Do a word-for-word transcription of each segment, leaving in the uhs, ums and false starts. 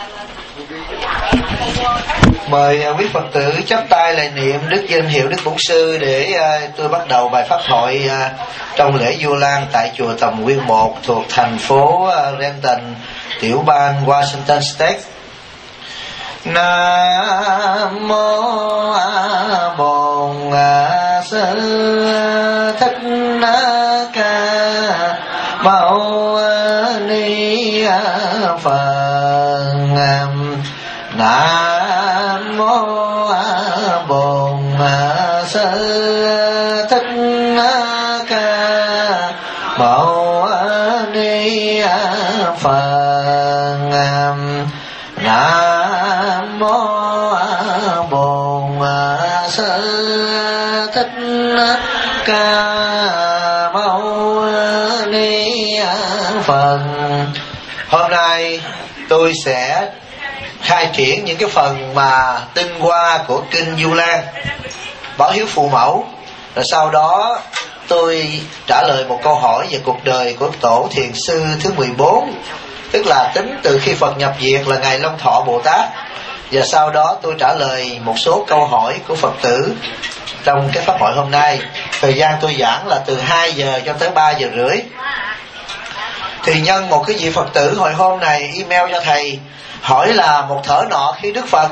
Mời quý Phật tử chắp tay lại niệm đức danh hiệu Đức Bổn Sư để uh, tôi bắt đầu bài pháp hội uh, trong lễ Vu Lan tại chùa Tầm Nguyên một thuộc thành phố uh, Renton, tiểu bang Washington State. Nam mô A Bổn Sư Thích Ca Mâu Ni Phật. Nam mô A Bổn Sư Thích Ca Mâu Ni Phật. Nam mô A Bổn Sư Thích Ca Mâu Ni Phật. Hôm nay tôi sẽ khai triển những cái phần mà tinh hoa của kinh Vu Lan, báo hiếu phụ mẫu, rồi sau đó tôi trả lời một câu hỏi về cuộc đời của tổ thiền sư thứ mười bốn, tức là tính từ khi Phật nhập diệt là ngài Long Thọ Bồ Tát, và sau đó tôi trả lời một số câu hỏi của Phật tử trong cái pháp hội hôm nay. Thời gian tôi giảng là từ hai giờ cho tới ba giờ rưỡi. Thì nhân một cái vị Phật tử hồi hôm này email cho thầy hỏi là một thở nọ khi Đức Phật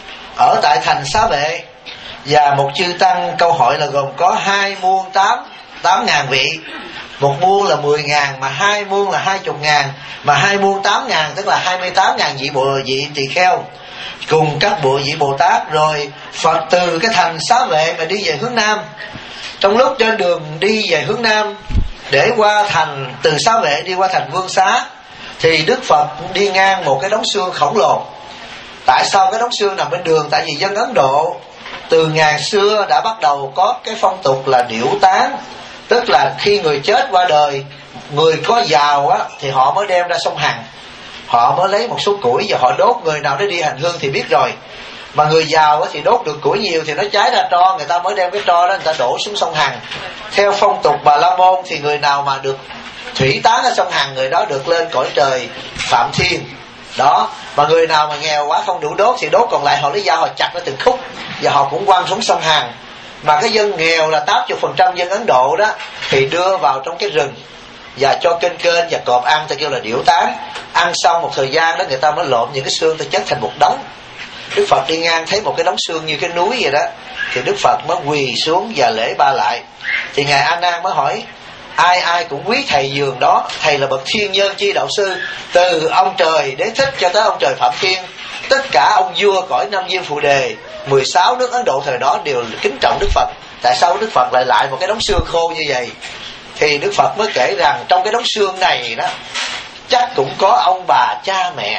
ở tại thành Xá Vệ và một chư tăng, câu hỏi là gồm có hai muôn tám tám ngàn vị, một muôn là mười ngàn, mà hai muôn là hai chục ngàn, mà hai muôn tám ngàn tức là hai mươi tám ngàn vị bộ vị tỳ kheo cùng các bộ vị Bồ Tát. Rồi Phật từ cái thành Xá Vệ mà đi về hướng Nam, trong lúc trên đường đi về hướng Nam để qua thành, từ Xá Vệ đi qua thành Vương Xá, thì Đức Phật đi ngang một cái đống xương khổng lồ. Tại sao cái đống xương nằm bên đường? Tại vì dân Ấn Độ từ ngàn xưa đã bắt đầu có cái phong tục là điểu táng, tức là khi người chết qua đời, người có giàu á thì họ mới đem ra sông Hằng, họ mới lấy một số củi và họ đốt. Người nào để đi hành hương thì biết rồi, mà người giàu á thì đốt được củi nhiều thì nó cháy ra tro, người ta mới đem cái tro đó người ta đổ xuống sông Hằng. Theo phong tục Bà La Môn thì người nào mà được thủy tán ở sông Hằng, người đó được lên cõi trời Phạm Thiên đó. Mà người nào mà nghèo quá không đủ đốt thì đốt còn lại họ lấy dao họ chặt nó từng khúc và họ cũng quăng xuống sông Hằng. Mà cái dân nghèo là tám mươi phần trăm dân Ấn Độ đó thì đưa vào trong cái rừng và cho kênh kênh và cọp ăn, ta kêu là điểu tán. Ăn xong một thời gian đó người ta mới lộn những cái xương ta chất thành một đống. Đức Phật đi ngang thấy một cái đống xương như cái núi vậy đó, thì Đức Phật mới quỳ xuống và lễ ba lại. Thì ngài A Nan mới hỏi, ai ai cũng quý thầy giường đó, thầy là bậc thiên nhân chi đạo sư, từ ông trời Đế Thích cho tới ông trời Phạm Thiên, tất cả ông vua cõi Nam Diêm Phù Đề, mười sáu nước Ấn Độ thời đó đều kính trọng Đức Phật. Tại sao Đức Phật lại lại một cái đống xương khô như vậy? Thì Đức Phật mới kể rằng trong cái đống xương này đó chắc cũng có ông bà cha mẹ,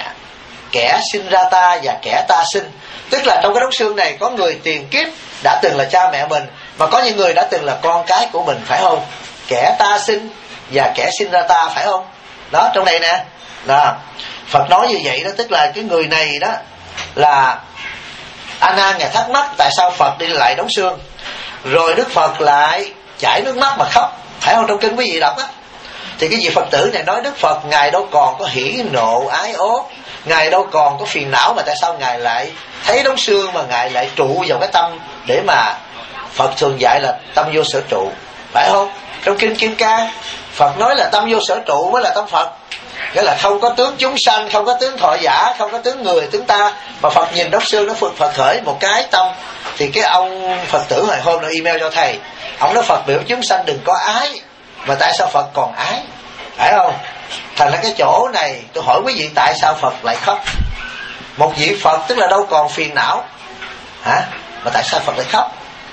kẻ sinh ra ta và kẻ ta sinh. Tức là trong cái đống xương này có người tiền kiếp đã từng là cha mẹ mình, mà có những người đã từng là con cái của mình, phải không? Kẻ ta sinh và kẻ sinh ra ta, phải không? Đó, trong này nè là Phật nói như vậy đó. Tức là cái người này đó là A Nan ngài thắc mắc tại sao Phật đi lại đống xương, rồi Đức Phật lại chảy nước mắt mà khóc, phải không? Trong kinh quý vị đọc á, thì cái vị Phật tử này nói Đức Phật ngài đâu còn có hỉ nộ ái ố, ngài đâu còn có phiền não, mà tại sao ngài lại thấy đống xương mà ngài lại trụ vào cái tâm để mà Phật thường dạy là tâm vô sở trụ, phải không? Trong kinh Kim Cang Phật nói là tâm vô sở trụ mới là tâm Phật, nghĩa là không có tướng chúng sanh, không có tướng thọ giả, không có tướng người tướng ta, mà Phật nhìn đống xương nó Phật Phật khởi một cái tâm. Thì cái ông Phật tử hồi hôm nó email cho thầy, ông nói Phật biểu chúng sanh đừng có ái, mà tại sao Phật còn ái, phải không? Thành ra cái chỗ này tôi hỏi quý vị, tại sao Phật lại khóc? Một vị Phật tức là đâu còn phiền não hả, mà tại sao Phật lại khóc?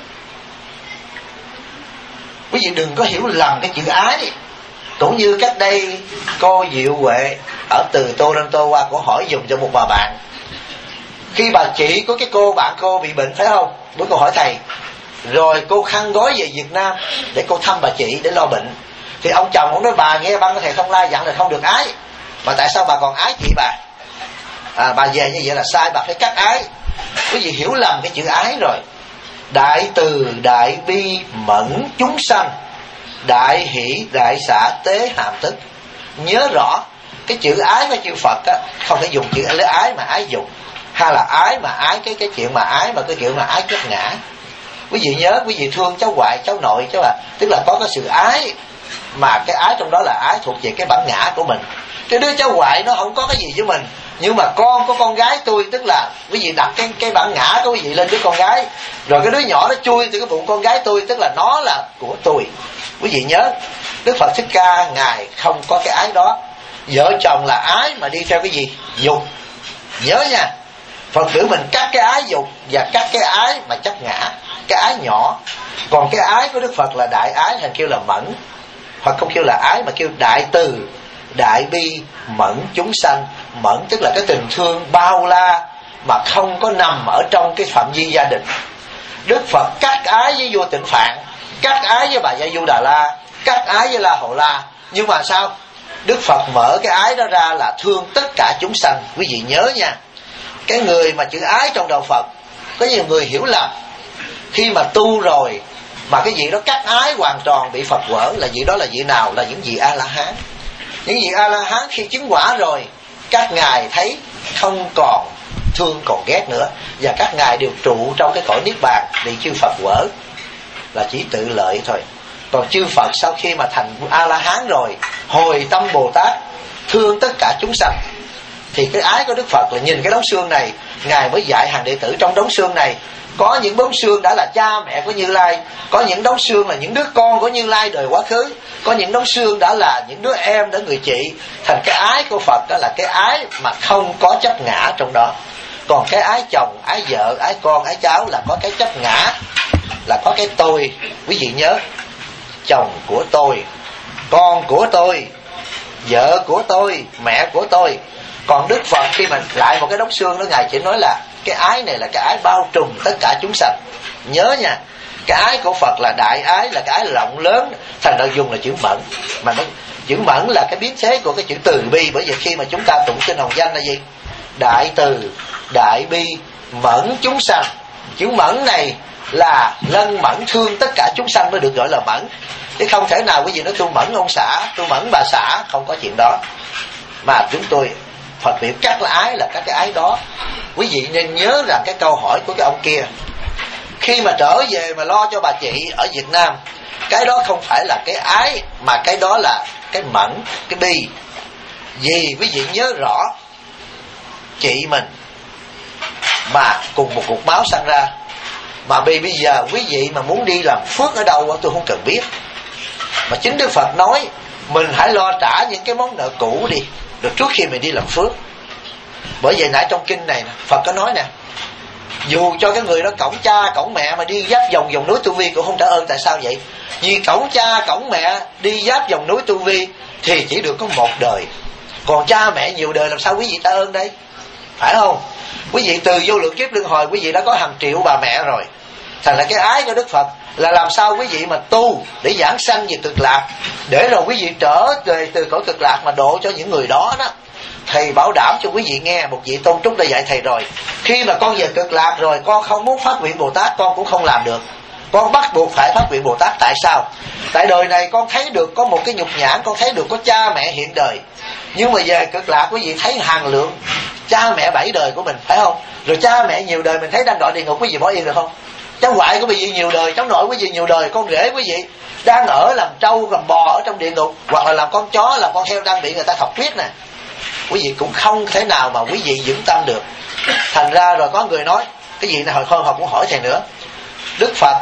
Quý vị đừng có hiểu lầm cái chữ ái. Cũng như cách đây cô Diệu Huệ ở từ Toronto qua, cô hỏi dùng cho một bà bạn. Khi bà chị của cái cô bạn cô bị bệnh, phải không? Bữa cô hỏi thầy, rồi cô khăn gói về Việt Nam để cô thăm bà chị để lo bệnh. Thì ông chồng ông nói bà nghe băng của thầy Thông Lai dặn là không được ái, mà tại sao bà còn ái chị bà? À, bà về như vậy là sai, bà phải cắt ái. Quý vị hiểu lầm cái chữ ái rồi. Đại từ đại bi mẫn chúng sanh, đại hỷ đại xả tế hàm tức. Nhớ rõ Cái chữ ái của chữ Phật á, không thể dùng chữ lấy ái mà ái dục, hay là ái mà ái cái cái chuyện mà ái mà cái chuyện mà ái chấp ngã. Quý vị nhớ, quý vị thương cháu ngoại cháu nội chứ là, tức là có cái sự ái, mà cái ái trong đó là ái thuộc về cái bản ngã của mình. Cái đứa cháu ngoại nó không có cái gì với mình, nhưng mà con của con gái tôi, tức là quý vị đặt cái cái bản ngã của quý vị lên đứa con gái, rồi cái đứa nhỏ nó chui từ cái bụng con gái tôi, tức là nó là của tôi. Quý vị nhớ, Đức Phật Thích Ca ngài không có cái ái đó. Vợ chồng là ái mà đi theo cái gì? Dục. Nhớ nha, Phật tử mình cắt cái ái dục và cắt cái ái mà chấp ngã, cái ái nhỏ. Còn cái ái của Đức Phật là đại ái, thành kêu là mẫn, hoặc không kêu là ái mà kêu đại từ, đại bi, mẫn chúng sanh. Mẫn tức là cái tình thương bao la mà không có nằm ở trong cái phạm vi gia đình. Đức Phật cắt ái với vua Tịnh Phạn, cắt ái với bà Gia Du Đà La, cắt ái với La Hầu La. Nhưng mà sao? Đức Phật mở cái ái đó ra là thương tất cả chúng sanh. Quý vị nhớ nha, cái người mà chữ ái trong đạo Phật, có nhiều người hiểu lầm. Khi mà tu rồi mà cái vị đó cắt ái hoàn toàn bị Phật quở, là vị đó là vị nào? Là những vị A-la-hán. Những vị A-la-hán khi chứng quả rồi, các ngài thấy không còn thương còn ghét nữa, và các ngài đều trụ trong cái cõi niết bàn, bị chư Phật quở, là chỉ tự lợi thôi. Còn chư Phật sau khi mà thành A-la-hán rồi, hồi tâm Bồ Tát, thương tất cả chúng sanh. Thì cái ái của Đức Phật là nhìn cái đống xương này, ngài mới dạy hàng đệ tử trong đống xương này có những đống xương đã là cha mẹ của Như Lai, có những đống xương là những đứa con của Như Lai đời quá khứ, có những đống xương đã là những đứa em đã người chị. Thành cái ái của Phật đó là cái ái mà không có chấp ngã trong đó. Còn cái ái chồng, ái vợ, ái con, ái cháu là có cái chấp ngã, là có cái tôi. Quý vị nhớ, chồng của tôi, con của tôi, vợ của tôi, mẹ của tôi. Còn Đức Phật khi mà lại một cái đống xương đó, ngài chỉ nói là cái ái này là cái ái bao trùm tất cả chúng sanh. Nhớ nha, cái ái của Phật là đại ái, là cái ái rộng lớn. Thành ra dùng là chữ mẫn, mà nó, chữ mẫn là cái biến thế của cái chữ từ bi. Bởi vì khi mà chúng ta tụng kinh Hồng Danh là gì? Đại từ, đại bi, mẫn chúng sanh. Chữ mẫn này là lân mẫn thương tất cả chúng sanh mới được gọi là mẫn. Chứ không thể nào quý vị nói tôi mẫn ông xã, tôi mẫn bà xã, không có chuyện đó. Mà chúng tôi Phật biểu các là ái là các cái ái đó. Quý vị nên nhớ rằng cái câu hỏi của cái ông kia, khi mà trở về mà lo cho bà chị ở Việt Nam, cái đó không phải là cái ái, mà cái đó là cái mẫn, cái bi. Vì quý vị nhớ rõ, chị mình mà cùng một cục máu sanh ra, mà vì bây giờ quý vị mà muốn đi làm phước ở đâu tôi không cần biết, mà chính Đức Phật nói mình hãy lo trả những cái món nợ cũ đi, rồi trước khi mình đi làm phước. Bởi vậy nãy trong kinh này Phật có nói nè, dù cho cái người đó cõng cha cõng mẹ mà đi giáp vòng vòng núi Tu Vi cũng không trả ơn. Tại sao vậy? Vì cõng cha cõng mẹ đi giáp vòng núi Tu Vi thì chỉ được có một đời, còn cha mẹ nhiều đời làm sao quý vị trả ơn đây? Phải không? Quý vị từ vô lượng kiếp luân hồi quý vị đã có hàng triệu bà mẹ rồi. Thành là cái ái của Đức Phật là làm sao quý vị mà tu để giảng sanh về cực lạc, để rồi quý vị trở về từ cõi cực lạc mà độ cho những người đó đó. Thầy bảo đảm cho quý vị nghe, một vị tôn trúc đã dạy thầy rồi, khi mà con về cực lạc rồi, con không muốn phát nguyện Bồ Tát con cũng không làm được, con bắt buộc phải phát nguyện Bồ Tát. Tại sao? Tại đời này con thấy được có một cái nhục nhãn, con thấy được có cha mẹ hiện đời, nhưng mà về cực lạc quý vị thấy hàng lượng cha mẹ bảy đời của mình, phải không? Rồi cha mẹ nhiều đời mình thấy đang đọa địa ngục, quý vị bỏ yên được không? Cháu ngoại của quý vị nhiều đời, cháu nội quý vị nhiều đời, con rể quý vị đang ở làm trâu làm bò ở trong địa ngục, hoặc là làm con chó làm con heo đang bị người ta thọc huyết nè, quý vị cũng không thể nào mà quý vị vững tâm được. Thành ra rồi có người nói cái gì này hồi hơn họ cũng hỏi thầy nữa, Đức Phật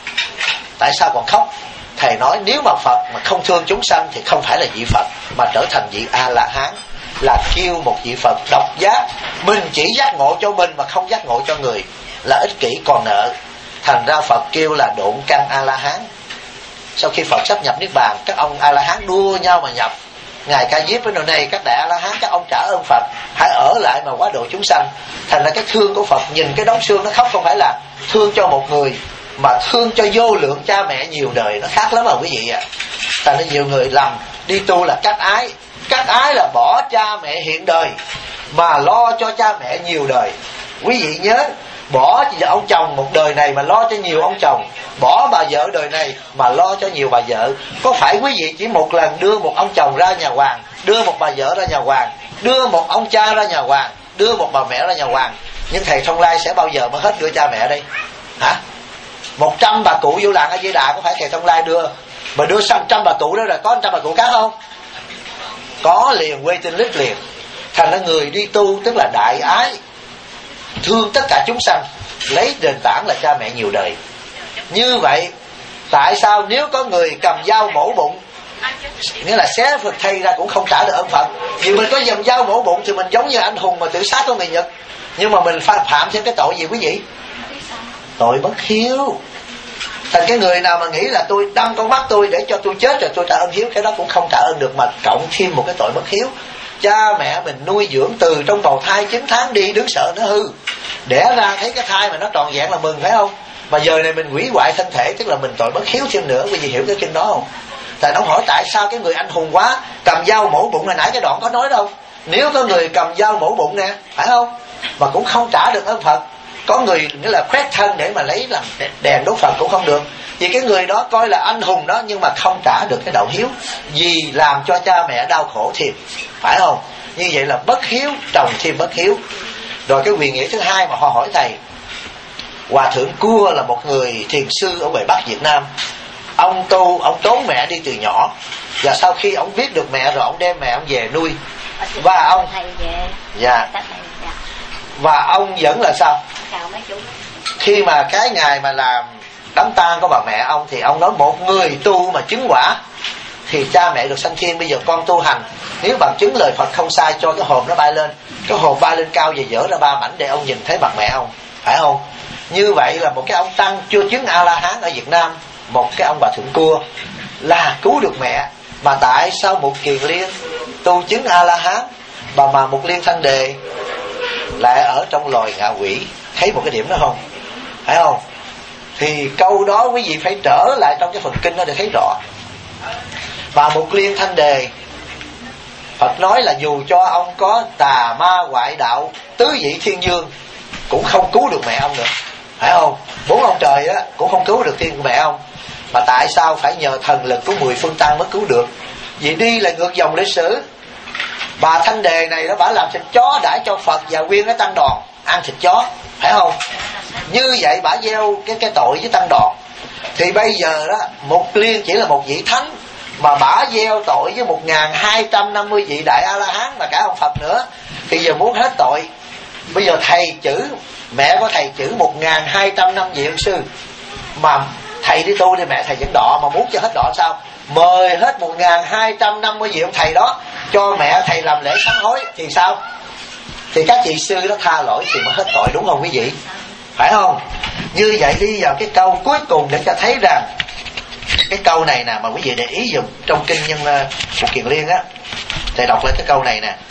tại sao còn khóc? Thầy nói nếu mà Phật mà không thương chúng sanh thì không phải là vị Phật, mà trở thành vị A-la-hán, là kêu một vị Phật độc giác, mình chỉ giác ngộ cho mình mà không giác ngộ cho người, là ích kỷ còn nợ. Thành ra Phật kêu là độn căn A-la-hán. Sau khi Phật sắp nhập niết bàn, các ông A-la-hán đua nhau mà nhập. Ngài Ca Diếp với nơi này, các đại A-la-hán các ông trả ơn Phật, hãy ở lại mà quá độ chúng sanh. Thành ra cái thương của Phật nhìn cái đống xương nó khóc không phải là thương cho một người, mà thương cho vô lượng cha mẹ nhiều đời. Nó khác lắm mà quý vị ạ. À. Thành ra nhiều người lầm đi tu là cắt ái. Cắt ái là bỏ cha mẹ hiện đời mà lo cho cha mẹ nhiều đời. Quý vị nhớ, bỏ cho ông chồng một đời này mà lo cho nhiều ông chồng, bỏ bà vợ đời này mà lo cho nhiều bà vợ. Có phải quý vị chỉ một lần đưa một ông chồng ra nhà hoàng đưa một bà vợ ra nhà hoàng, đưa một ông cha ra nhà hoàng, đưa một bà mẹ ra nhà hoàng. Nhưng thầy Thông Lai sẽ bao giờ mới hết đưa cha mẹ đây? Hả? Một trăm bà cụ vô làng A Di Đà có phải thầy Thông Lai đưa? Mà đưa xong trăm bà cụ đó rồi có trăm bà cụ khác không? Có liền, quê tinh lít liền. Thành ra người đi tu tức là đại ái, thương tất cả chúng sanh, lấy nền tảng là cha mẹ nhiều đời. Như vậy tại sao nếu có người cầm dao mổ bụng, nghĩa là xé Phật thây ra cũng không trả được ơn Phật? Vì mình có dầm dao mổ bụng thì mình giống như anh hùng mà tự sát của người Nhật. Nhưng mà mình phạm phạm thêm cái tội gì quý vị? Tội bất hiếu. Thành cái người nào mà nghĩ là tôi đâm con mắt tôi để cho tôi chết rồi tôi trả ơn hiếu, cái đó cũng không trả ơn được, mà cộng thêm một cái tội bất hiếu. Cha mẹ mình nuôi dưỡng từ trong bào thai chín tháng đi, đứng sợ nó hư, đẻ ra thấy cái thai mà nó tròn vẹn là mừng, phải không? Mà giờ này mình hủy hoại thân thể, tức là mình tội bất hiếu thêm nữa. Quý vị hiểu cái kinh đó không? Thầy ông hỏi tại sao cái người anh hùng quá cầm dao mổ bụng, là nãy cái đoạn có nói đâu. Nếu có người cầm dao mổ bụng nè, phải không, mà cũng không trả được ơn Phật. Có người nghĩa là khoét thân để mà lấy làm đèn đốt Phật cũng không được. Vì cái người đó coi là anh hùng đó, nhưng mà không trả được cái đạo hiếu, vì làm cho cha mẹ đau khổ thêm, phải không? Như vậy là bất hiếu trồng thêm bất hiếu. Rồi cái quyền nghĩa thứ hai mà họ hỏi thầy, Hòa thượng Cua là một người thiền sư ở ngoài Bắc Việt Nam. Ông tu, ông trốn mẹ đi từ nhỏ, và sau khi ông biết được mẹ rồi ông đem mẹ ông về nuôi. Và ông dạ và ông vẫn là sao, khi mà cái ngày mà làm đám tang của bà mẹ ông thì ông nói một người tu mà chứng quả thì cha mẹ được sanh thiên. Bây giờ con tu hành, nếu bằng chứng lời Phật không sai, cho cái hồn nó bay lên, cái hồn bay lên cao và dỡ ra ba mảnh để ông nhìn thấy mặt mẹ ông, phải không? Như vậy là một cái ông tăng chưa chứng A La Hán ở Việt Nam, một cái ông Bà Thượng Cua là cứu được mẹ. Mà tại sao Mục Kiền Liên tu chứng A La Hán, bà mà Mục Liên Thanh Đề lại ở trong loài ngạ quỷ? Thấy một cái điểm đó không? Phải không? Thì câu đó quý vị phải trở lại trong cái phần kinh đó để thấy rõ. Bà Mục Liên Thanh Đề, Phật nói là dù cho ông có tà ma ngoại đạo tứ vị thiên dương cũng không cứu được mẹ ông được, phải không? Bốn ông trời á cũng không cứu được thiên mẹ ông. Mà tại sao phải nhờ thần lực của mười phương tăng mới cứu được? Vì đi là ngược dòng lịch sử. Bà Thanh Đề này nó bả làm thịt chó đãi cho Phật và nguyên cái tăng đoàn ăn thịt chó, phải không? Như vậy bả gieo cái cái tội với tăng đoàn. Thì bây giờ đó Mục Liên chỉ là một vị thánh, mà bả gieo tội với một nghìn hai trăm năm mươi vị đại A La Hán và cả ông Phật nữa. Thì giờ muốn hết tội, bây giờ thầy chữ mẹ có thầy chữ một nghìn hai trăm năm vị ân sư, mà thầy đi tu thì mẹ thầy vẫn đọ, mà muốn cho hết đọ sao? Mời hết một nghìn hai trăm năm mươi vị ông thầy đó cho mẹ thầy làm lễ sám hối thì sao? Thì các vị sư đó tha lỗi thì mới hết tội, đúng không quý vị? Phải không? Như vậy đi vào cái câu cuối cùng để cho thấy rằng cái câu này nè, mà quý vị để ý dùng trong kinh Nhân Mục Kiền Liên á, thầy đọc lại cái câu này nè.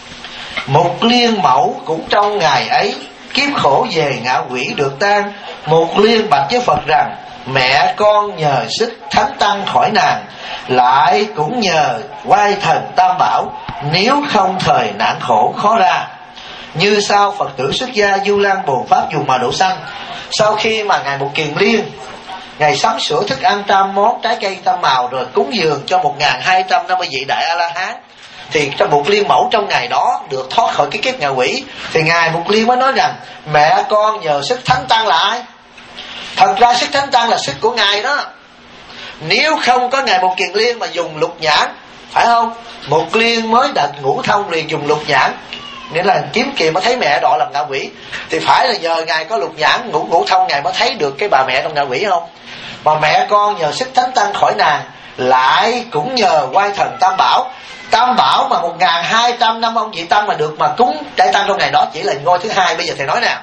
Mục Liên mẫu cũng trong ngày ấy, kiếp khổ về ngạ quỷ được tan. Mục Liên bạch với Phật rằng, mẹ con nhờ sức thánh tăng khỏi nàng, lại cũng nhờ oai thần Tam Bảo, nếu không thời nạn khổ khó ra. Như sau Phật tử xuất gia Du Lan Bồ Pháp dùng mà độ sanh. Sau khi mà ngài Mục Kiền Liên ngài sắm sửa thức ăn trăm món trái cây tam màu rồi cúng dường cho một nghìn hai trăm năm mươi vị đại A La Hán, thì trong Mục Liên mẫu trong ngày đó được thoát khỏi cái kiếp ngạ quỷ. Thì ngài Mục Liên mới nói rằng mẹ con nhờ sức thánh tăng là ai? Thật ra sức thánh tăng là sức của ngài đó. Nếu không có ngài Mục Kiền Liên mà dùng lục nhãn, phải không, Mục Liên mới đặt ngũ thông liền dùng lục nhãn, nghĩa là kiếm kìa mới thấy mẹ đọa làm ngạ quỷ. Thì phải là nhờ ngài có lục nhãn ngũ ngũ thông ngài mới thấy được cái bà mẹ trong ngạ quỷ không? Mà mẹ con nhờ sức thánh tăng khỏi nàng, lại cũng nhờ oai thần Tam Bảo. Tam Bảo mà một nghìn hai trăm năm ông vị tăng mà được mà cúng đại tăng trong ngày đó chỉ là ngôi thứ hai. Bây giờ thầy nói nè,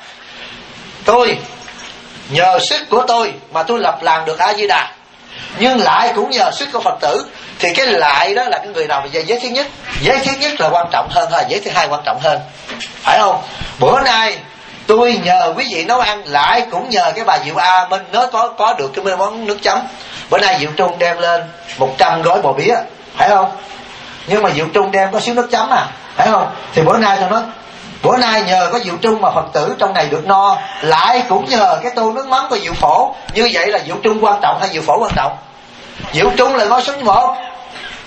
tôi nhờ sức của tôi mà tôi lập làng được A Di Đà, nhưng lại cũng nhờ sức của Phật tử. Thì cái lại đó là cái người nào mà giới thứ nhất? Giới thứ nhất là quan trọng hơn hay giới thứ hai quan trọng hơn? Phải không? Bữa nay tôi nhờ quý vị nấu ăn, lại cũng nhờ cái bà Diệu A Minh nó có có được cái món nước chấm. Bữa nay Diệu Trung đem lên một trăm gói bò bía, phải không? Nhưng mà Diệu Trung đem có xíu nước chấm à, phải không? Thì bữa nay tôi nói bữa nay nhờ có Diệu Trung mà Phật tử trong này được no, lại cũng nhờ cái tô nước mắm của Diệu Phổ. Như vậy là Diệu Trung quan trọng hay Diệu Phổ quan trọng? Diệu Trung là ngôi số một.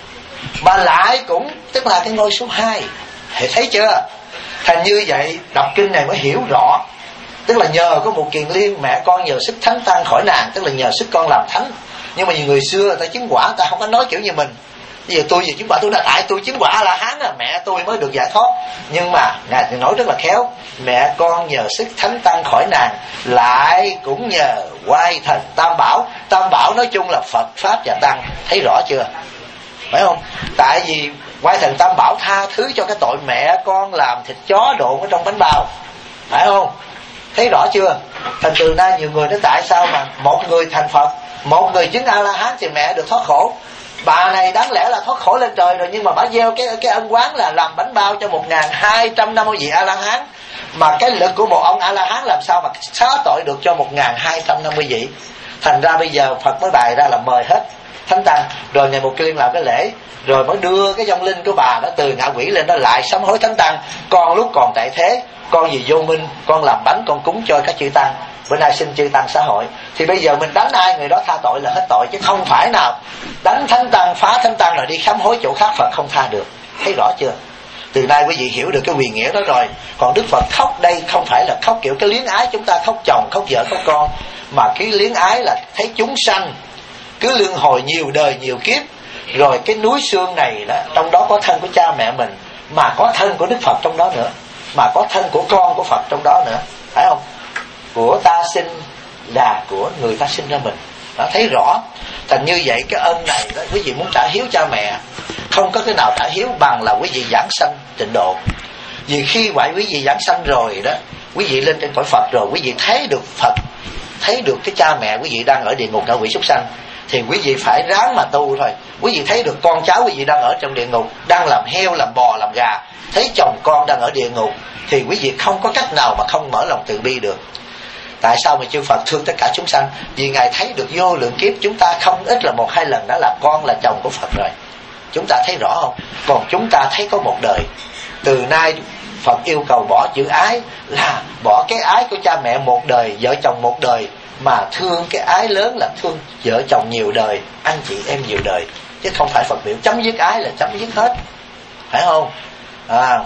mà lại cũng tức là cái ngôi số hai. Thì thấy chưa? Thành như vậy đọc kinh này mới hiểu rõ. Tức là nhờ có một kiền liên, mẹ con nhờ sức thánh tăng khỏi nàng, tức là nhờ sức con làm thánh. Nhưng mà nhiều người xưa người ta chứng quả, người ta không có nói kiểu như mình. Bây giờ tôi về chứng quả, tôi nói tại tôi chứng quả A La Hán à, mẹ tôi mới được giải thoát. Nhưng mà ngài thì nói rất là khéo, mẹ con nhờ sức thánh tăng khỏi nàng, lại cũng nhờ quay thần tam bảo. Tam bảo nói chung là Phật, Pháp và Tăng. Thấy rõ chưa? Phải không? Tại vì quay thần tam bảo tha thứ cho cái tội mẹ con làm thịt chó độn ở trong bánh bao, phải không? Thấy rõ chưa? Thành từ nay nhiều người nói tại sao mà một người thành Phật, một người chứng A La Hán thì mẹ được thoát khổ. Bà này đáng lẽ là thoát khổ lên trời rồi, nhưng mà bà gieo cái cái ân oán là làm bánh bao cho một nghìn hai trăm năm mươi vị A La Hán. Mà cái lực của một ông A La Hán làm sao mà xá tội được cho một nghìn hai trăm năm mươi vị. Thành ra bây giờ Phật mới bày ra là mời hết thánh tăng, rồi ngày một liên làm cái lễ, rồi mới đưa cái vong linh của bà đó từ ngạ quỷ lên đó lại sám hối thánh tăng. Con lúc còn tại thế, con vì vô minh, con làm bánh con cúng cho các chư tăng, bữa nay xin chư tăng xã hội. Thì bây giờ mình đánh ai người đó tha tội là hết tội, chứ không phải nào đánh thánh tăng, phá thánh tăng rồi đi sám hối chỗ khác Phật không tha được. Thấy rõ chưa? Từ nay quý vị hiểu được cái quyền nghĩa đó rồi. Còn Đức Phật khóc đây không phải là khóc kiểu cái luyến ái chúng ta khóc chồng, khóc vợ, khóc con, mà cái luyến ái là thấy chúng sanh cứ luân hồi nhiều đời nhiều kiếp, rồi cái núi xương này đó, trong đó có thân của cha mẹ mình, mà có thân của Đức Phật trong đó nữa, mà có thân của con của Phật trong đó nữa, phải không? Của ta sinh là của người ta sinh ra mình. Đó, thấy rõ. Thành như vậy cái ân này đó, quý vị muốn trả hiếu cha mẹ, không có cái nào trả hiếu bằng là quý vị giảng sanh tịnh độ. Vì khi vậy quý vị giảng sanh rồi đó, quý vị lên trên cõi Phật rồi, quý vị thấy được Phật, thấy được cái cha mẹ quý vị đang ở địa ngục ngạ quỷ súc sanh, thì quý vị phải ráng mà tu thôi. Quý vị thấy được con cháu quý vị đang ở trong địa ngục, đang làm heo, làm bò, làm gà, thấy chồng con đang ở địa ngục, thì quý vị không có cách nào mà không mở lòng từ bi được. Tại sao mà chư Phật thương tất cả chúng sanh? Vì Ngài thấy được vô lượng kiếp chúng ta không ít là một hai lần đã là con là chồng của Phật rồi. Chúng ta thấy rõ không? Còn chúng ta thấy có một đời. Từ nay Phật yêu cầu bỏ chữ ái, là bỏ cái ái của cha mẹ một đời, vợ chồng một đời, mà thương cái ái lớn là thương vợ chồng nhiều đời, anh chị em nhiều đời. Chứ không phải Phật biểu chấm dứt ái là chấm dứt hết, phải không? À,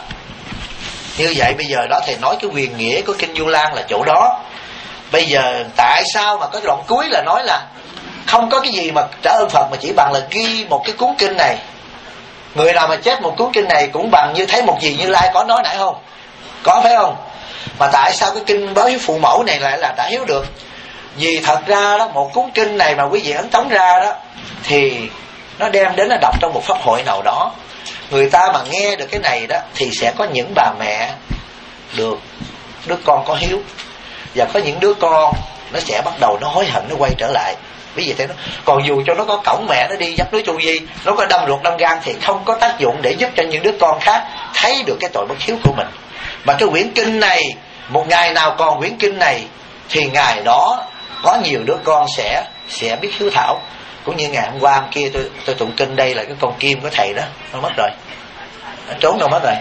như vậy bây giờ đó thầy nói cái quyền nghĩa của kinh Du Lan là chỗ đó. Bây giờ tại sao mà có đoạn cuối là nói là không có cái gì mà trả ơn Phật, mà chỉ bằng là ghi một cái cuốn kinh này. Người nào mà chép một cuốn kinh này cũng bằng như thấy một gì Như Lai có nói nãy không? Có phải không? Mà tại sao cái kinh báo hiếu phụ mẫu này lại là trả hiếu được? Vì thật ra đó, một cuốn kinh này mà quý vị ấn tống ra đó, thì nó đem đến nó đọc trong một pháp hội nào đó, người ta mà nghe được cái này đó, thì sẽ có những bà mẹ được đứa con có hiếu, và có những đứa con nó sẽ bắt đầu nó hối hận, nó quay trở lại. Ví dụ thế đó. Còn dù cho nó có cõng mẹ nó đi dắt núi Tu Di, nó có đâm ruột đâm gan, thì không có tác dụng để giúp cho những đứa con khác thấy được cái tội bất hiếu của mình. Mà cái quyển kinh này, một ngày nào còn quyển kinh này, thì ngày đó có nhiều đứa con sẽ sẽ biết hiếu thảo. Cũng như ngày hôm qua hôm kia tôi tôi tụng kinh đây là cái con Kim của thầy đó, nó mất rồi, nó trốn đâu mất rồi.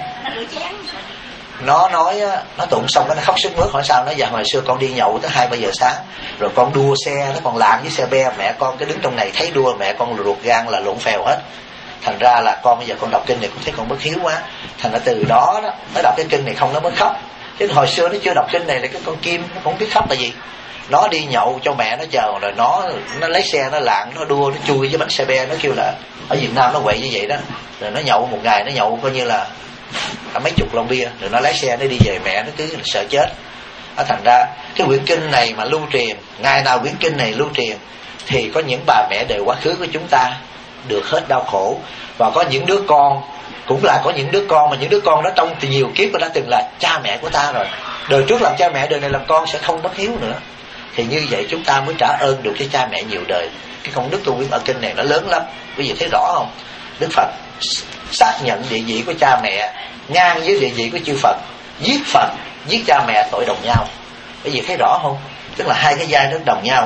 Nó nói nó tụng xong nó khóc sức mướt, hỏi sao, nó dạ hồi xưa con đi nhậu tới hai ba giờ sáng, rồi con đua xe, nó còn lạng với xe be, mẹ con cái đứng trong này thấy đua, mẹ con ruột gan là lộn phèo hết. Thành ra là con bây giờ con đọc kinh này cũng thấy con bất hiếu quá, thành ra từ đó đó nó đọc cái kinh này không nó mới khóc. Chứ hồi xưa nó chưa đọc kinh này là cái con Kim nó không biết khóc là gì. Nó đi nhậu cho mẹ nó chờ, rồi nó nó lấy xe nó lạng, nó đua, nó chui với bánh xe be, nó kêu là ở Việt Nam nó quậy như vậy đó. Rồi nó nhậu một ngày, nó nhậu coi như là mấy chục lon bia, rồi nó lái xe nó đi về, mẹ nó cứ sợ chết. Đó, thành ra cái quyển kinh này mà lưu truyền, ngày nào quyển kinh này lưu truyền, thì có những bà mẹ đời quá khứ của chúng ta được hết đau khổ. Và có những đứa con, cũng là có những đứa con mà những đứa con đó trong nhiều kiếp đã từng là cha mẹ của ta rồi, đời trước làm cha mẹ, đời này làm con sẽ không bất hiếu nữa. Thì như vậy chúng ta mới trả ơn được cái cha mẹ nhiều đời. Cái công đức tu quyển ở kinh này nó lớn lắm. Quý vị thấy rõ không? Đức Phật xác nhận địa vị của cha mẹ ngang với địa vị của chư Phật. Giết Phật, giết cha mẹ tội đồng nhau. Quý vị thấy rõ không? Tức là hai cái giai nó đồng nhau.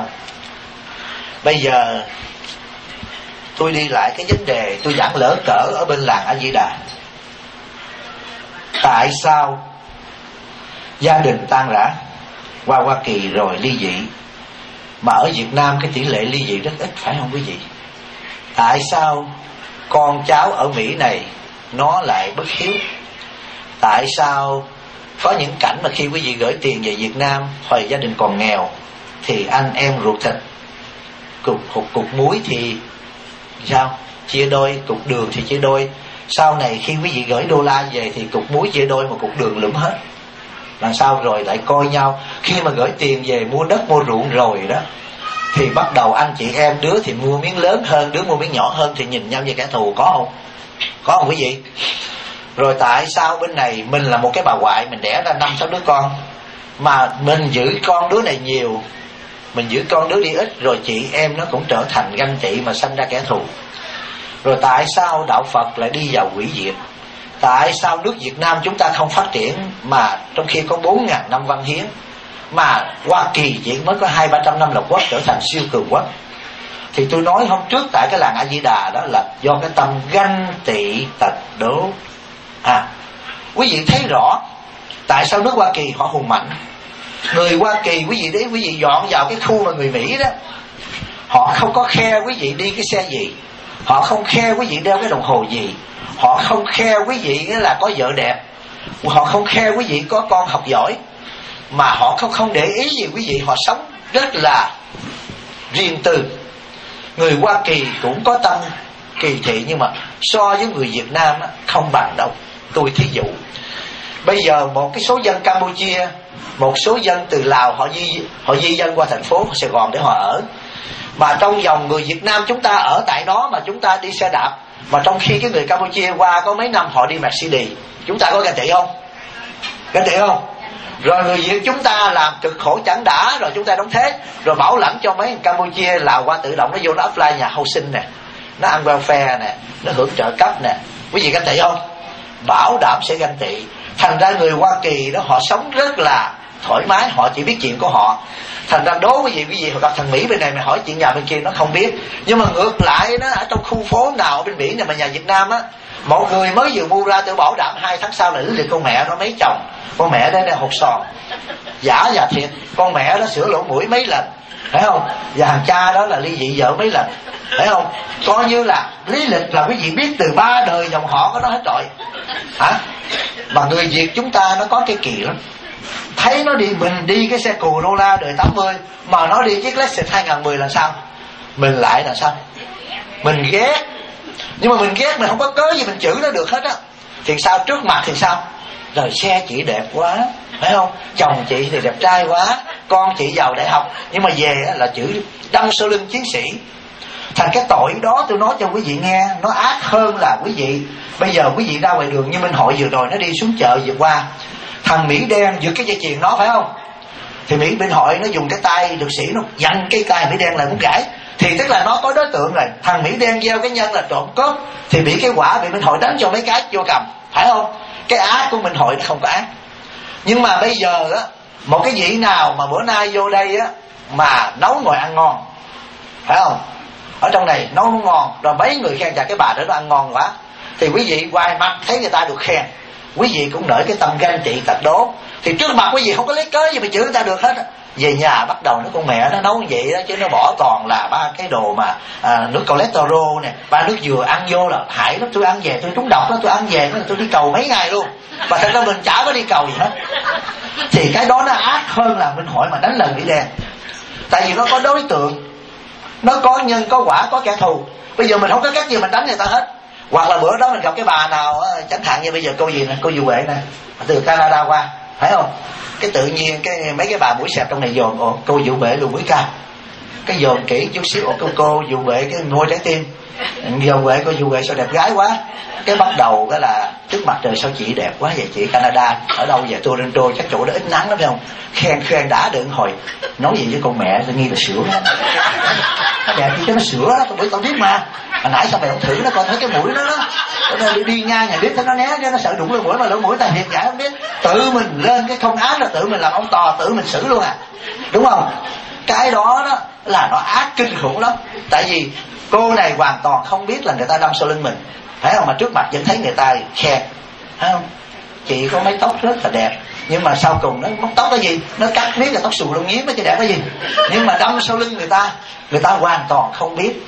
Bây giờ tôi đi lại cái vấn đề tôi giảng lỡ cỡ ở bên làng A Di Đà. Tại sao gia đình tan rã qua Hoa Kỳ rồi ly dị, mà ở Việt Nam cái tỷ lệ ly dị rất ít, phải không quý vị? Tại sao con cháu ở Mỹ này nó lại bất hiếu. Tại sao có những cảnh mà khi quý vị gửi tiền về Việt Nam hồi gia đình còn nghèo thì anh em ruột thịt, cục, cục, cục muối thì sao? Chia đôi, cục đường thì chia đôi. Sau này khi quý vị gửi đô la về thì cục muối chia đôi mà cục đường lụm hết. Làm sao rồi lại coi nhau. Khi mà gửi tiền về mua đất mua ruộng rồi đó thì bắt đầu anh chị em, đứa thì mua miếng lớn hơn, đứa mua miếng nhỏ hơn, thì nhìn nhau như kẻ thù. Có không? Có không quý vị? Rồi tại sao bên này mình là một cái bà ngoại, mình đẻ ra năm sáu đứa con, mà mình giữ con đứa này nhiều, mình giữ con đứa đi ít, rồi chị em nó cũng trở thành ganh tị mà sanh ra kẻ thù. Rồi tại sao đạo Phật lại đi vào hủy diệt? Tại sao nước Việt Nam chúng ta không phát triển mà trong khi có bốn ngàn năm văn hiến, mà Hoa Kỳ chỉ mới có hai ba trăm năm lập quốc trở thành siêu cường quốc? Thì tôi nói hôm trước tại cái làng A Di Đà đó là do cái tâm ganh tị tật đố. À, quý vị thấy rõ tại sao nước Hoa Kỳ họ hùng mạnh. Người Hoa Kỳ, quý vị đấy, quý vị dọn vào cái khu mà người Mỹ đó, họ không có khe quý vị đi cái xe gì, họ không khe quý vị đeo cái đồng hồ gì, họ không khe quý vị là có vợ đẹp, họ không khe quý vị có con học giỏi, mà họ không không để ý gì quý vị. Họ sống rất là riêng tư. Người Hoa Kỳ cũng có tâm kỳ thị, nhưng mà so với người Việt Nam không bằng đâu. Tôi thí dụ bây giờ một cái số dân Campuchia, một số dân từ Lào, họ di họ di dân qua thành phố Sài Gòn để họ ở, mà trong vòng người Việt Nam chúng ta ở tại đó mà chúng ta đi xe đạp, mà trong khi cái người Campuchia qua có mấy năm họ đi Mercedes. Chúng ta có ganh tị không? Ganh tị không? Rồi người Việt chúng ta làm cực khổ chẳng đã, rồi chúng ta đóng thế, rồi bảo lãnh cho mấy Campuchia Lào qua tự động nó vô nó apply nhà housing nè, nó ăn welfare nè, nó hưởng trợ cấp nè. Quý vị ganh tị không? Bảo đảm sẽ ganh tị. Thành ra người Hoa Kỳ đó họ sống rất là thoải mái, họ chỉ biết chuyện của họ. Thành ra đố quý vị, quý vị gặp thằng Mỹ bên này mà hỏi chuyện nhà bên kia nó không biết. Nhưng mà ngược lại đó, ở trong khu phố nào bên Mỹ này mà nhà Việt Nam á, một người mới vừa mua ra tôi bảo đảm hai tháng sau là lấy được con mẹ nó mấy chồng. Con mẹ đó đang hột sòn, giả và thiệt. Con mẹ đó sửa lỗ mũi mấy lần, phải không? Và thằng cha đó là ly dị vợ mấy lần, phải không? Coi như là lý lịch là quý vị biết từ ba đời dòng họ có nó hết rồi hả? Mà người Việt chúng ta nó có cái kỳ lắm. Thấy nó đi, mình đi cái xe Corolla đời tám mươi mà nó đi chiếc Lexus hai không một không là sao? Mình lại là sao? Mình ghét. Nhưng mà mình ghét mình không có cớ gì mình chửi nó được hết á. Thì sao? Trước mặt thì sao? Rồi xe chị đẹp quá, phải không? Chồng chị thì đẹp trai quá, con chị giàu đại học. Nhưng mà về là chửi đâm sau lưng chiến sĩ. Thành cái tội đó tôi nói cho quý vị nghe, nó ác hơn là quý vị. Bây giờ quý vị ra ngoài đường như Minh Hội vừa rồi, nó đi xuống chợ vừa qua, thằng Mỹ đen giật cái dây chuyền nó, phải không? Thì Mỹ Minh Hội nó dùng cái tay lực sĩ nó dặn cái tay Mỹ đen lại muốn gãy. Thì tức là nó có đối tượng rồi. Thằng Mỹ đen gieo cái nhân là trộm cướp, thì bị cái quả bị Minh Hội đánh cho mấy cái vô cầm, phải không? Cái ác của Minh Hội nó không có ác. Nhưng mà bây giờ á, một cái vị nào mà bữa nay vô đây á mà nấu ngồi ăn ngon, phải không? Ở trong này nấu nó ngon, rồi mấy người khen chà cái bà đó nó ăn ngon quá, thì quý vị quay mặt thấy người ta được khen, quý vị cũng nổi cái tâm ganh tị tật đố. Thì trước mặt quý vị không có lấy cớ gì mà chửi người ta được hết. Về nhà bắt đầu nó con mẹ nó nấu như vậy đó, chứ nó bỏ toàn là ba cái đồ mà à, nước cholesterol nè, ba nước dừa ăn vô là hại lắm. Tôi ăn về tôi trúng độc đó, tôi ăn về tôi đi cầu mấy ngày luôn, và thật ra mình chả có đi cầu gì hết. Thì cái đó nó ác hơn là Minh Hội mà đánh lần Mỹ đen. Tại vì nó có đối tượng, nó có nhân có quả, có kẻ thù. Bây giờ mình không có cách gì mình đánh người ta hết. Hoặc là bữa đó mình gặp cái bà nào chẳng hạn như bây giờ cô gì nè, cô Diệu Huệ nè, từ Canada qua, phải không? Cái tự nhiên cái mấy cái bà mũi xẹp trong này dồn, ồ cô Diệu Huệ luôn mũi cao, cái dồn kỹ chút xíu, ồ cô cô Diệu Huệ cái môi trái tim, Diệu Huệ cô Diệu Huệ sao đẹp gái quá. Cái bắt đầu cái là trước mặt trời sao chị đẹp quá vậy chị, Canada ở đâu vậy? Toronto chắc chỗ đó ít nắng lắm phải không? Khen khen đã được hồi nói gì với con mẹ tôi nghi là sữa đó. Nó đẹp gì cho nó sữa đó, tôi tao biết mà. Hồi nãy sao mày không thử nó coi thấy cái mũi nó đó, nó đi, đi ngang nhà biết nó né cho nó sợ đụng lên mũi, mà lỗ mũi ta thiệt giả không biết. Tự mình lên cái không ác là tự mình làm ông tò, tự mình xử luôn à, đúng không? Cái đó đó là nó ác kinh khủng lắm. Tại vì cô này hoàn toàn không biết là người ta đâm sau lưng mình, phải không? Mà trước mặt vẫn thấy người ta khen, phải không? Chị có mái tóc rất là đẹp, nhưng mà sau cùng nó móc tóc cái gì, nó cắt miết là tóc xù lông nhím chứ đẹp cái gì. Nhưng mà đâm sau lưng người ta, người ta hoàn toàn không biết.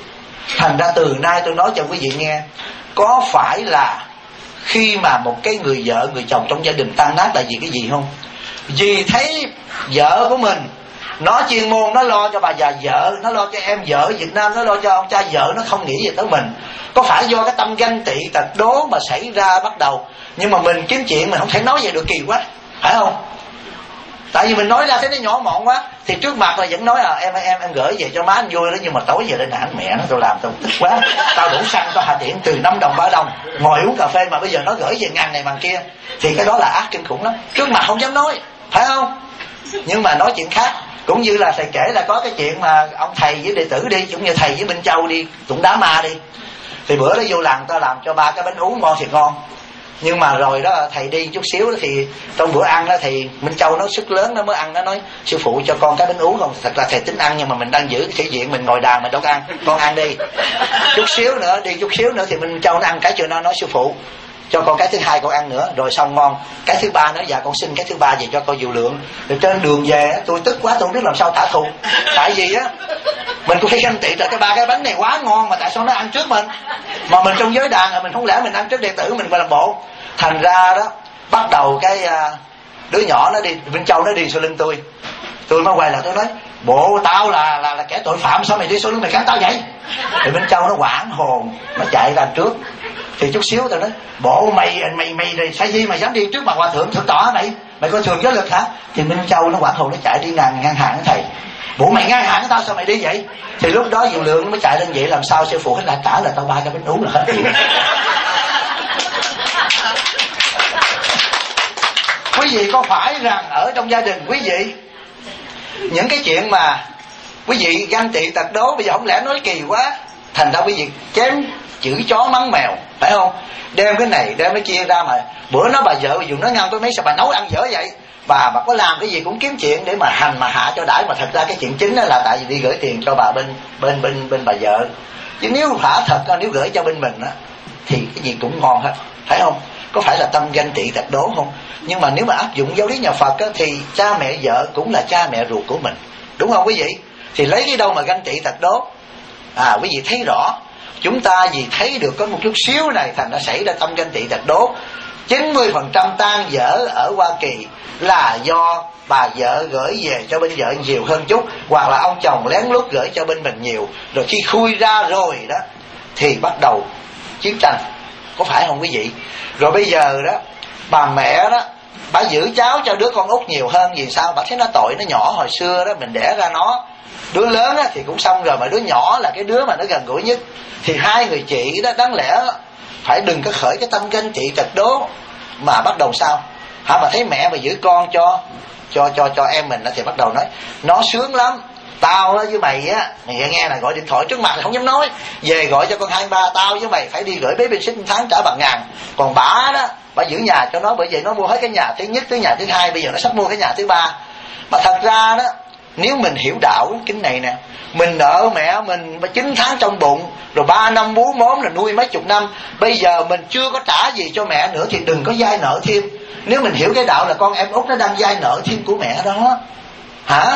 Thành ra từ nay tôi nói cho quý vị nghe, có phải là khi mà một cái người vợ người chồng trong gia đình tan nát là vì cái gì không? Vì thấy vợ của mình nó chuyên môn, nó lo cho bà già vợ, nó lo cho em vợ Việt Nam, nó lo cho ông cha vợ, nó không nghĩ về tới mình. Có phải do cái tâm ganh tị tật đố mà xảy ra bắt đầu? Nhưng mà mình kiếm chuyện mình không thể nói về được, kỳ quá, phải không? Tại vì mình nói ra thấy nó nhỏ mọn quá, thì trước mặt là vẫn nói à em em em gửi về cho má anh vui đó, nhưng mà tối về lên nản mẹ nó, tôi làm tôi tức quá, tao đủ xăng tao hà tiện từ năm đồng ba đồng ngồi uống cà phê mà bây giờ nó gửi về ngàn này bằng kia, thì cái đó là ác kinh khủng lắm. Trước mặt không dám nói, phải không? Nhưng mà nói chuyện khác. Cũng như là thầy kể là có cái chuyện mà ông thầy với đệ tử đi, cũng như thầy với Minh Châu đi tụng đá ma đi, thì bữa đó vô làng ta làm cho ba cái bánh ú ngon thì ngon, nhưng mà rồi đó thầy đi chút xíu đó, thì trong bữa ăn đó thì Minh Châu nó sức lớn nó mới ăn, nó nói sư phụ cho con cái bánh ú không. Thật ra thầy tính ăn nhưng mà mình đang giữ cái thể diện, mình ngồi đàn mình đâu có ăn, con ăn đi. Chút xíu nữa đi chút xíu nữa thì Minh Châu nó ăn cái chưa, nó nói sư phụ cho con cái thứ hai con ăn nữa, rồi xong ngon. Cái thứ ba nó dạ con xin cái thứ ba về cho con dù lượng. Rồi trên đường về tôi tức quá, tôi không biết làm sao trả thù. Tại vì á mình cũng phải ganh tị là cái ba cái bánh này quá ngon mà tại sao nó ăn trước mình, mà mình trong giới đàn mình không lẽ mình ăn trước đệ tử mình, phải làm bộ. Thành ra đó bắt đầu cái đứa nhỏ nó đi, Minh Châu nó đi sau lưng tôi, tôi mới quay lại tôi nói bộ tao là là là kẻ tội phạm, sao mày đi sau lưng mày cắn tao vậy? Thì Minh Châu nó hoảng hồn, nó chạy ra trước. Thì chút xíu tôi nói bộ mày mày mày này sai gì mà dám đi trước mặt hòa thượng thượng tọa mày, mày coi thường giới lực hả? Thì Minh Châu nó hoảng hồn, nó chạy đi ngang ngang hàng với thầy. Bộ mày ngang hàng với tao sao mày đi vậy? Thì lúc đó Diệu Lượng nó mới chạy lên vậy, làm sao sư phụ hết lại trả là tao ba cái bánh ú là hết chuyện. Quý vị có phải rằng ở trong gia đình quý vị những cái chuyện mà quý vị ganh tị tật đố bây giờ không lẽ nói kỳ quá, thành ra quý vị chém chửi chó mắng mèo, phải không? Đem cái này đem cái kia ra, mà bữa nó bà vợ dùng nó ngăn tôi mấy sao bà nấu ăn dở vậy, bà bà có làm cái gì cũng kiếm chuyện để mà hành mà hạ cho đãi, mà thật ra cái chuyện chính đó là tại vì đi gửi tiền cho bà bên bên bên bên bà vợ. Chứ nếu hả thật nếu gửi cho bên mình á thì cái gì cũng ngon hết, phải không? Có phải là tâm ganh tị tật đố không? Nhưng mà nếu mà áp dụng giáo lý nhà Phật á, thì cha mẹ vợ cũng là cha mẹ ruột của mình, đúng không quý vị? Thì lấy cái đâu mà ganh tị tật đố? À quý vị thấy rõ, chúng ta vì thấy được có một chút xíu này thành đã xảy ra tâm ganh tị tật đố. chín mươi phần trăm tan vỡ ở Hoa Kỳ là do bà vợ gửi về cho bên vợ nhiều hơn chút, hoặc là ông chồng lén lút gửi cho bên mình nhiều, rồi khi khui ra rồi đó thì bắt đầu chiến tranh, có phải không quý vị? Rồi bây giờ đó bà mẹ đó bà giữ cháu cho đứa con út nhiều hơn, vì sao? Bà thấy nó tội, nó nhỏ hồi xưa đó mình đẻ ra nó, đứa lớn á thì cũng xong rồi, mà đứa nhỏ là cái đứa mà nó gần gũi nhất. Thì hai người chị đó đáng lẽ phải đừng có khởi cái tâm ganh tị tật đố, mà bắt đầu sao hả? Mà thấy mẹ mà giữ con cho cho cho cho em mình đó, thì bắt đầu nói nó sướng lắm, tao với mày á, mày nghe là gọi điện thoại trước mặt là không dám nói, về gọi cho con hai ba, tao với mày phải đi gửi bế bên xích tháng trả bằng ngàn, còn bả đó bà giữ nhà cho nó, bởi vậy nó mua hết cái nhà thứ nhất tới nhà thứ hai, bây giờ nó sắp mua cái nhà thứ ba. Mà thật ra đó nếu mình hiểu đạo kính này nè, mình nợ mẹ mình chín tháng trong bụng, rồi ba năm bú mớm là nuôi mấy chục năm, bây giờ mình chưa có trả gì cho mẹ nữa thì đừng có vay nợ thêm. Nếu mình hiểu cái đạo là con em út nó đang vay nợ thêm của mẹ đó hả,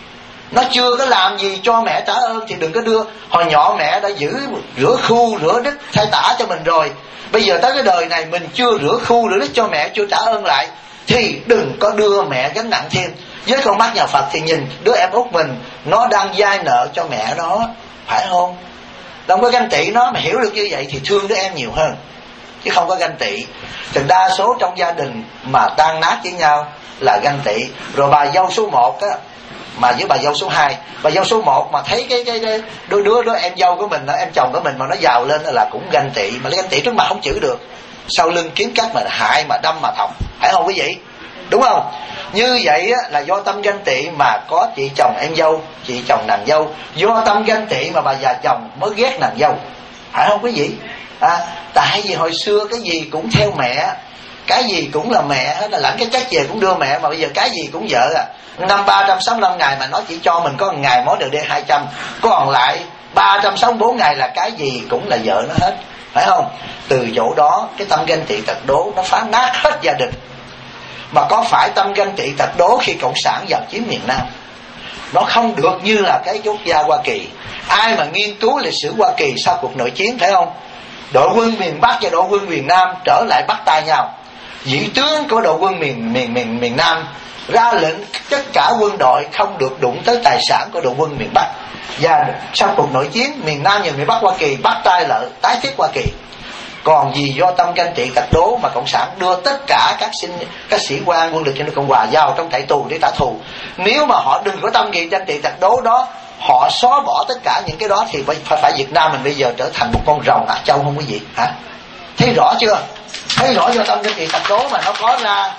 nó chưa có làm gì cho mẹ trả ơn thì đừng có đưa. Hồi nhỏ mẹ đã giữ rửa khu rửa đít thay tả cho mình rồi, bây giờ tới cái đời này mình chưa rửa khu rửa đít cho mẹ, chưa trả ơn lại, thì đừng có đưa mẹ gánh nặng thêm. Với con mắt nhà Phật thì nhìn đứa em út mình nó đang vay nợ cho mẹ đó, phải không? Đâu có ganh tị nó, mà hiểu được như vậy thì thương đứa em nhiều hơn, chứ không có ganh tị. Thì đa số trong gia đình mà tan nát với nhau là ganh tị. Rồi bà dâu số một á mà với bà dâu số hai, bà dâu số một mà thấy cái cái, cái đứa đứa đứa em dâu của mình, em chồng của mình mà nó giàu lên là cũng ganh tị, mà lấy ganh tị trước mặt không chữa được, sau lưng kiếm cách mà hại mà đâm mà thọc, phải không quý vị? Đúng không? Như vậy á, là do tâm ganh tị mà có chị chồng em dâu, chị chồng nàng dâu. Do tâm ganh tị mà bà già chồng mới ghét nàng dâu, phải không quý vị? À, tại vì hồi xưa cái gì cũng theo mẹ, cái gì cũng là mẹ hết, là lãnh cái chắc về cũng đưa mẹ, mà bây giờ cái gì cũng vợ à. Năm ba trăm sáu mươi lăm ngày mà nó chỉ cho mình có một ngày mỗi đợt đê hai trăm, còn lại ba trăm sáu mươi bốn ngày là cái gì cũng là vợ nó hết, phải không? Từ chỗ đó cái tâm ganh tị tật đố nó phá nát hết gia đình. Mà có phải tâm ganh tị tật đố khi cộng sản vào chiếm miền Nam? Nó không được như là cái quốc gia Hoa Kỳ. Ai mà nghiên cứu lịch sử Hoa Kỳ sau cuộc nội chiến thấy không, đội quân miền Bắc và đội quân miền Nam trở lại bắt tay nhau. Vị tướng của đội quân miền miền miền miền Nam ra lệnh tất cả quân đội không được đụng tới tài sản của đội quân miền Bắc. Và sau cuộc nội chiến, miền Nam và miền Bắc Hoa Kỳ bắt tay lại tái thiết Hoa Kỳ. Còn vì do tâm ganh tị tật đố mà cộng sản đưa tất cả các sinh các sĩ quan quân lực cho nước Cộng hòa vào trong trại tù để trả thù. Nếu mà họ đừng có tâm ganh tị tật đố đó, họ xóa bỏ tất cả những cái đó, thì phải phải Việt Nam mình bây giờ trở thành một con rồng Á Châu không quý vị hả? Thấy rõ chưa? Thấy rõ do tâm ganh tị tật đố mà nó có ra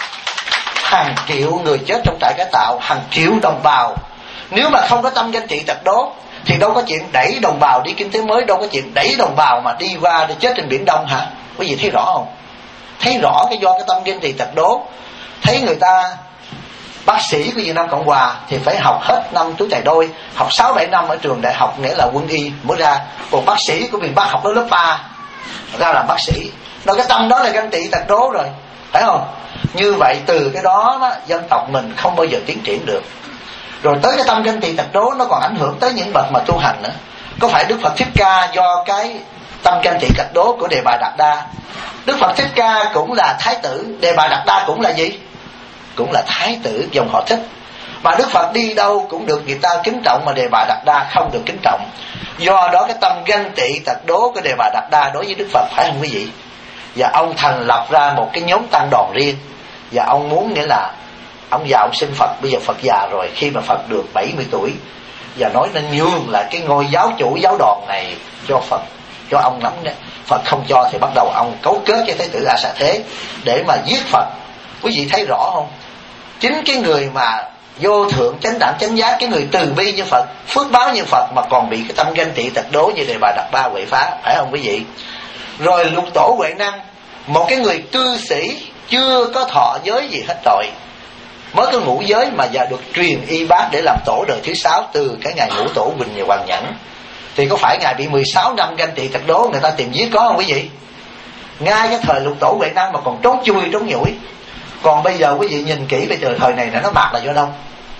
hàng triệu người chết trong trại cải tạo, hàng triệu đồng bào. Nếu mà không có tâm ganh tị tật đố thì đâu có chuyện đẩy đồng bào đi kinh tế mới, đâu có chuyện đẩy đồng bào mà đi qua để chết trên Biển Đông hả? Quý vị thấy rõ không? Thấy rõ cái do cái tâm ganh tị tật đố. Thấy người ta bác sĩ của Việt Nam Cộng Hòa thì phải học hết năm tú tài đôi, học sáu bảy năm ở trường đại học nghĩa là quân y mới ra. Còn bác sĩ của miền Bắc học đến lớp ba ra làm bác sĩ. Đó, cái tâm đó là ganh tị tật đố rồi, phải không? Như vậy từ cái đó, đó dân tộc mình không bao giờ tiến triển được. Rồi tới cái tâm ganh tị tật đố nó còn ảnh hưởng tới những bậc mà tu hành nữa. Có phải Đức Phật Thích Ca do cái tâm ganh tị tật đố của Đề Bà Đạt Đa? Đức Phật Thích Ca cũng là thái tử, Đề Bà Đạt Đa cũng là gì? Cũng là thái tử dòng họ Thích. Mà Đức Phật đi đâu cũng được người ta kính trọng, mà Đề Bà Đạt Đa không được kính trọng. Do đó cái tâm ganh tị tật đố của Đề Bà Đạt Đa đối với Đức Phật, phải không quý vị? Và ông thành lập ra một cái nhóm tăng đoàn riêng. Và ông muốn nghĩa là ông già ông xin Phật, bây giờ Phật già rồi, khi mà Phật được bảy mươi tuổi, và nói nên nhường lại cái ngôi giáo chủ giáo đoàn này cho Phật, cho ông nắm đó. Phật không cho thì bắt đầu ông cấu kết với Thái tử A Xà Thế để mà giết Phật. Quý vị thấy rõ không? Chính cái người mà vô thượng chánh đẳng chánh giác, cái người từ bi như Phật, phước báo như Phật, mà còn bị cái tâm ganh tị tật đố như Đề Bà Đạt Đa quậy phá, phải không quý vị? Rồi Lục Tổ Huệ Năng, một cái người cư sĩ chưa có thọ giới gì hết rồi, mới có ngũ giới mà giờ được truyền y bát để làm tổ đời thứ sáu từ cái ngày ngũ tổ Huỳnh và Hoàng Nhẫn. Thì có phải ngài bị mười sáu năm ganh tị tật đố người ta tìm giết có không quý vị? Ngay cái thời Lục Tổ Huệ Năng mà còn trốn chui trốn nhủi. Còn bây giờ quý vị nhìn kỹ bây giờ thời này nó bạc là do đâu?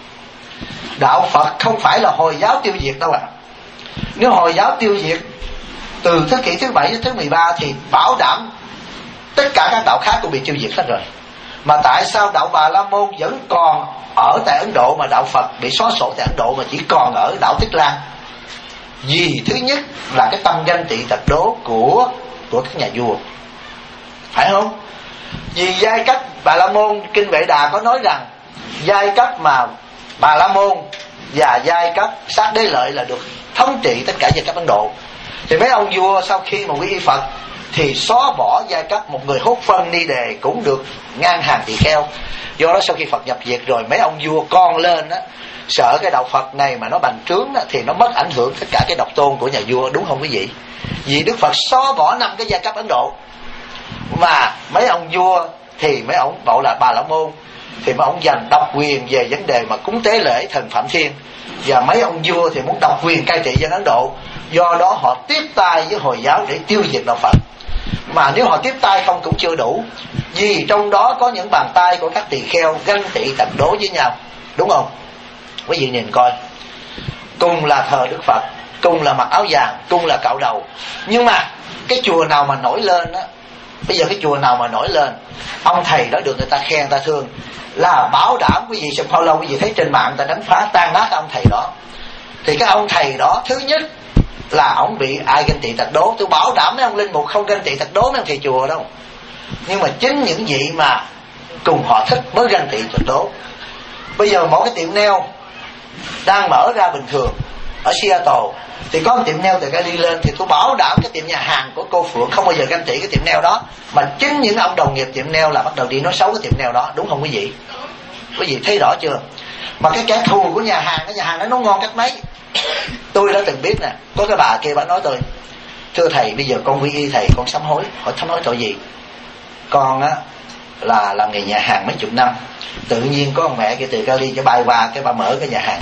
Đạo Phật không phải là Hồi giáo tiêu diệt đâu ạ. À. Nếu Hồi giáo tiêu diệt từ thế kỷ thứ bảy đến thứ mười ba thì bảo đảm tất cả các đạo khác cũng bị tiêu diệt hết rồi. Mà tại sao đạo Bà La Môn vẫn còn ở tại Ấn Độ mà đạo Phật bị xóa sổ tại Ấn Độ mà chỉ còn ở đảo Tích Lan? Vì thứ nhất là cái tâm ganh tị tật đố của của các nhà vua, phải không? Vì giai cấp Bà La Môn, Kinh Vệ Đà có nói rằng giai cấp mà Bà La Môn và giai cấp Sát Đế Lợi là được thống trị tất cả giai cấp Ấn Độ. Thì mấy ông vua sau khi mà quy y Phật thì xóa bỏ giai cấp, một người hốt phân ni đề cũng được ngang hàng tỳ kheo. Do đó sau khi Phật nhập diệt rồi, mấy ông vua con lên á, sợ cái đạo Phật này mà nó bành trướng á, thì nó mất ảnh hưởng tất cả cái độc tôn của nhà vua, đúng không quý vị? Vì Đức Phật xóa bỏ năm cái giai cấp Ấn Độ, mà mấy ông vua thì mấy ông bảo là Bà La Môn thì mấy ông giành độc quyền về vấn đề mà cúng tế lễ thần Phạm Thiên, và mấy ông vua thì muốn độc quyền cai trị dân Ấn Độ. Do đó họ tiếp tay với Hồi giáo để tiêu diệt đạo Phật. Mà nếu họ tiếp tay không cũng chưa đủ, vì trong đó có những bàn tay của các tỳ kheo ganh tị tật đố với nhau, đúng không? Quý vị nhìn coi, cùng là thờ Đức Phật, cùng là mặc áo vàng, cùng là cạo đầu, nhưng mà cái chùa nào mà nổi lên á, bây giờ cái chùa nào mà nổi lên, ông thầy đó được người ta khen, ta thương, là bảo đảm quý vị sẽ bao lâu quý vị thấy trên mạng ta đánh phá tan nát ông thầy đó. Thì cái ông thầy đó thứ nhất là ông bị ai ganh tị tật đố. Tôi bảo đảm mấy ông linh mục không ganh tị tật đố mấy ông thầy chùa đâu, nhưng mà chính những vị mà cùng họ thích mới ganh tị tật đố. Bây giờ mỗi cái tiệm nail đang mở ra bình thường ở Seattle thì có một tiệm nail từ cái đi lên, thì tôi bảo đảm cái tiệm nhà hàng của cô Phượng không bao giờ ganh tị cái tiệm nail đó, mà chính những ông đồng nghiệp tiệm nail là bắt đầu đi nói xấu cái tiệm nail đó, đúng không quý vị? Quý vị thấy rõ chưa? Mà cái kẻ thù của nhà hàng, cái nhà hàng đó nó ngon cách mấy. Tôi đã từng biết nè, có cái bà kia bà nói tôi: thưa thầy, bây giờ con quy y thầy, con sám hối. Hỏi sám hối tội gì? Con á là làm nghề nhà hàng mấy chục năm, tự nhiên có ông mẹ kia từ Cali cho bay qua, cái bà mở cái nhà hàng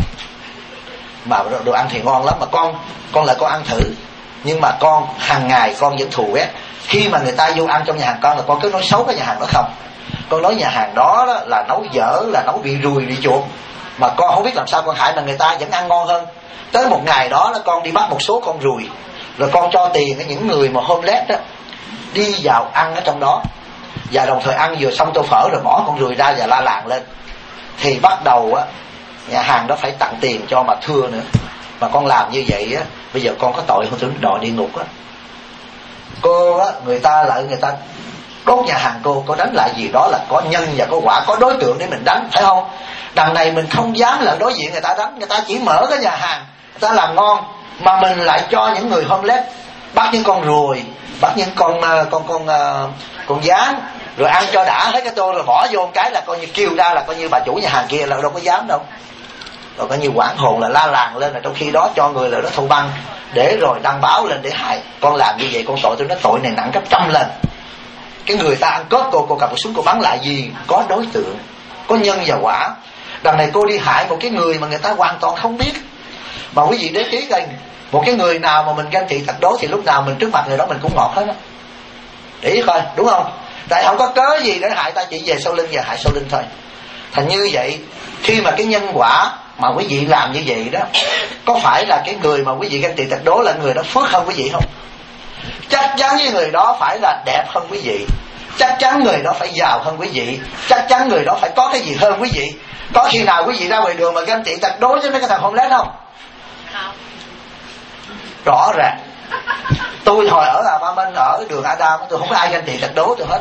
mà đồ ăn thì ngon lắm, mà con con lại con ăn thử, nhưng mà con hàng ngày con vẫn thù ghét. Khi mà người ta vô ăn trong nhà hàng con là con cứ nói xấu cái nhà hàng đó không. Con nói nhà hàng đó, đó là nấu dở, là nấu bị ruồi bị chuột. mà con không biết làm sao con hại mà người ta vẫn ăn ngon hơn. Tới một ngày đó là con đi bắt một số con ruồi, rồi con cho tiền cho những người mà homeless đó đi vào ăn ở trong đó, và đồng thời ăn vừa xong tô phở rồi bỏ con ruồi ra và la làng lên. Thì bắt đầu á, nhà hàng đó phải tặng tiền cho mà thưa nữa. Mà con làm như vậy á, bây giờ con có tội không, tưởng đòi địa ngục á. Cô á, người ta lại người ta đốt nhà hàng cô, cô đánh lại gì đó là có nhân và có quả, có đối tượng để mình đánh, phải không? Đằng này mình không dám là đối diện người ta đánh, người ta chỉ mở cái nhà hàng, người ta làm ngon, mà mình lại cho những người homeless bắt những con ruồi, bắt những con con con con, con gián, rồi ăn cho đã hết cái tô rồi bỏ vô một cái là coi như kêu ra là coi như bà chủ nhà hàng kia là đâu có dám đâu, rồi coi như quảng hồn là la làng lên, là trong khi đó cho người là đó thâu băng để rồi đăng báo lên để hại. Con làm như vậy con tội, tôi nói tội này nặng gấp trăm lần. Cái người ta ăn cướp cô, cô cầm súng cô bắn lại gì có đối tượng, có nhân và quả. Đằng này cô đi hại một cái người mà người ta hoàn toàn không biết. Mà quý vị để ý coi, một cái người nào mà mình ganh tị tật đố thì lúc nào mình trước mặt người đó mình cũng ngọt hết á. Để ý coi, đúng không? Tại không có cớ gì để hại ta, chỉ về sau lưng và hại sau lưng thôi. Thành như vậy, khi mà cái nhân quả mà quý vị làm như vậy đó, có phải là cái người mà quý vị ganh tị tật đố là người đó phước hơn quý vị không? Chắc chắn với người đó phải là đẹp hơn quý vị, chắc chắn người đó phải giàu hơn quý vị, chắc chắn người đó phải có cái gì hơn quý vị. Có khi nào quý vị ra ngoài đường mà ganh tị tật đố với mấy cái thằng homeless không? Không. Rõ ràng. Tôi hồi ở là Ba Minh, ở đường Adam, tôi không có ai ganh tị tật đố tôi hết,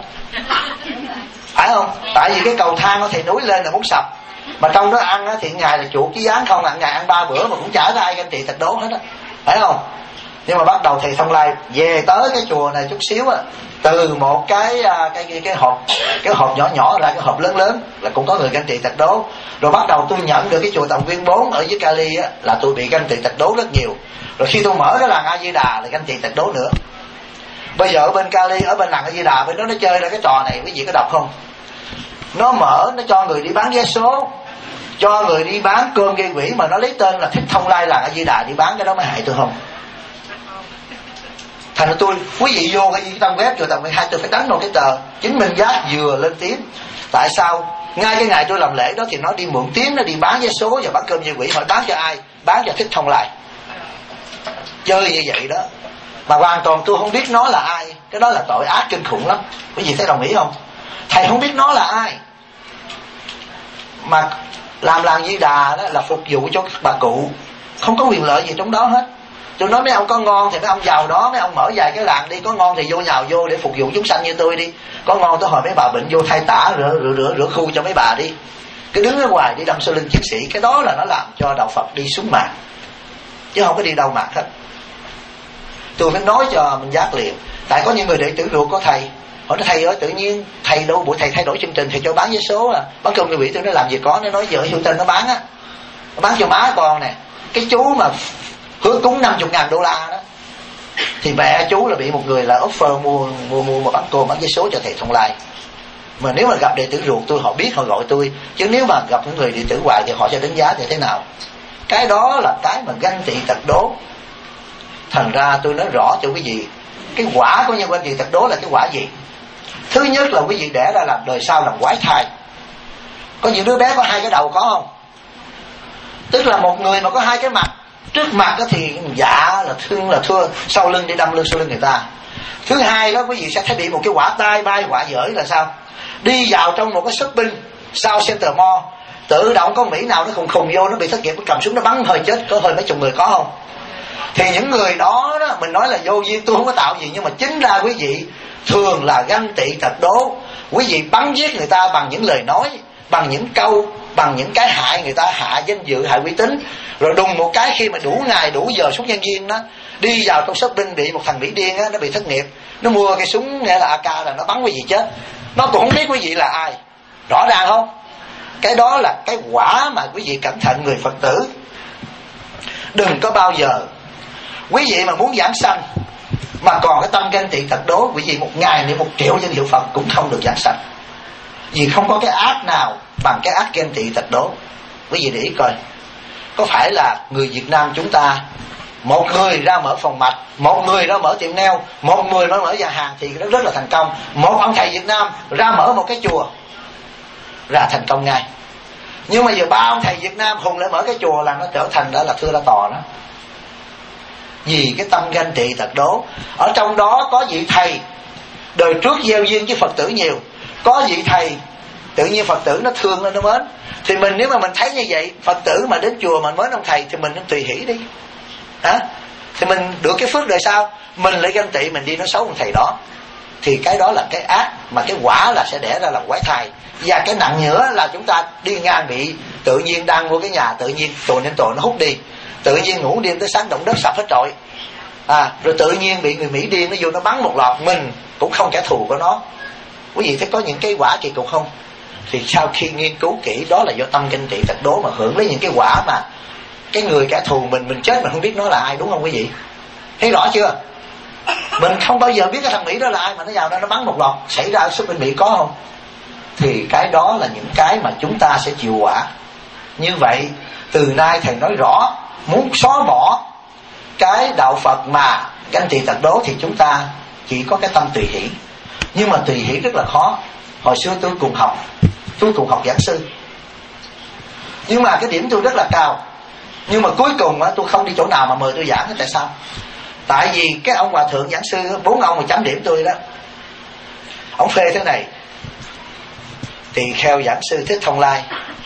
phải không? Tại vì cái cầu thang nó thì núi lên là muốn sập, mà trong đó ăn thì ngày là chuột với gián không, là ngày ăn ba bữa mà cũng chả có ai ganh tị tật đố hết á, phải không? Nhưng mà bắt đầu thầy Thông Lai về tới cái chùa này chút xíu á, từ một cái cái cái, cái hộp cái hộp nhỏ nhỏ ra cái hộp lớn lớn là cũng có người ganh tị tật đố. Rồi bắt đầu tôi nhận được cái chùa Tòng Viên bốn ở dưới Cali á, là tôi bị ganh tị tật đố rất nhiều. Rồi khi tôi mở cái làng A Di Đà là ganh tị tật đố nữa. Bây giờ ở bên Cali, ở bên làng A Di Đà bên đó nó chơi ra cái trò này, quý vị có đọc không? Nó mở, nó cho người đi bán vé số, cho người đi bán cơm gây quỷ, mà nó lấy tên là Thích Thông Lai làng A Di Đà đi bán. Cái đó mới hại tôi không? Thành ra tôi, quý vị vô cái trang web chùa Tòng Viên hai, tôi phải đánh một cái tờ chứng minh giá vừa lên tiếng. Tại sao? Ngay cái ngày tôi làm lễ đó thì nó đi mượn tiếng, nó đi bán vé số và bán cơm gây quỷ. Hỏi bán cho ai? Bán cho Thích Thông Lai. Chơi như vậy đó mà hoàn toàn tôi không biết nó là ai. Cái đó là tội ác kinh khủng lắm. Quý vị thấy đồng ý không? Thầy không biết nó là ai, mà làm làng Di Đà đó là phục vụ cho các bà cụ, không có quyền lợi gì trong đó hết. Tôi nói mấy ông có ngon thì mấy ông giàu đó, mấy ông mở vài cái làng đi, có ngon thì vô nhào vô để phục vụ chúng sanh như tôi đi. Có ngon tôi hỏi mấy bà bệnh vô thay tả rửa rửa rửa, rửa khu cho mấy bà đi. Cứ đứng ở ngoài đi đâm sau lưng chiến sĩ, cái đó là nó làm cho đạo Phật đi xuống mạc, chứ không có đi đâu mạc hết. Tôi mới nói cho mình giác liền. Tại có những người đệ tử ruột có thầy, hỏi nó thầy ơi, tự nhiên thầy đâu buổi thầy thay đổi chương trình, thầy cho bán vé số à, bán cơm người bị. Tôi nói làm gì có, nó nói vợ hiệu tên nó bán á, nó bán cho má con nè. Cái chú mà hứa cúng năm mươi ngàn đô la đó, thì mẹ chú là bị một người là offer mua mua mua mà bán cơm bán vé số cho thầy Thông Lai. Mà nếu mà gặp đệ tử ruột tôi, họ biết họ gọi tôi, chứ nếu mà gặp những người đệ tử hoài thì họ sẽ đánh giá như thế nào. Cái đó là cái mà ganh tị tật đố. Thành ra tôi nói rõ cho quý vị, cái quả của nhân ganh tị tật đố là cái quả gì? Thứ nhất là quý vị đẻ ra làm đời sau làm quái thai. Có những đứa bé có hai cái đầu có không? Tức là một người mà có hai cái mặt, trước mặt thì dạ là thương là thưa, sau lưng đi đâm lưng sau lưng người ta. Thứ hai đó quý vị sẽ thấy bị một cái quả tai bay quả dỡi là sao? Đi vào trong một cái shopping sau Center Mall, tự động con Mỹ nào nó khùng khùng vô, nó bị thất nghiệp, nó cầm súng nó bắn hơi chết, có hơi mấy chục người có không? Thì những người đó đó, mình nói là vô duyên, tôi không có tạo gì, nhưng mà chính ra quý vị thường là ganh tị tật đố. Quý vị bắn giết người ta bằng những lời nói, bằng những câu, bằng những cái hại người ta, hạ danh dự, hại uy tín. Rồi đùng một cái khi mà đủ ngày đủ giờ súng nhân viên đó đi vào trong shopping, bị một thằng Mỹ điên á, nó bị thất nghiệp, nó mua cái súng nghe là a ca là nó bắn quý vị chết, nó cũng không biết quý vị là ai. Rõ ràng không? Cái đó là cái quả mà quý vị cẩn thận người Phật tử. Đừng có bao giờ quý vị mà muốn giảng sanh mà còn cái tâm ganh tị tật đố, quý vị một ngày niệm một triệu danh hiệu Phật cũng không được giảng sanh. Vì không có cái ác nào bằng cái ác ganh tị tật đố. Quý vị để ý coi, có phải là người Việt Nam chúng ta, một người ra mở phòng mạch, một người ra mở tiệm nail, một người ra mở nhà hàng thì nó rất là thành công. Một ông thầy Việt Nam ra mở một cái chùa ra thành công ngay. Nhưng mà giờ ba ông thầy Việt Nam hùng lại mở cái chùa là nó trở thành đó là thưa la tò đó. Vì cái tâm ganh tị tật đố. Ở trong đó có vị thầy đời trước gieo duyên với Phật tử nhiều, có vị thầy tự nhiên Phật tử nó thương nó mến. Thì mình nếu mà mình thấy như vậy, Phật tử mà đến chùa mà mến ông thầy thì mình tùy hỷ đi, hả? Thì mình được cái phước đời sau. Mình lại ganh tị, mình đi nói xấu ông thầy đó, thì cái đó là cái ác, mà cái quả là sẽ đẻ ra làm quái thai. Và cái nặng nữa là chúng ta đi ngang bị tự nhiên đang mua cái nhà, tự nhiên tồi nên tồi nó hút đi, tự nhiên ngủ đêm tới sáng động đất sập hết trọi, à, rồi tự nhiên bị người Mỹ điên nó vô nó bắn một loạt. Mình cũng không kẻ thù của nó. Quý vị thấy có những cái quả kỳ cục không? Thì sau khi nghiên cứu kỹ, đó là do tâm ganh tị tật đố mà hưởng lấy những cái quả mà cái người kẻ thù mình mình chết mình không biết nó là ai, đúng không quý vị? Thấy rõ chưa? Mình không bao giờ biết cái thằng Mỹ đó là ai, mà nó vào đó nó bắn một loạt. Xảy ra sức bên Mỹ có không? Thì cái đó là những cái mà chúng ta sẽ chịu quả. Như vậy từ nay thầy nói rõ, muốn xóa bỏ cái đạo Phật mà ganh tị tật đố thì chúng ta chỉ có cái tâm tùy hỷ. Nhưng mà tùy hỷ rất là khó. Hồi xưa tôi cùng học, tôi cùng học giảng sư, nhưng mà cái điểm tôi rất là cao. Nhưng mà cuối cùng á, tôi không đi chỗ nào mà mời tôi giảng. Tại sao? Tại vì cái ông hòa thượng giảng sư, bốn ông mà chấm điểm tôi đó, ông phê thế này: tỳ kheo giảng sư Thích Thông Lai,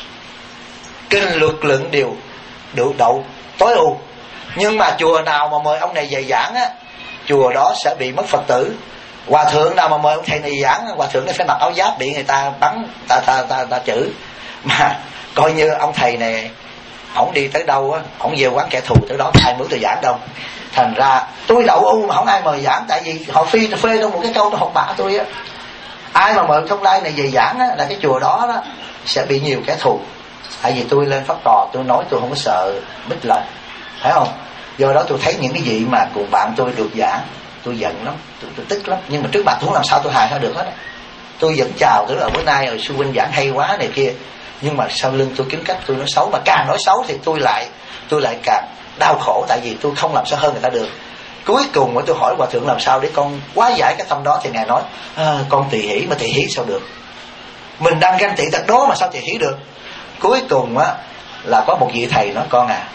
kinh luật luận đều đủ đậu tối ưu, nhưng mà chùa nào mà mời ông này về giảng á, chùa đó sẽ bị mất Phật tử. Hòa thượng nào mà mời ông thầy này giảng, hòa thượng này phải mặc áo giáp bị người ta bắn, ta ta ta, ta chửi. Mà coi như ông thầy này, ổng đi tới đâu á, ổng về quán kẻ thù tới đó, ai muốn tôi giảng đâu. Thành ra tôi đậu u mà không ai mời giảng, tại vì họ phi phê trong một cái câu tôi học bạ tôi á: ai mà mời Thông Lai này về giảng á, là cái chùa đó đó sẽ bị nhiều kẻ thù. Tại vì tôi lên pháp trò, tôi nói tôi không có sợ bích lệnh, phải không? Do đó tôi thấy những cái gì mà cùng bạn tôi được giảng, tôi giận lắm, tôi, tôi tức lắm. Nhưng mà trước mặt tôi không làm sao tôi hài ra được hết á. Tôi vẫn chào, tức là bữa nay rồi sư huynh giảng hay quá này kia, nhưng mà sau lưng tôi kiếm cách tôi nói xấu. Mà càng nói xấu thì tôi lại tôi lại càng đau khổ, tại vì tôi không làm sao hơn người ta được. Cuối cùng tôi hỏi hòa thượng làm sao để con hóa giải cái tâm đó, thì ngài nói: à, con tùy hỷ. Mà tùy hỷ sao được? Mình đang ganh tị tật đố mà sao tùy hỷ được? Cuối cùng á là có một vị thầy nói: con à,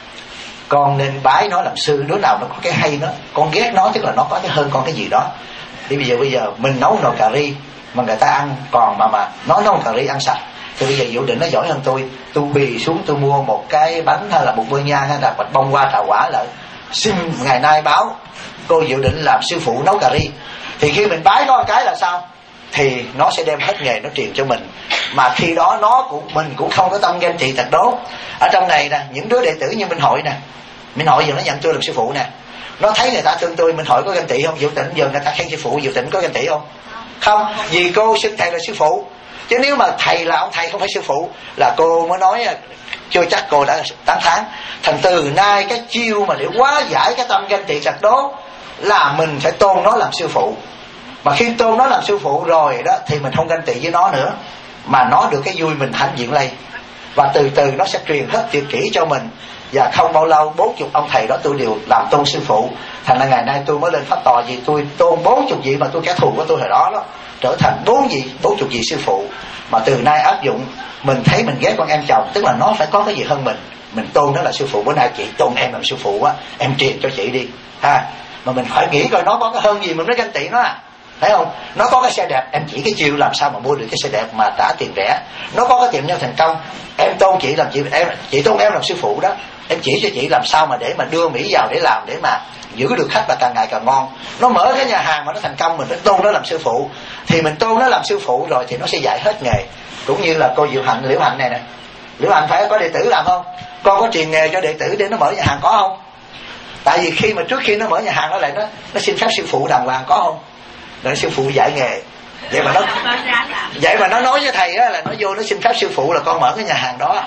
con nên bái nó làm sư. Đứa nào nó có cái hay nó, con ghét nó, tức là nó có cái hơn con cái gì đó. Thì bây giờ bây giờ mình nấu nồi cà ri mà người ta ăn còn mà mà nó nấu cà ri ăn sạch, thì bây giờ Vũ Định nó giỏi hơn tôi. Tôi quỳ xuống tôi mua một cái bánh hay là một bơ nhang hay là bạch bông hoa trà quả lại, xin ngày nay báo cô Vũ Định làm sư phụ nấu cà ri. Thì khi mình bái nó một cái là sao? Thì nó sẽ đem hết nghề nó truyền cho mình. Mà khi đó nó cũng mình cũng không có tâm ganh tị tật đố. Ở trong này nè, những đứa đệ tử như Minh Hội nè, Minh Hội giờ nó nhận tôi làm sư phụ nè, nó thấy người ta thương tôi. Minh Hội có ganh tị không? Vũ Tịnh giờ người ta khen sư phụ, Vũ Tịnh có ganh tị không? Không, vì cô xưng thầy là sư phụ. Chứ nếu mà thầy là ông thầy không phải sư phụ là cô mới nói chưa chắc cô đã tán thán. Thành từ nay cái chiêu mà để hóa giải cái tâm ganh tị tật đố là mình phải tôn nó làm sư phụ. Mà khi tôn nó làm sư phụ rồi đó thì mình không ganh tị với nó nữa, mà nó được cái vui mình hãnh diện lây. Và từ từ nó sẽ truyền hết tuyệt kỹ cho mình. Và không bao lâu bốn chục ông thầy đó tôi đều làm tôn sư phụ. Thành ra ngày nay tôi mới lên pháp tòa, vì tôi tôn bốn chục vị mà tôi kẻ thù của tôi hồi đó đó trở thành bốn vị bốn chục vị sư phụ. Mà từ nay áp dụng, mình thấy mình ghét con em chồng, tức là nó phải có cái gì hơn mình, mình tôn nó là sư phụ. Bữa nay chị tôn em làm sư phụ á, em truyền cho chị đi ha. Mà mình phải nghĩ coi nó có cái hơn gì mình mới ganh tị nó à, thấy không? Nó có cái xe đẹp, em chỉ cái chiêu làm sao mà mua được cái xe đẹp mà trả tiền rẻ. Nó có cái tiệm nail thành công, em tôn chị làm chị em chị tôn em làm sư phụ đó, em chỉ cho chị làm sao mà để mà đưa Mỹ vào để làm, để mà giữ được khách và càng ngày càng ngon. Nó mở cái nhà hàng mà nó thành công, mình phải tôn nó làm sư phụ. Thì mình tôn nó làm sư phụ rồi thì nó sẽ dạy hết nghề. Cũng như là cô Diệu Hạnh, Liễu Hạnh này nè, Liễu Hạnh phải có đệ tử làm không? Con có truyền nghề cho đệ tử để nó mở nhà hàng có không? Tại vì khi mà trước khi nó mở nhà hàng nó lại nó nó xin phép sư phụ đàng hoàng có không? Rồi sư phụ dạy nghề. Vậy mà nó vậy mà nó nói với thầy á, là nó vô nó xin phép sư phụ là con mở cái nhà hàng đó.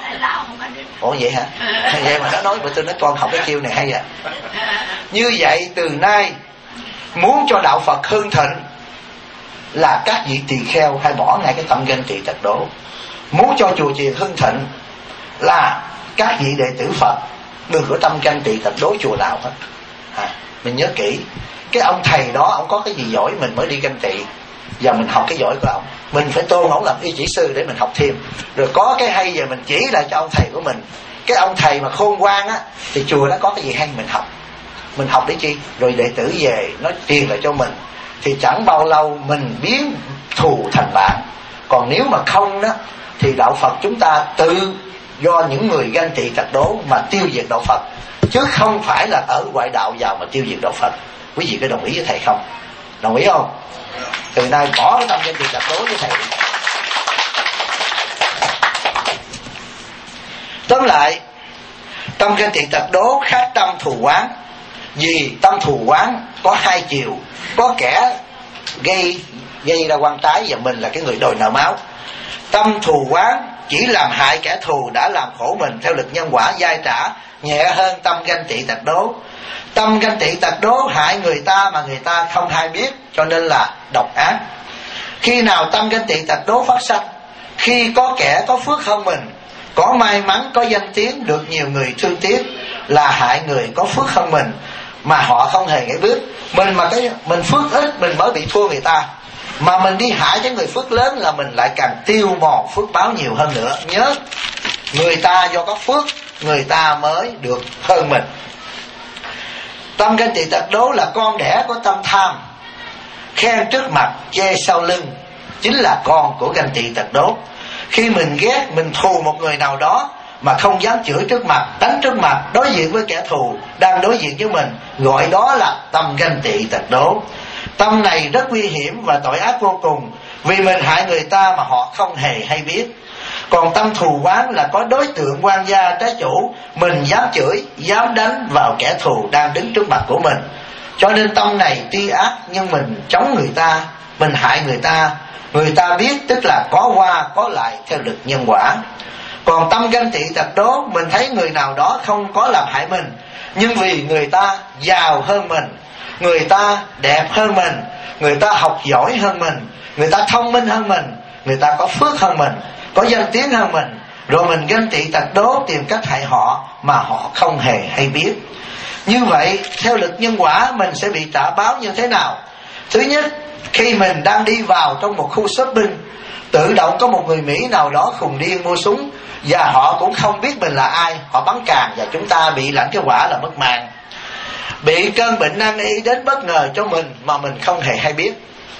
Ủa vậy hả? Vậy mà nó nói, bữa tôi nói con học cái chiêu này hay à. Như vậy từ nay muốn cho đạo Phật hưng thịnh là các vị tỳ kheo hay bỏ ngay cái tâm ganh tị tật đố. Muốn cho chùa chiền hưng thịnh là các vị đệ tử Phật đừng có tâm ganh tị tật đố chùa nào hết à, mình nhớ kỹ. Cái ông thầy đó ông có cái gì giỏi mình mới đi ganh tị, Giờ mình học cái giỏi của ông, mình phải tôn ông làm y chỉ sư để mình học thêm. Rồi có cái hay giờ mình chỉ lại cho ông thầy của mình. Cái ông thầy mà khôn ngoan á thì chùa đó có cái gì hay mình học. Mình học để chi? Rồi đệ tử về nó truyền lại cho mình, thì chẳng bao lâu mình biến thù thành bạn. Còn nếu mà không đó thì đạo Phật chúng ta tự do những người ganh tị tật đố mà tiêu diệt đạo Phật, chứ không phải là ở ngoại đạo vào mà tiêu diệt đạo Phật. Quý vị có đồng ý với thầy không? Đồng ý không? Từ nay bỏ cái tâm ganh tị tật đố với thầy. Tóm lại, tâm ganh tị tật đố khác tâm thù oán. Vì tâm thù oán có hai chiều, có kẻ gây gây ra quan trái và mình là cái người đòi nợ máu. Tâm thù oán chỉ làm hại kẻ thù đã làm khổ mình theo lực nhân quả dai trả, nhẹ hơn tâm ganh tị tật đố. Tâm ganh tị tật đố hại người ta mà người ta không hay biết, cho nên là độc ác. Khi nào tâm ganh tị tật đố phát sinh? Khi có kẻ có phước hơn mình, có may mắn, có danh tiếng, được nhiều người thương tiếc, là hại người có phước hơn mình mà họ không hề nghĩ biết. Mình mà cái mình phước ít mình mới bị thua người ta, mà mình đi hại cho người phước lớn là mình lại càng tiêu mòn phước báo nhiều hơn nữa. Nhớ, người ta do có phước người ta mới được hơn mình. Tâm ganh tị tật đố là con đẻ của tâm tham. Khen trước mặt chê sau lưng chính là con của ganh tị tật đố. Khi mình ghét, mình thù một người nào đó mà không dám chửi trước mặt, đánh trước mặt, đối diện với kẻ thù đang đối diện với mình, gọi đó là tâm ganh tị tật đố. Tâm này rất nguy hiểm và tội ác vô cùng, vì mình hại người ta mà họ không hề hay biết. Còn tâm thù oán là có đối tượng quan gia trái chủ, mình dám chửi, dám đánh vào kẻ thù đang đứng trước mặt của mình. Cho nên tâm này tuy ác nhưng mình chống người ta, mình hại người ta, người ta biết, tức là có qua có lại theo lực nhân quả. Còn tâm ganh tị tật đố, mình thấy người nào đó không có làm hại mình, nhưng vì người ta giàu hơn mình, người ta đẹp hơn mình, người ta học giỏi hơn mình, người ta thông minh hơn mình, người ta có phước hơn mình, có danh tiếng hơn mình, rồi mình ganh tị tật đố tìm cách hại họ mà họ không hề hay biết. Như vậy theo lực nhân quả mình sẽ bị trả báo như thế nào? Thứ nhất, khi mình đang đi vào trong một khu shopping, tự động có một người Mỹ nào đó khùng điên mua súng, và họ cũng không biết mình là ai, họ bắn càng và chúng ta bị lãnh cái quả là mất mạng. Bị cơn bệnh nan y đến bất ngờ cho mình mà mình không hề hay biết.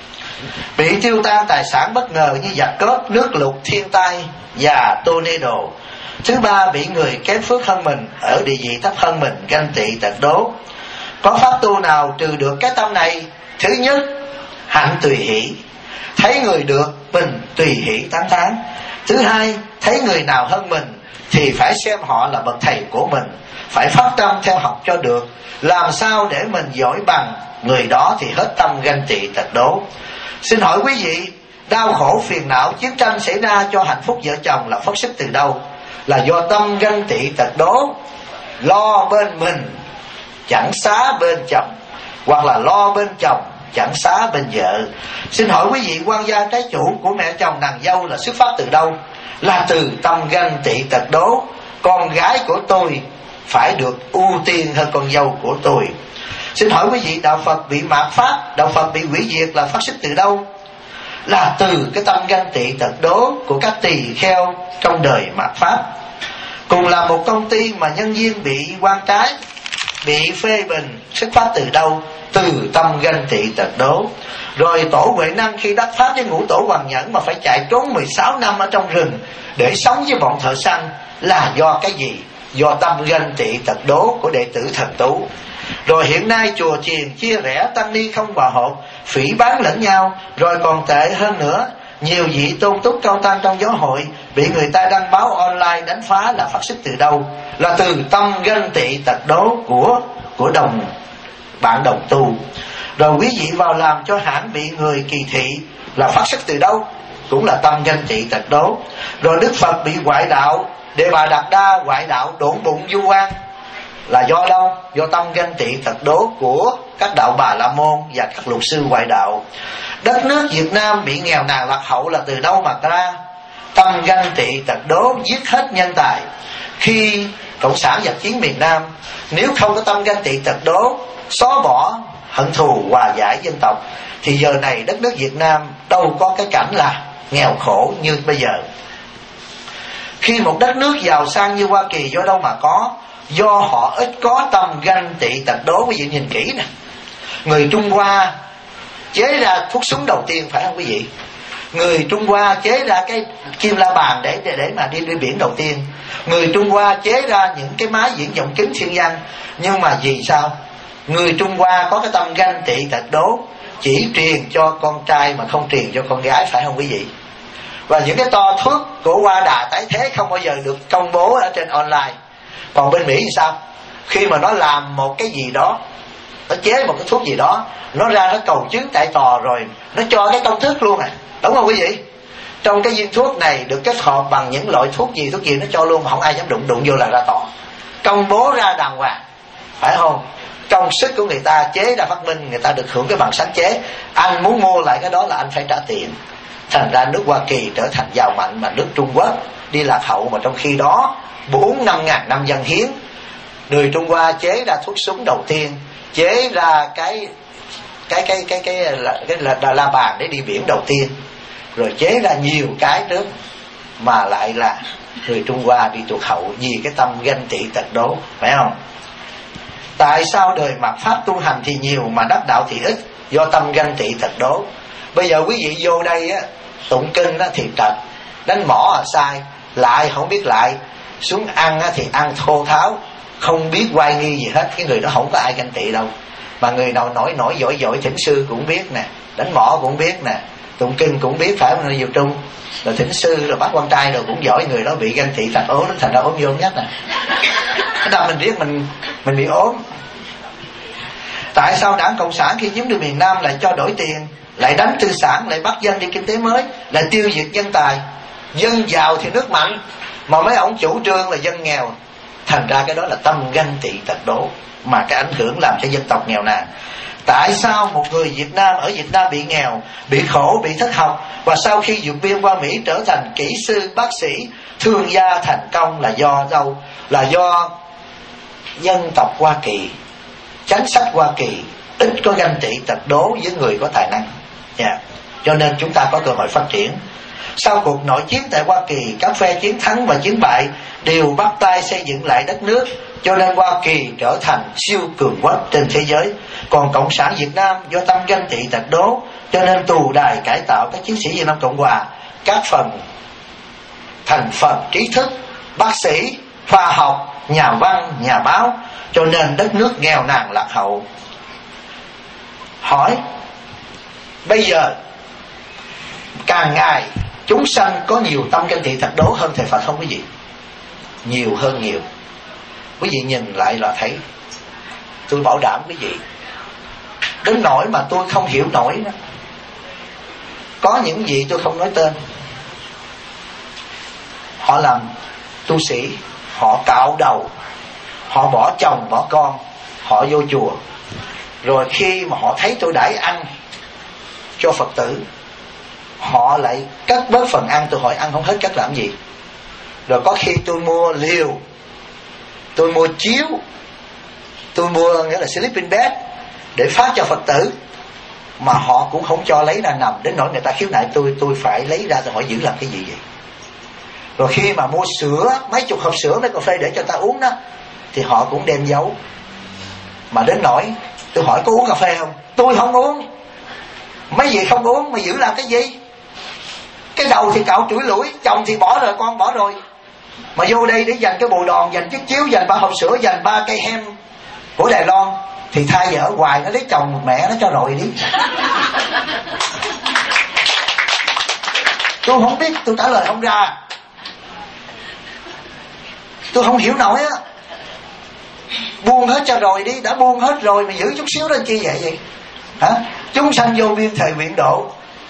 Bị tiêu tan tài sản bất ngờ như giặc cướp, nước lụt, thiên tai và tornado. Thứ ba, bị người kém phước hơn mình, ở địa vị thấp hơn mình, ganh tị tật đố. Có pháp tu nào trừ được cái tâm này? Thứ nhất, hạnh tùy hỷ, thấy người được mình tùy hỷ tán thán. Thứ hai, thấy người nào hơn mình thì phải xem họ là bậc thầy của mình, phải phát tâm theo học cho được. Làm sao để mình giỏi bằng người đó thì hết tâm ganh tị tật đố. Xin hỏi quý vị, đau khổ phiền não chiến tranh xảy ra cho hạnh phúc vợ chồng là phát xuất từ đâu? Là do tâm ganh tị tật đố, lo bên mình chẳng xá bên chồng, hoặc là lo bên chồng chẳng xá bên vợ. Xin hỏi quý vị, quan gia trái chủ của mẹ chồng nàng dâu là xuất phát từ đâu? Là từ tâm ganh tị tật đố. Con gái của tôi phải được ưu tiên hơn con dâu của tôi. Xin hỏi quý vị, đạo Phật bị mạt pháp, đạo Phật bị hủy diệt là phát xuất từ đâu? Là từ cái tâm ganh tị tật đố của các tỳ kheo trong đời mạt pháp. Cùng là một công ty mà nhân viên bị quan trái, bị phê bình, xuất phát từ đâu? Từ tâm ganh tị tật đố. Rồi tổ Huệ Năng khi đắc pháp với ngũ tổ Hoàng Nhẫn mà phải chạy trốn mười sáu năm ở trong rừng để sống với bọn thợ săn, là do cái gì? Do tâm ganh tị tật đố của đệ tử Thần Tú. Rồi hiện nay chùa chiền chia rẽ, tăng ni không hòa hợp, phỉ báng lẫn nhau. Rồi còn tệ hơn nữa, nhiều vị tôn túc cao tăng trong giáo hội bị người ta đăng báo online đánh phá, là phát xuất từ đâu? Là từ tâm ganh tị tật đố của của đồng bạn đồng tu. Rồi quý vị vào làm cho hãng bị người kỳ thị, là phát xuất từ đâu? Cũng là tâm ganh tị tật đố. Rồi Đức Phật bị ngoại đạo, Đề Bà Đạt Đa ngoại đạo độn bụng vu oan, là do đâu? Do tâm ganh tị tật đố của các đạo Bà La Môn và các luật sư ngoại đạo. Đất nước Việt Nam bị nghèo nàn lạc hậu là từ đâu mà ra? Tâm ganh tị tật đố giết hết nhân tài. Khi Cộng sản giặc chiến miền Nam, nếu không có tâm ganh tị tật đố, xóa bỏ hận thù, hòa giải dân tộc, thì giờ này đất nước Việt Nam đâu có cái cảnh là nghèo khổ như bây giờ. Khi một đất nước giàu sang như Hoa Kỳ do đâu mà có? Do họ ít có tâm ganh tị tật đố. Quý vị nhìn kỹ nè, người Trung Hoa chế ra thuốc súng đầu tiên, phải không quý vị? Người Trung Hoa chế ra cái kim la bàn để để, để mà đi đi biển đầu tiên. Người Trung Hoa chế ra những cái máy diễn vọng kính thiên văn. Nhưng mà vì sao? Người Trung Hoa có cái tâm ganh tị tật đố, chỉ truyền cho con trai mà không truyền cho con gái, phải không quý vị? Và những cái to thuốc của Hoa Đà tái thế không bao giờ được công bố ở trên online. Còn bên Mỹ thì sao? Khi mà nó làm một cái gì đó, nó chế một cái thuốc gì đó, nó ra nó cầu chứng tại tòa rồi nó cho cái công thức luôn à, đúng không quý vị? Trong cái viên thuốc này được kết hợp bằng những loại thuốc gì thuốc gì nó cho luôn, mà không ai dám đụng đụng vô là ra tòa, công bố ra đàng hoàng, phải không? Công sức của người ta chế ra phát minh, người ta được hưởng cái bằng sáng chế. Anh muốn mua lại cái đó là anh phải trả tiền. Thành ra nước Hoa Kỳ trở thành giàu mạnh, mà nước Trung Quốc đi lạc hậu. Mà trong khi đó bốn năm ngàn năm dân hiến, người Trung Hoa chế ra thuốc súng đầu tiên, chế ra cái cái cái cái cái là cái là, là la bàn để đi biển đầu tiên, rồi chế ra nhiều cái trước, mà lại là người Trung Hoa bị tụt hậu vì cái tâm ganh tị tật đố, phải không? Tại sao đời mạt pháp tu hành thì nhiều mà đắc đạo thì ít? Do tâm ganh tị tật đố. Bây giờ quý vị vô đây á, tụng kinh á thì trật, đánh mõ là sai, lại không biết lại, xuống ăn á thì ăn thô tháo, không biết oai nghi gì hết. Cái người đó không có ai ganh tị đâu. Mà người nào nổi nổi giỏi giỏi thỉnh sư cũng biết nè, đánh mõ cũng biết nè, tụng kinh cũng biết, phải không? Diệu Trung rồi thỉnh sư rồi bác quan trai rồi cũng giỏi. Người đó bị ganh tị tật ố, nó thành ra ốm vô nhất nè. Cái đó mình biết mình mình bị ốm. Tại sao Đảng Cộng sản khi chiếm được miền Nam lại cho đổi tiền, lại đánh tư sản, lại bắt dân đi kinh tế mới, lại tiêu diệt dân tài? Dân giàu thì nước mạnh, mà mấy ông chủ trương là dân nghèo. Thành ra cái đó là tâm ganh tị tật đố, mà cái ảnh hưởng làm cho dân tộc nghèo nàn. Tại sao một người Việt Nam ở Việt Nam bị nghèo, bị khổ, bị thất học, và sau khi vượt biên qua Mỹ trở thành kỹ sư, bác sĩ, thương gia thành công là do đâu? Là do dân tộc Hoa Kỳ, chính sách Hoa Kỳ ít có ganh tị tật đố với người có tài năng. Yeah. Cho nên chúng ta có cơ hội phát triển. Sau cuộc nội chiến tại Hoa Kỳ, các phe chiến thắng và chiến bại đều bắt tay xây dựng lại đất nước, cho nên Hoa Kỳ trở thành siêu cường quốc trên thế giới. Còn Cộng sản Việt Nam do tâm ganh tị tật đố, cho nên tù đài cải tạo các chiến sĩ Việt Nam Cộng Hòa, các phần thành phần trí thức, bác sĩ, khoa học, nhà văn, nhà báo, cho nên đất nước nghèo nàn lạc hậu. Hỏi, bây giờ càng ngày chúng sanh có nhiều tâm ganh tị tật đố hơn thầy Phật không quý vị? Nhiều hơn nhiều. Quý vị nhìn lại là thấy. Tôi bảo đảm quý vị, đến nỗi mà tôi không hiểu nổi đó. Có những vị tôi không nói tên, họ làm tu sĩ, họ cạo đầu, họ bỏ chồng bỏ con, họ vô chùa, rồi khi mà họ thấy tôi đãi ăn cho Phật tử, họ lại cắt bớt phần ăn. Tôi hỏi ăn không hết cắt làm gì? Rồi có khi tôi mua liều, tôi mua chiếu, tôi mua nghĩa là sleeping bed để phát cho Phật tử, mà họ cũng không cho lấy ra nằm. Đến nỗi người ta khiếu nại tôi, tôi phải lấy ra. Tôi hỏi giữ làm cái gì vậy? Rồi khi mà mua sữa, mấy chục hộp sữa, mấy cà phê để cho ta uống đó, thì họ cũng đem giấu. Mà đến nỗi tôi hỏi có uống cà phê không? Tôi không uống. Mấy vị không uống mà giữ làm cái gì? Cái đầu thì cạo chuỗi lũi, chồng thì bỏ rồi, con bỏ rồi, mà vô đây để dành cái bồ đòn, dành chiếc chiếu, dành ba hộp sữa, dành ba cây hem của Đài Loan, thì thay vợ hoài nó lấy chồng mẹ nó cho rồi đi. Tôi không biết, tôi trả lời không ra. Tôi không hiểu nổi á. Buông hết cho rồi đi, đã buông hết rồi mà giữ chút xíu lên chi vậy vậy? Hả? Chúng sanh vô biên thời nguyện độ,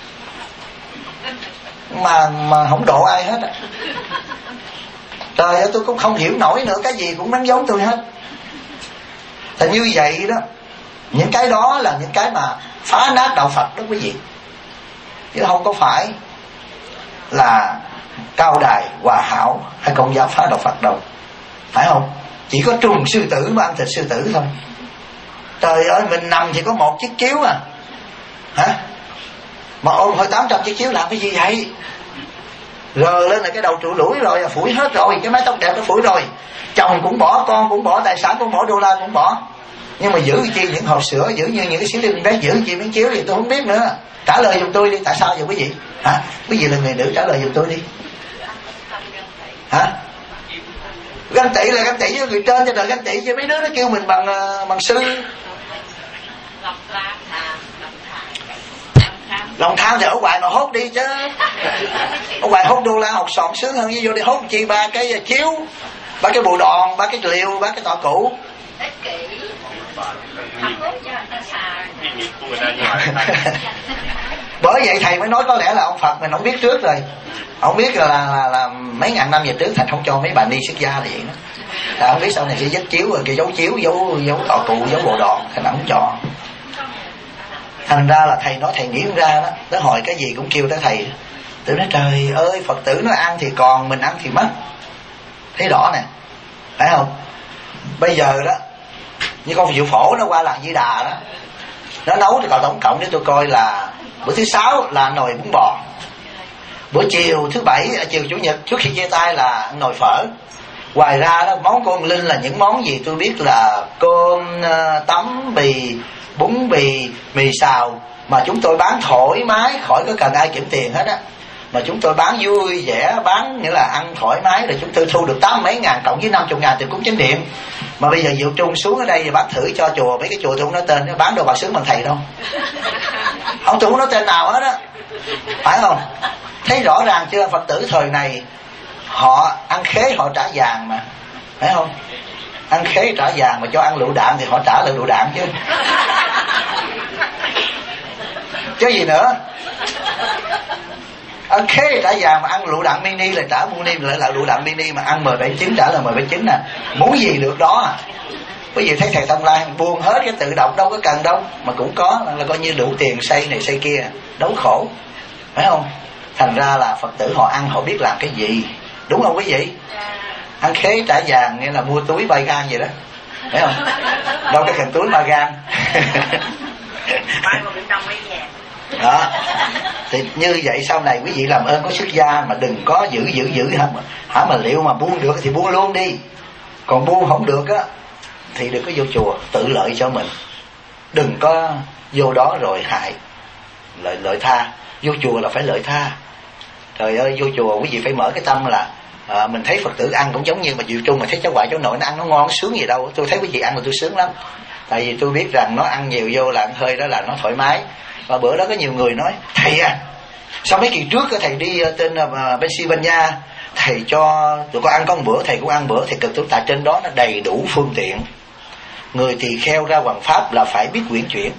mà mà không độ ai hết. Trời ơi, tôi cũng không hiểu nổi nữa, cái gì cũng đánh dấu tôi hết. Thì như vậy đó, những cái đó là những cái mà phá nát đạo Phật đó quý vị, chứ không có phải là cao đài hòa hảo hay công giáo phá đạo Phật đâu, phải không? Chỉ có trùng sư tử mà ăn thịt sư tử thôi. Trời ơi, mình nằm chỉ có một chiếc chiếu à, Hả? Mà ôm hồi tám trăm chiếc chiếu làm cái gì vậy? Gờ lên là cái đầu trụ lũi rồi, phủi hết rồi, cái mái tóc đẹp nó phủi rồi, chồng cũng bỏ, con cũng bỏ, tài sản cũng bỏ, đô la cũng bỏ. Nhưng mà giữ chi những hộp sữa, giữ như những cái xíu liên bé, giữ chi miếng chiếu thì tôi không biết nữa. Trả lời giùm tôi đi, tại sao vậy quý vị? Hả? Quý vị là người nữ, trả lời giùm tôi đi. Hả? Ganh tị là ganh tị với người trên, cho đời ganh tị với mấy đứa nó kêu mình bằng bằng sư. Lòng tham thì ở ngoài mà hốt đi chứ. Ở ngoài hốt đô la học sòn sướng hơn, với vô đi hốt chi ba cái chiếu, ba cái bộ đòn, ba cái liều, ba cái tọa cụ. Bởi vậy thầy mới nói có lẽ là ông Phật mình không biết trước rồi. Ông biết là, là, là mấy ngàn năm về trước Thành không cho mấy bà ni xuất gia là vậy đó. Là ông biết sau này sẽ dắt chiếu rồi cái dấu chiếu, dấu dấu tọa cụ, dấu bộ đòn, Thành không cho. Thành ra là thầy nói thầy nghĩ không ra đó. Tới hỏi cái gì cũng kêu tới thầy. Tôi nói trời ơi, Phật tử nó ăn thì còn, mình ăn thì mất. Thấy rõ nè, phải không? Bây giờ đó, như con Diệu Phổ nó qua làng Di Đà đó, nó nấu thì còn tổng cộng để tôi coi là bữa thứ sáu là ăn nồi bún bò, bữa chiều thứ bảy, chiều chủ nhật trước khi chia tay là ăn nồi phở. Ngoài ra đó, món con Linh là những món gì tôi biết là cơm tấm bì, bún bì, mì xào, mà chúng tôi bán thoải mái, khỏi có cần ai kiểm tiền hết á. Mà chúng tôi bán vui vẻ, bán nghĩa là ăn thoải mái, rồi chúng tôi thu được tám mấy ngàn cộng với năm mươi ngàn tiền cúng chánh điện. Mà bây giờ Diệu Trung xuống ở đây bác thử cho chùa, mấy cái chùa tôi không nói tên, bán đồ bạc sướng bằng thầy đâu. Ông tôi không nói tên nào hết á, phải không? Thấy rõ ràng chưa? Phật tử thời này họ ăn khế họ trả vàng mà, phải không? Ăn khế trả vàng, mà cho ăn lựu đạn thì họ trả lại lựu đạn chứ. Chứ gì nữa? Ăn khế trả vàng mà ăn lựu đạn mini là trả mini lại là lựu đạn mini, mà ăn mười bảy chín trả là mười bảy chín nè. Muốn gì được đó à. Quý vị thấy thầy Thông Lai buông hết cái tự động, đâu có cần đâu, mà cũng có là coi như đủ tiền xây này xây kia, đấu khổ, phải không? Thành ra là Phật tử họ ăn họ biết làm cái gì, đúng không quý vị? Ăn khế trả vàng nghĩa là mua túi ba gan vậy đó, phải không? Đâu có cần túi ba gan. Đó. Thì như vậy sau này quý vị làm ơn có xuất gia mà đừng có giữ giữ giữ hả mà, hả mà liệu mà buông được thì buông luôn đi. Còn buông không được á thì đừng có vô chùa, tự lợi cho mình. Đừng có vô đó rồi hại. Lợi lợi tha, vô chùa là phải lợi tha. Trời ơi, vô chùa quý vị phải mở cái tâm là à, mình thấy Phật tử ăn cũng giống như mà Diệu Trung mà thấy cháu ngoại cháu nội nó ăn nó ngon nó sướng gì đâu. Tôi thấy quý vị ăn là tôi sướng lắm. Tại vì tôi biết rằng nó ăn nhiều vô là ăn hơi đó là nó thoải mái. Và bữa đó có nhiều người nói thầy à, sao mấy kỳ trước thầy đi trên uh, Pennsylvania, thầy cho tụi con ăn có một bữa, thầy cũng ăn bữa, thì cực tôi tại trên đó nó đầy đủ phương tiện. Người tỳ kheo ra Hoàng Pháp là phải biết quyển chuyển.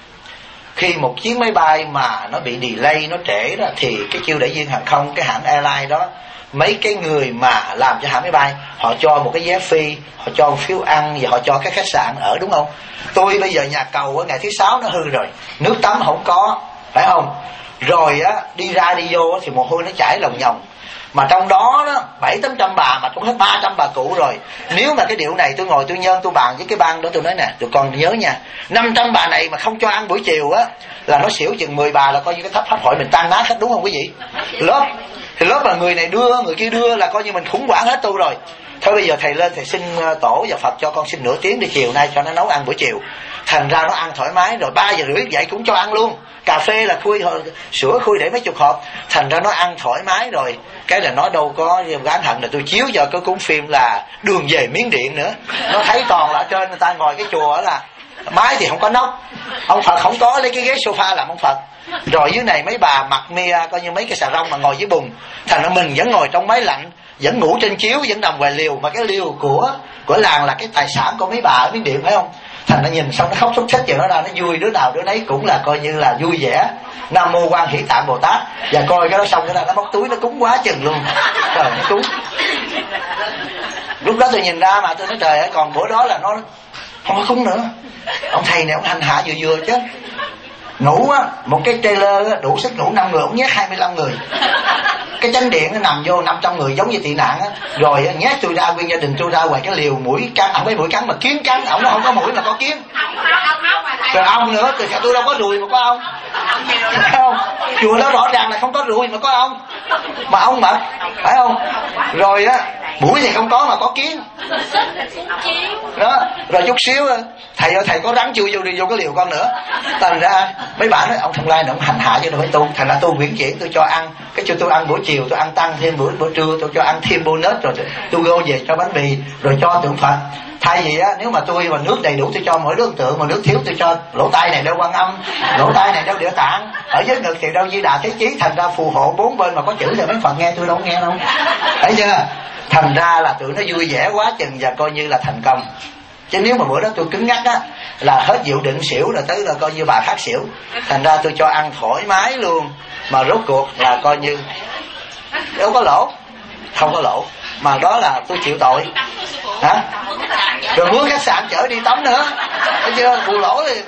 Khi một chuyến máy bay mà nó bị delay, nó trễ đó, thì cái chiêu đại viên hàng không, cái hãng airline đó, mấy cái người mà làm cho hãng máy bay, họ cho một cái vé phi, họ cho một phiếu ăn, và họ cho cái khách sạn ở, đúng không? Tôi bây giờ nhà cầu ở ngày thứ sáu nó hư rồi, nước tắm không có, phải không? Rồi á đi ra đi vô thì mồ hôi nó chảy lòng nhòng. Mà trong đó đó bảy tám trăm bà mà cũng hết ba trăm bà cụ rồi. Nếu mà cái điệu này tôi ngồi tôi nhân tôi bàn với cái ban đó, tôi nói nè, tụi con nhớ nha, năm trăm bà này mà không cho ăn buổi chiều á là nó xỉu chừng mười bà, là coi như cái thấp pháp hội mình tan nát hết, đúng không quý vị? Lớp thì lớp mà người này đưa người kia đưa là coi như mình khủng hoảng hết tôi rồi. Thôi bây giờ thầy lên thầy xin tổ và Phật cho con xin nửa tiếng đi, chiều nay cho nó nấu ăn buổi chiều. Thành ra nó ăn thoải mái, rồi ba giờ rưỡi dậy cũng cho ăn luôn. Cà phê là khui, sữa khui để mấy chục hộp. Thành ra nó ăn thoải mái rồi. Cái là nó đâu có gán hận là tôi chiếu cho cái cuốn phim là Đường Về Miến Điện nữa. Nó thấy toàn là ở trên người ta ngồi cái chùa là mái thì không có nóc, ông Phật không có lấy cái ghế sofa làm ông Phật. Rồi dưới này mấy bà mặc mia coi như mấy cái xà rông mà ngồi dưới bùn. Thành ra mình vẫn ngồi trong máy lạnh, vẫn ngủ trên chiếu, vẫn nằm ngoài liều. Mà cái liều của của làng là cái tài sản của mấy bà ở Miến Điện, phải không? Thành nó nhìn xong nó khóc thúc thích, giờ nó ra nó vui, đứa nào đứa nấy cũng là coi như là vui vẻ. Nam Mô Quan Hỷ Tạng Bồ Tát. Và coi cái đó xong cái đó nó móc túi nó cúng quá chừng luôn. Trời nó cúng. Lúc đó tôi nhìn ra mà tôi nói trời ơi, còn bữa đó là nó không có cúng nữa. Ông thầy này ông hành hạ vừa vừa chứ. Ngủ á, một cái trailer á, đủ sức ngủ năm người, ông nhét hai mươi lăm người. Cái chánh điện nó nằm vô năm trăm người giống như tị nạn á. Rồi á, nhét tôi ra, nguyên gia đình tôi ra ngoài cái liều mũi cắn, ông mấy mũi cắn mà kiến cắn, ông nó không có mũi mà có kiến. Rồi ong nữa, từ tôi đâu có ruồi mà có ong. Phải không? Chùa đó rõ ràng là không có ruồi mà có ong. Mà ong mật, phải không? Rồi á, mũi thì không có mà có kiến. Đó, rồi chút xíu thầy ơi thầy có rắn chui vô đi vô cái liều con nữa. Thành ra mấy bạn nói ông Thông Lai này ông hành hạ cho nó phải tu. Thành ra tôi quyển chuyển, tôi cho ăn, cái cho tôi ăn buổi chiều, tôi ăn tăng thêm bữa bữa trưa, tôi cho ăn thêm bonus, rồi tôi gô về cho bánh mì, rồi cho tượng Phật. Thay vì á, nếu mà tôi mà nước đầy đủ tôi cho mỗi đứa tượng, mà nước thiếu tôi cho lỗ tai này đeo Quan Âm, lỗ tai này đeo Địa Tạng, ở dưới ngực thì đeo Di Đà Thế Chí. Thành ra phù hộ bốn bên mà có chữ thì mấy Phật nghe, tôi đâu nghe đâu. Thấy chưa? Thành ra là tụi nó vui vẻ quá chừng và coi như là thành công. Chứ nếu mà bữa đó tôi cứng nhắc á, là hết dự định xỉu rồi tới là coi như bà khác xỉu. Thành ra tôi cho ăn thoải mái luôn, mà rốt cuộc là coi như đâu có lỗ, không có lỗ, mà đó là tôi chịu tội. Hả? Rồi mướn khách sạn chở đi tắm nữa, thấy chưa? Bù lỗ thì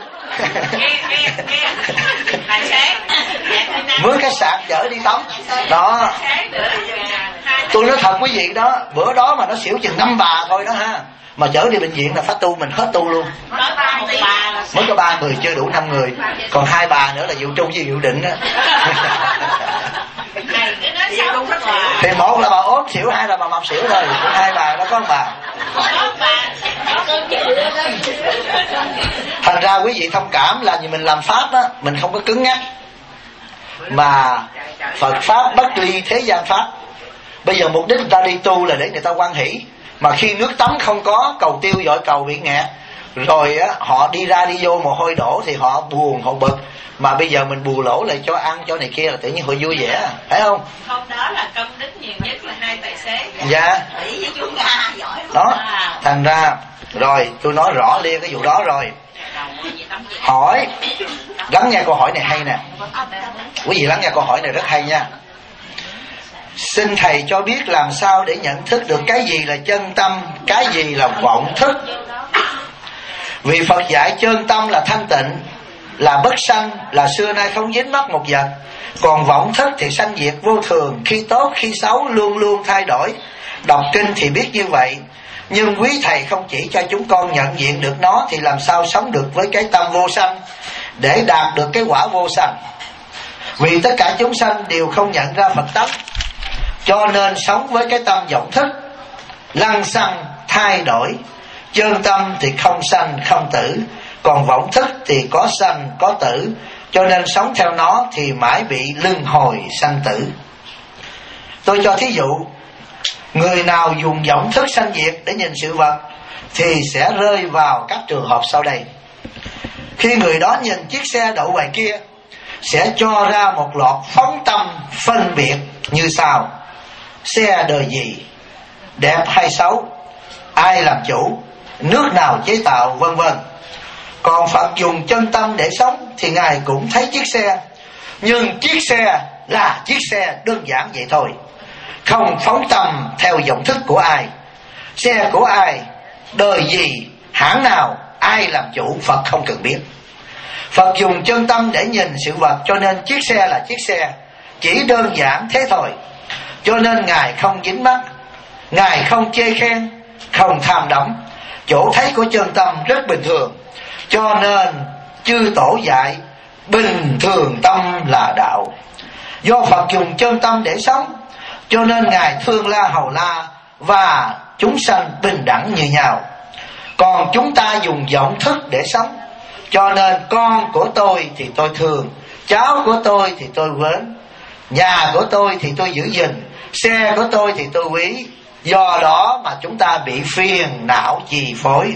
mướn khách sạn chở đi tắm đó. Tôi nói thật quý vị đó, bữa đó mà nó xỉu chừng năm bà thôi đó ha, mà chở đi bệnh viện là phát tu mình hết tu luôn. Mới có ba người chưa đủ năm người, còn hai bà nữa là Diệu Trung với Diệu Định đó. Thì một là bà ốm xỉu, hai là bà mập xỉu thôi, hai bà đó có một bà. Thành ra quý vị thông cảm là vì mình làm pháp á, mình không có cứng nhắc, mà Phật pháp bất ly thế gian pháp. Bây giờ mục đích người ta đi tu là để người ta hoan hỷ, mà khi nước tắm không có, cầu tiêu dội cầu bị nghẹt, rồi á, họ đi ra đi vô mồ hôi đổ thì họ buồn họ bực. Mà bây giờ mình bù lỗ lại cho ăn cho này kia là tự nhiên họ vui vẻ, phải không? Hôm đó là công đức nhiều nhất là hai tài xế. Dạ. Với chú Nga giỏi đó. Thành ra rồi tôi nói rõ liên cái vụ đó rồi. Hỏi, lắng nghe câu hỏi này hay nè. Quý vị lắng nghe câu hỏi này rất hay nha. Xin thầy cho biết làm sao để nhận thức được cái gì là chân tâm, cái gì là vọng thức. Vì Phật dạy chân tâm là thanh tịnh, là bất sanh, là xưa nay không dính mắc một vật. Còn vọng thức thì sanh diệt vô thường, khi tốt khi xấu luôn luôn thay đổi. Đọc kinh thì biết như vậy, nhưng quý thầy không chỉ cho chúng con nhận diện được nó, thì làm sao sống được với cái tâm vô sanh để đạt được cái quả vô sanh. Vì tất cả chúng sanh đều không nhận ra Phật tánh, cho nên sống với cái tâm vọng thức, lăng xăng thay đổi. Chân tâm thì không sanh không tử, còn vọng thức thì có sanh có tử, cho nên sống theo nó thì mãi bị luân hồi sanh tử. Tôi cho thí dụ, người nào dùng vọng thức sanh diệt để nhìn sự vật thì sẽ rơi vào các trường hợp sau đây. Khi người đó nhìn chiếc xe đậu ngoài kia, sẽ cho ra một loạt phóng tâm phân biệt như sau: xe đời gì, đẹp hay xấu, ai làm chủ, nước nào chế tạo, vân vân. Còn Phật dùng chân tâm để sống thì Ngài cũng thấy chiếc xe, nhưng chiếc xe là chiếc xe đơn giản vậy thôi, không phóng tâm theo vọng thức của ai. Xe của ai, đời gì, hãng nào, ai làm chủ, Phật không cần biết. Phật dùng chân tâm để nhìn sự vật, cho nên chiếc xe là chiếc xe, chỉ đơn giản thế thôi. Cho nên Ngài không dính mắc, Ngài không chê khen, không tham đắm. Chỗ thấy của chân tâm rất bình thường, cho nên chư tổ dạy bình thường tâm là đạo. Do Phật dùng chân tâm để sống, cho nên Ngài thương La Hầu La và chúng sanh bình đẳng như nhau. Còn chúng ta dùng vọng thức để sống, cho nên con của tôi thì tôi thương, cháu của tôi thì tôi mến, nhà của tôi thì tôi giữ gìn, xe của tôi thì tôi quý. Do đó mà chúng ta bị phiền não chi phối.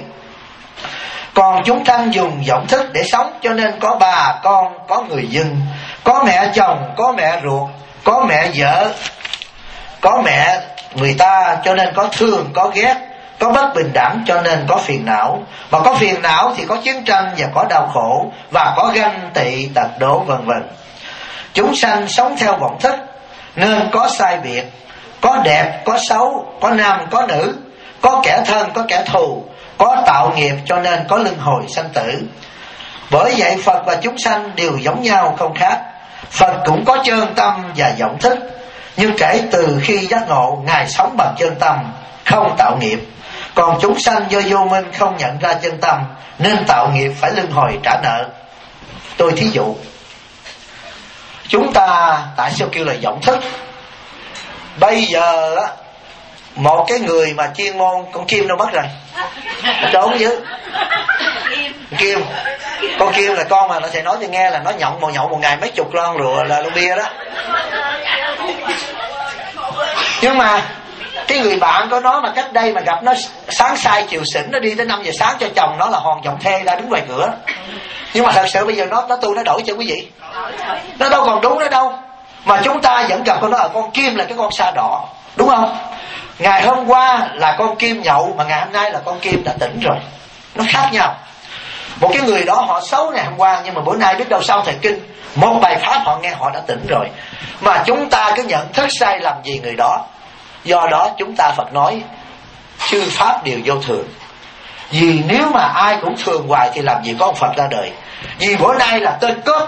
Còn chúng sanh dùng vọng thức để sống, cho nên có bà con, có người dân, có mẹ chồng, có mẹ ruột, có mẹ vợ, có mẹ người ta, cho nên có thương, có ghét, có bất bình đẳng, cho nên có phiền não. Mà có phiền não thì có chiến tranh và có đau khổ, và có ganh tị, tật đố, vân vân. Chúng sanh sống theo vọng thức nên có sai biệt, có đẹp, có xấu, có nam, có nữ, có kẻ thân, có kẻ thù, có tạo nghiệp, cho nên có luân hồi sanh tử. Bởi vậy Phật và chúng sanh đều giống nhau không khác. Phật cũng có chân tâm và vọng thức, nhưng kể từ khi giác ngộ, Ngài sống bằng chân tâm, không tạo nghiệp. Còn chúng sanh do vô minh không nhận ra chân tâm, nên tạo nghiệp phải luân hồi trả nợ. Tôi thí dụ, chúng ta tại sao kêu là vọng thức? Bây giờ á, một cái người mà chuyên môn, con kim đâu mất rồi, trốn chứ kim, con kim là con mà nó sẽ nói cho nghe là nó nhậu một nhậu một ngày mấy chục lon rượu là lon bia đó. Nhưng mà cái người bạn của nó mà cách đây mà gặp nó sáng sai chiều xỉn, nó đi tới năm giờ sáng cho chồng nó là hòn dòng thê ra đứng ngoài cửa. Nhưng mà thật sự bây giờ nó nó tu nó đổi chưa quý vị? Nó đâu còn đúng nữa đâu. Mà chúng ta vẫn gặp con nó là con kim là cái con sa đỏ, đúng không? Ngày hôm qua là con kim nhậu, mà ngày hôm nay là con kim đã tỉnh rồi. Nó khác nhau. Một cái người đó họ xấu ngày hôm qua, nhưng mà bữa nay biết đâu sau thời kinh một bài pháp họ nghe họ đã tỉnh rồi. Mà chúng ta cứ nhận thức sai lầm gì người đó. Do đó chúng ta Phật nói chư pháp đều vô thường. Vì nếu mà ai cũng thường hoài thì làm gì có ông Phật ra đời. Vì bữa nay là tên cướp,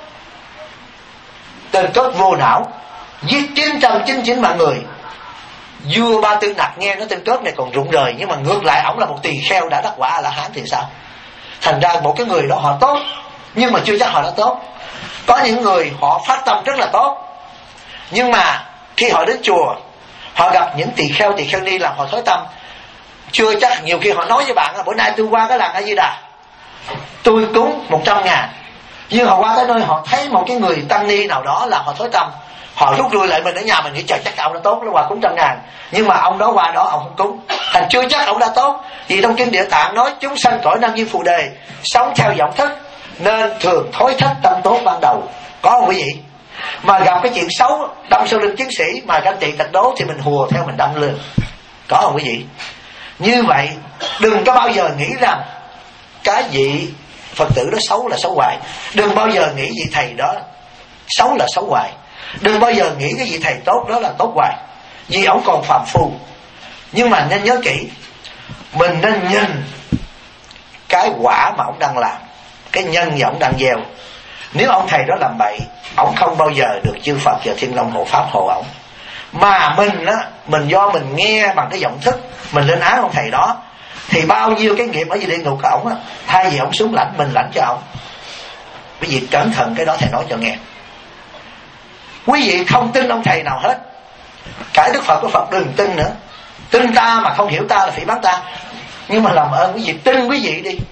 tên cướp vô não, giết chín trăm chín mươi chín mạng người. Vua Ba Tư Nặc nghe nói tên cướp này còn rụng rời, nhưng mà ngược lại ổng là một tỳ kheo đã đắc quả A La Hán thì sao? Thành ra một cái người đó họ tốt, nhưng mà chưa chắc họ đã tốt. Có những người họ phát tâm rất là tốt, nhưng mà khi họ đến chùa, họ gặp những tỳ kheo tỳ kheo ni làm họ thối tâm. Chưa chắc, nhiều khi họ nói với bạn là bữa nay tôi qua cái làng A Di Đà, tôi cúng một trăm ngàn. Nhưng họ qua tới nơi họ thấy một cái người tăng ni nào đó là họ thối tâm, họ rút lui lại. Mình ở nhà mình nghĩ trời chắc ông đã tốt, nó qua cúng trăm ngàn. Nhưng mà ông đó qua đó ông không cúng, thành chưa chắc ông đã tốt. Vì trong kinh Địa Tạng nói chúng sanh cõi Nam Diêm Phù Đề sống theo vọng thức, nên thường thối thất tâm tốt ban đầu. Có không quý vị? Mà gặp cái chuyện xấu đâm sau lưng chiến sĩ mà ganh tị tật đố thì mình hùa theo mình đâm lưng. Có không quý vị? Như vậy đừng có bao giờ nghĩ rằng cái vị Phật tử đó xấu là xấu hoài. Đừng bao giờ nghĩ vị thầy đó xấu là xấu hoài. Đừng bao giờ nghĩ cái vị thầy tốt đó là tốt hoài, vì ổng còn phàm phu. Nhưng mà nên nhớ kỹ, mình nên nhìn cái quả mà ổng đang làm, cái nhân mà ổng đang gieo. Nếu ông thầy đó làm bậy, ổng không bao giờ được chư Phật và Thiên Long hộ pháp hộ ổng. Mà mình á, mình do mình nghe bằng cái vọng thức, mình lên án ông thầy đó, thì bao nhiêu cái nghiệp ở dưới địa ngục của ổng á, thay vì ổng xuống lãnh, mình lãnh cho ổng. Quý vị cẩn thận cái đó thầy nói cho nghe. Quý vị không tin ông thầy nào hết, cả Đức Phật của Phật đừng tin nữa. Tin ta mà không hiểu ta là phỉ báng ta. Nhưng mà làm ơn quý vị tin quý vị đi.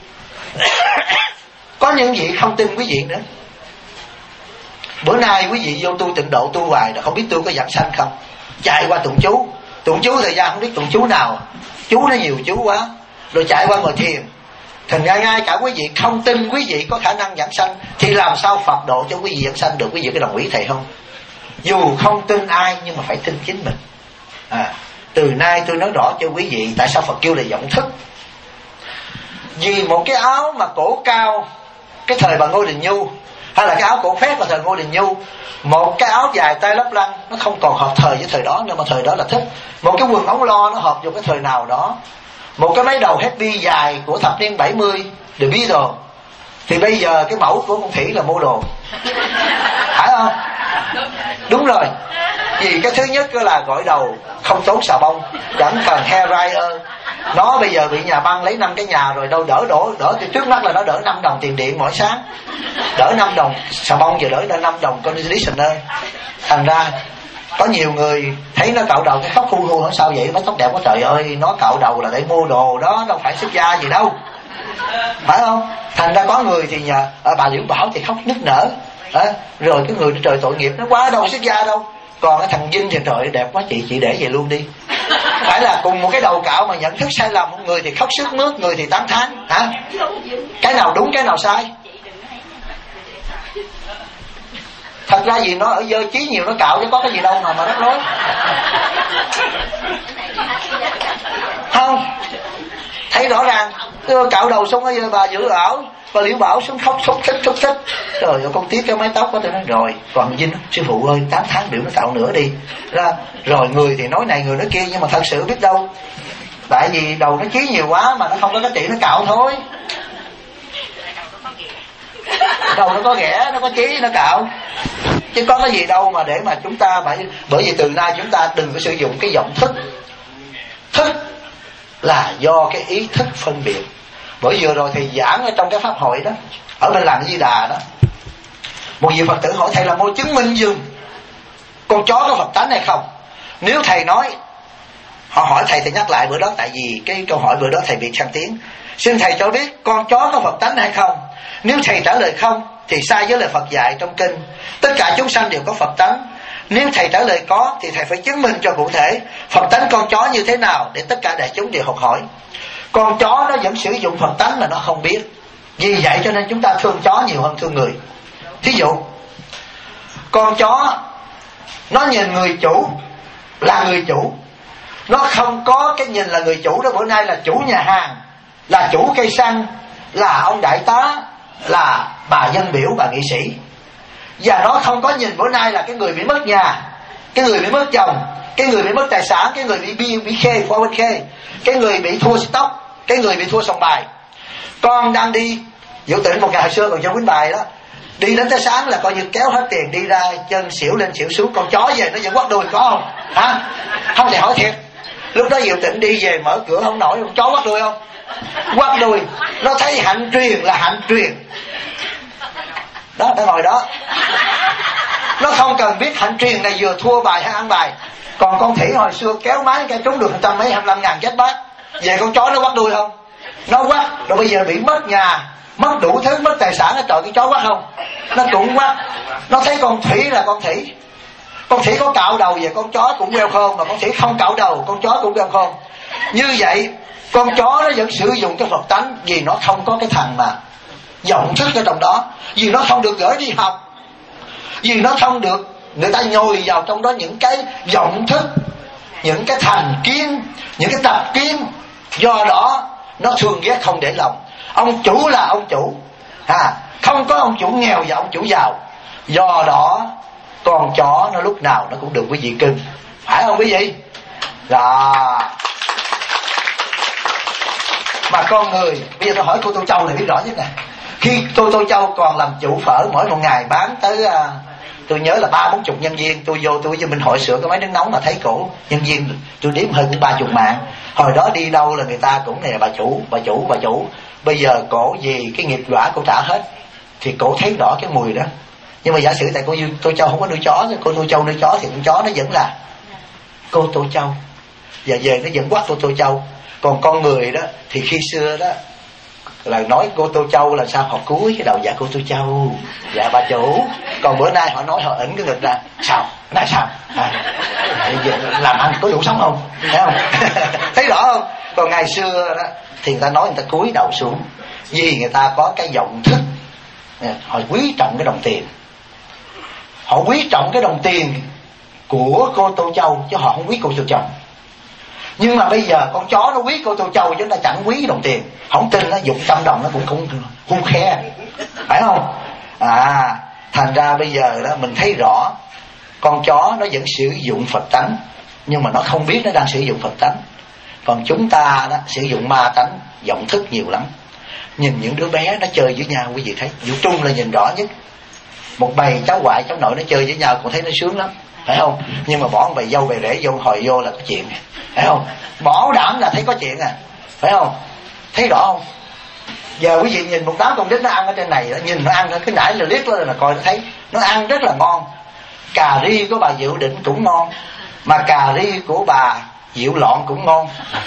Có những vị không tin quý vị nữa. Bữa nay quý vị vô tu tịnh độ tu hoài là không biết tu có giảng sanh không, chạy qua tụng chú. Tụng chú thời gian không biết tụng chú nào, chú nó nhiều chú quá, rồi chạy qua ngồi thiền. Thành ra ngay cả quý vị không tin quý vị có khả năng giảng sanh, thì làm sao Phật độ cho quý vị giảng sanh được? Quý vị có đồng ý thầy không? Dù không tin ai nhưng mà phải tin chính mình. À, từ nay tôi nói rõ cho quý vị tại sao Phật kêu là vọng thức. Vì một cái áo mà cổ cao cái thời bà Ngô Đình Nhu, hay là cái áo cổ phép vào thời Ngô Đình Nhu, một cái áo dài tay lấp lăng, nó không còn hợp thời với thời đó, nhưng mà thời đó là thích. Một cái quần ống lo nó hợp vào cái thời nào đó. Một cái máy đầu happy dài của thập niên bảy mươi The Beatles, thì bây giờ cái mẫu của con Thủy là mô đồ, phải không? Đúng rồi. Vì cái thứ nhất là gội đầu không tốn xà bông, chẳng cần hair dryer. Nó bây giờ bị nhà băng lấy năm cái nhà rồi, đâu đỡ đổ đỡ thì trước mắt là nó đỡ năm đồng tiền điện mỗi sáng, đỡ năm đồng xà bông, giờ đỡ đỡ năm đồng conditioner. Thành ra có nhiều người thấy nó cạo đầu cái tóc hu hu, sao vậy, mái tóc đẹp quá trời ơi. Nó cạo đầu là để mua đồ đó, đâu phải xuất gia gì đâu, phải không? Thành ra có người thì nhà à, bà Liễu Bảo thì khóc nức nở à, rồi cái người trời tội nghiệp nó quá đâu xuất gia đâu. Còn cái thằng Vinh thì trời đẹp quá chị, chị để về luôn đi. Phải là cùng một cái đầu cạo mà nhận thức sai lầm, người thì khóc sướt mướt, người thì tán thán hả? Cái nào đúng cái nào sai? Thật ra gì nó ở dơ trí nhiều nó cạo chứ có cái gì đâu mà mà rắc rối. Không, thấy rõ ràng cạo đầu xong bây giờ bà Giữ Bảo, bà Liễu Bảo xuống khóc xúc thích xúc thích. Trời ơi con tiếc cái mái tóc đó. Tôi nói rồi, còn Vinh sư phụ ơi tám tháng biểu nó cạo nữa đi ra. Rồi người thì nói này người nói kia, nhưng mà thật sự biết đâu, tại vì đầu nó chí nhiều quá mà nó không có cái tiền nó cạo thôi. đâu nó có ghẻ, nó có chí, nó cạo, chứ có cái gì đâu mà để mà chúng ta phải. Bởi vì từ nay chúng ta đừng có sử dụng cái giọng thức. Thức là do cái ý thức phân biệt. Bởi vừa rồi thầy giảng ở trong cái pháp hội đó, ở bên làng Di Đà đó, một vị Phật tử hỏi thầy là mô chứng minh dùm con chó có Phật tánh hay không. Nếu thầy nói, họ hỏi thầy, thầy nhắc lại bữa đó, tại vì cái câu hỏi bữa đó thầy bị sang tiếng. Xin thầy cho biết con chó có Phật tánh hay không. Nếu thầy trả lời không thì sai với lời Phật dạy trong kinh, tất cả chúng sanh đều có Phật tánh. Nếu thầy trả lời có thì thầy phải chứng minh cho cụ thể Phật tánh con chó như thế nào, để tất cả đại chúng đều học hỏi. Con chó nó vẫn sử dụng Phật tánh mà nó không biết. Vì vậy cho nên chúng ta thương chó nhiều hơn thương người. Thí dụ con chó nó nhìn người chủ là người chủ, nó không có cái nhìn là người chủ đó. Bữa nay là chủ nhà hàng, là chủ cây xăng, là ông đại tá, là bà dân biểu, bà nghị sĩ. Và nó không có nhìn bữa nay là cái người bị mất nhà, cái người bị mất chồng, cái người bị mất tài sản, cái người bị bị, bị khê, phó bên khê, cái người bị thua stock, cái người bị thua sòng bài. Con đang đi dự tỉnh một ngày hồi xưa còn trong Quýnh Bài đó, đi đến tới sáng là coi như kéo hết tiền đi ra, chân xỉu lên xỉu xuống, con chó về nó vẫn quắt đuôi, có không? Hả? Không thì hỏi thiệt, lúc đó Diệu Tịnh đi về mở cửa không nổi, con chó quắt đuôi không? Quắt đuôi. Nó thấy hạnh truyền là hạnh truyền đó, nó ngồi đó, nó không cần biết hạnh truyền này vừa thua bài hay ăn bài. Còn con Thủy hồi xưa kéo máy cái trúng được trăm mấy hai mươi lăm ngàn chết bát, về con chó nó quắt đuôi không? Nó quắt. Rồi bây giờ bị mất nhà, mất đủ thứ, mất tài sản, nó trời cái chó quắt không? Nó cũng quắt. Nó thấy con Thủy là con Thủy, con Thủy có cạo đầu về con chó cũng queo khôn, mà con Thủy không cạo đầu con chó cũng queo khôn. Như vậy con chó nó vẫn sử dụng cái Phật tánh, vì nó không có cái thằng mà vọng thức ở trong đó, vì nó không được gửi đi học, vì nó không được người ta nhồi vào trong đó những cái vọng thức, những cái thành kiến, những cái tập kiến. Do đó nó thương ghét không để lòng. Ông chủ là ông chủ, à, không có ông chủ nghèo và ông chủ giàu. Do đó con chó nó lúc nào nó cũng được quý vị cưng, phải không quý vị? Đó. Mà con người, bây giờ tôi hỏi cô Tô Châu này biết rõ nhất nè. Khi cô Tô Châu còn làm chủ phở, mỗi một ngày bán tới uh, tôi nhớ là ba bốn chục nhân viên. Tôi vô tôi với Minh Hội sửa cái máy nước nóng mà thấy cổ nhân viên tôi đếm hơn cũng ba chục mạng. Hồi đó đi đâu là người ta cũng này là bà chủ, bà chủ, bà chủ. Bây giờ cổ vì cái nghiệp quả cổ trả hết, thì cổ thấy rõ cái mùi đó. Nhưng mà giả sử tại cô Tô Châu không có nuôi chó, cô Tô Châu nuôi chó thì con chó nó vẫn là cô Tô Châu, và về nó vẫn quát cô Tô Châu. Còn con người đó thì khi xưa đó là nói cô Tô Châu là sao, họ cúi cái đầu dạ cô Tô Châu, dạ bà chủ. Còn bữa nay họ nói họ ẩn cái ngực ra, sao nói sao à, làm ăn có đủ sống không, thấy không? Thấy rõ không? Còn ngày xưa đó thì người ta nói người ta cúi đầu xuống, vì người ta có cái vọng thức, họ quý trọng cái đồng tiền, họ quý trọng cái đồng tiền của cô Tô Châu, chứ họ không quý cô Tô Châu. Nhưng mà bây giờ con chó nó quý cô Tô Châu chứ nó chẳng quý đồng tiền. Không tin nó dụng trăm đồng nó cũng không hung khe, phải không? À, thành ra bây giờ đó mình thấy rõ con chó nó vẫn sử dụng Phật tánh, nhưng mà nó không biết nó đang sử dụng Phật tánh. Còn chúng ta đó sử dụng ma tánh, vọng thức nhiều lắm. Nhìn những đứa bé nó chơi với nhau, quý vị thấy Vũ Trung là nhìn rõ nhất. Một bầy cháu ngoại cháu nội nó chơi với nhau cũng thấy nó sướng lắm, phải không? Nhưng mà bỏ một bầy dâu bầy rể vô hồi vô là có chuyện, phải không? Bảo đảm là thấy có chuyện à, phải không? Thấy rõ không? Giờ quý vị nhìn một đám con nít nó ăn ở trên này, nhìn nó ăn cái nãy là liếc lên là coi nó thấy nó ăn rất là ngon. Cà ri của bà Diệu Định cũng ngon, mà cà ri của bà Diệu Lọn cũng ngon.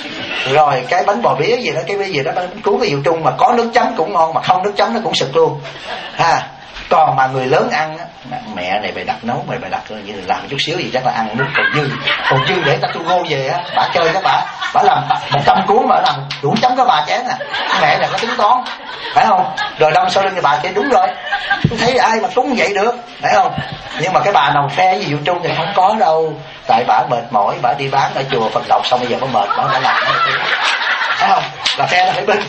Rồi cái bánh bò bía gì đó, cái gì đó bánh cuốn của Diệu Trung mà có nước chấm cũng ngon, mà không nước chấm nó cũng sực luôn ha. Còn mà người lớn ăn á, mẹ này mày đặt nấu mày mày đặt như làm chút xíu gì chắc là ăn nước còn dư, còn dư để ta tôi ngô về á, bà chơi các bà, bà làm một trăm cuốn mà làm đủ chấm có bà chén à. Mẹ này có tính toán, phải không? Rồi đâm sau lưng bà chơi đúng rồi, tôi thấy ai mà túng vậy được, phải không? Nhưng mà cái bà nào phe với Diệu Trung thì không có đâu, tại bà mệt mỏi, bà đi bán ở chùa Phật độc xong bây giờ có mệt bà đã làm, phải không? Là phe là phải binh.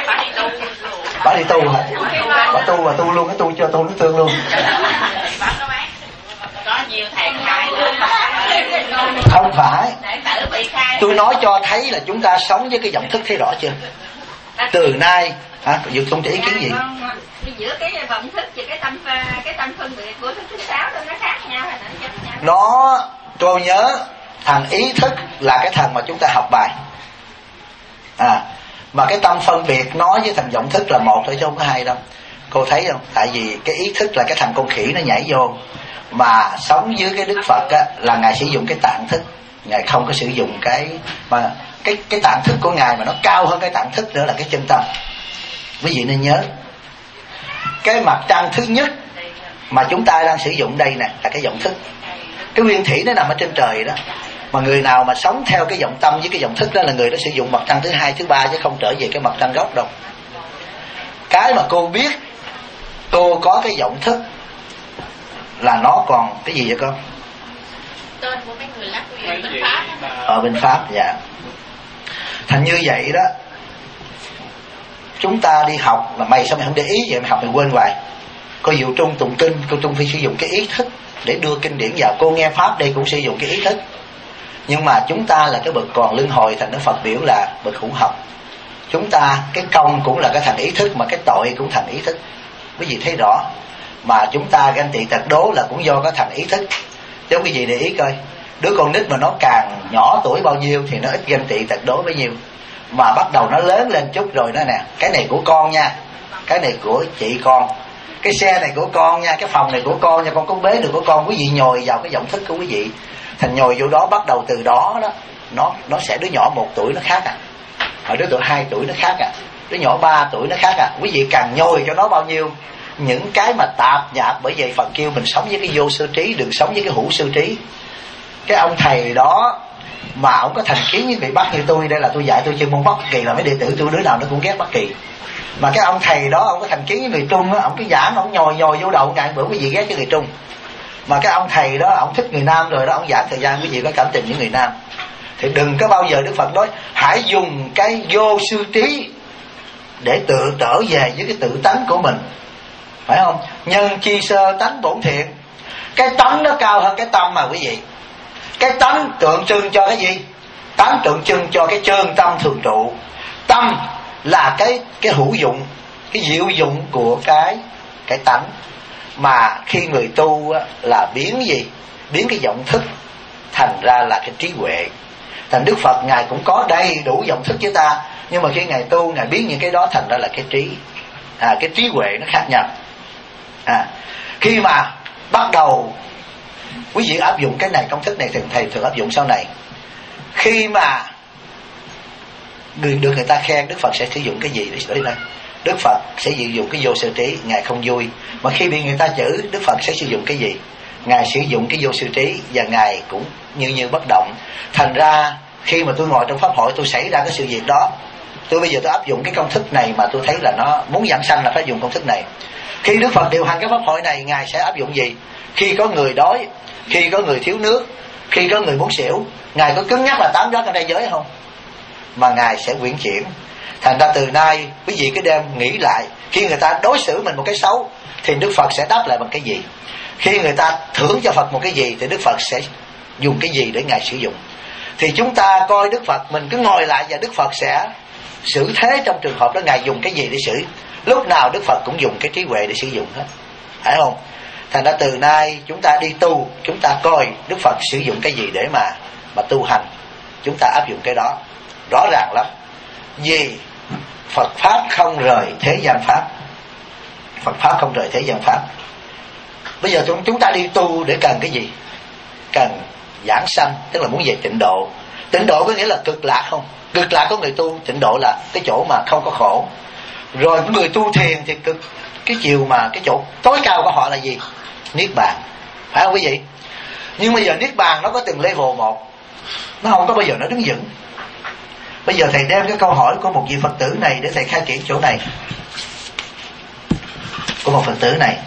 Bà đi tu hả? Bà tu và tu luôn, cái tu cho tu nước tương luôn. Có nhiều thầy khai luôn. Không phải. Tôi nói cho thấy là chúng ta sống với cái vọng thức thấy rõ chưa? từ nay hả? Dược Tôn chỉ ý kiến gì? Giữa cái vọng thức và cái tâm cái tâm phân biệt của thức thứ sáu đó nó khác nhau hay nó giống nhau? Nó, tôi nhớ thằng ý thức là cái thằng mà chúng ta học bài, à mà cái tâm phân biệt nói với thằng vọng thức là một thôi chứ không có hai đâu. Cô thấy không? Tại vì cái ý thức là cái thằng con khỉ nó nhảy vô, mà sống dưới cái Đức Phật á, là ngài sử dụng cái tạng thức, ngài không có sử dụng cái mà cái cái tạng thức của ngài mà nó cao hơn cái tạng thức nữa là cái chân tâm. Quý vị nên nhớ, cái mặt trăng thứ nhất mà chúng ta đang sử dụng đây nè là cái vọng thức. Cái nguyên thủy nó nằm ở trên trời đó, mà người nào mà sống theo cái vọng tâm với cái vọng thức đó là người đó sử dụng mặt trăng thứ hai, thứ ba, chứ không trở về cái mặt trăng gốc đâu. Cái mà cô biết cô có cái vọng thức là nó còn cái gì vậy con? Tên của mấy người lắm bên Pháp. Ở bên Pháp, dạ. Thành như vậy đó, chúng ta đi học là mày sao mày không để ý vậy, mày học mày quên hoài. Cô Diệu Trung tụng kinh, cô Trung phải sử dụng cái ý thức để đưa kinh điển vào. Cô nghe Pháp đây cũng sử dụng cái ý thức. Nhưng mà chúng ta là cái bậc còn luân hồi, thành Đức Phật biểu là bậc hữu học. Chúng ta cái công cũng là cái thành ý thức, mà cái tội cũng thành ý thức. Quý vị thấy rõ. Mà chúng ta ganh tị tật đố là cũng do cái thành ý thức. Chứ quý vị để ý coi, đứa con nít mà nó càng nhỏ tuổi bao nhiêu thì nó ít ganh tị tật đố bấy nhiêu. Mà bắt đầu nó lớn lên chút rồi nó nè, cái này của con nha, cái này của chị con, cái xe này của con nha, cái phòng này của con nha, con có bế được của con. Quý vị nhồi vào cái vọng thức của quý vị, thành nhồi vô đó, bắt đầu từ đó đó nó nó sẽ đứa nhỏ một tuổi nó khác à, ở đứa tuổi hai tuổi nó khác à, đứa nhỏ ba tuổi nó khác à. Quý vị càng nhồi cho nó bao nhiêu những cái mà tạp nhạp, bởi vậy Phật kêu mình sống với cái vô sư trí, đừng sống với cái hữu sư trí. Cái ông thầy đó mà ông có thành kiến với vị Bắc như tôi, đây là tôi dạy tôi chuyên môn Bắc Kỳ, là mấy đệ tử tôi đứa nào nó cũng ghét Bắc Kỳ. Mà cái ông thầy đó ông có thành kiến với người Trung á, ông cứ giảng ông nhồi nhồi vô đầu ngàn bữa quý vị ghét với người Trung. Mà cái ông thầy đó ông thích người Nam rồi đó, ông giảng thời gian quý vị có cảm tình với người Nam. Thì đừng có bao giờ Đức Phật nói hãy dùng cái vô sư trí để tự trở về với cái tự tánh của mình, phải không? Nhân chi sơ tánh bổn thiện. Cái tánh nó cao hơn cái tâm mà quý vị. Cái tánh tượng trưng cho cái gì? Tánh tượng trưng cho cái chân tâm thường trụ. Tâm là cái cái hữu dụng, cái diệu dụng của cái cái tánh. Mà khi người tu là biến gì? Biến cái vọng thức thành ra là cái trí huệ. Thành Đức Phật ngài cũng có đầy đủ vọng thức với ta, nhưng mà khi ngài tu ngài biến những cái đó thành ra là cái trí, à, cái trí huệ nó khác nhau. À, khi mà bắt đầu quý vị áp dụng cái này, công thức này thì thầy thường áp dụng sau này. Khi mà người được người ta khen, Đức Phật sẽ sử dụng cái gì để xử đây? Đức Phật sẽ sử dụng cái vô sư trí, ngài không vui. Mà khi bị người ta chửi, Đức Phật sẽ sử dụng cái gì? Ngài sử dụng cái vô sư trí, và ngài cũng như như bất động. Thành ra khi mà tôi ngồi trong pháp hội, tôi xảy ra cái sự việc đó, tôi bây giờ tôi áp dụng cái công thức này, mà tôi thấy là nó muốn giảng sanh là phải dùng công thức này. Khi Đức Phật điều hành cái pháp hội này, ngài sẽ áp dụng gì? Khi có người đói, khi có người thiếu nước, khi có người muốn xỉu, ngài có cứng nhắc là tám giác trong đây giới không? Mà ngài sẽ quyển chuyển. Thành ra từ nay quý vị cứ đem nghĩ lại, khi người ta đối xử mình một cái xấu thì Đức Phật sẽ đáp lại bằng cái gì? Khi người ta thưởng cho Phật một cái gì thì Đức Phật sẽ dùng cái gì để ngài sử dụng? Thì chúng ta coi Đức Phật, mình cứ ngồi lại và Đức Phật sẽ xử thế trong trường hợp đó, ngài dùng cái gì để xử. Lúc nào Đức Phật cũng dùng cái trí huệ để sử dụng hết, phải không? Thành ra từ nay chúng ta đi tu, chúng ta coi Đức Phật sử dụng cái gì để mà mà tu hành, chúng ta áp dụng cái đó. Rõ ràng lắm. Vì Phật Pháp không rời thế gian Pháp. Phật Pháp không rời thế gian Pháp. Bây giờ chúng ta đi tu để cần cái gì? Cần giảng sanh, tức là muốn về tịnh độ. Tịnh độ có nghĩa là cực lạc không? Cực lạc có người tu, tịnh độ là cái chỗ mà không có khổ. Rồi người tu thiền thì cực, cái chiều mà cái chỗ tối cao của họ là gì? Niết bàn, phải không quý vị? Nhưng bây giờ Niết bàn nó có từng level một, nó không có bao giờ nó đứng vững. Bây giờ thầy đem cái câu hỏi của một vị Phật tử này để thầy khai triển chỗ này. Của một Phật tử này,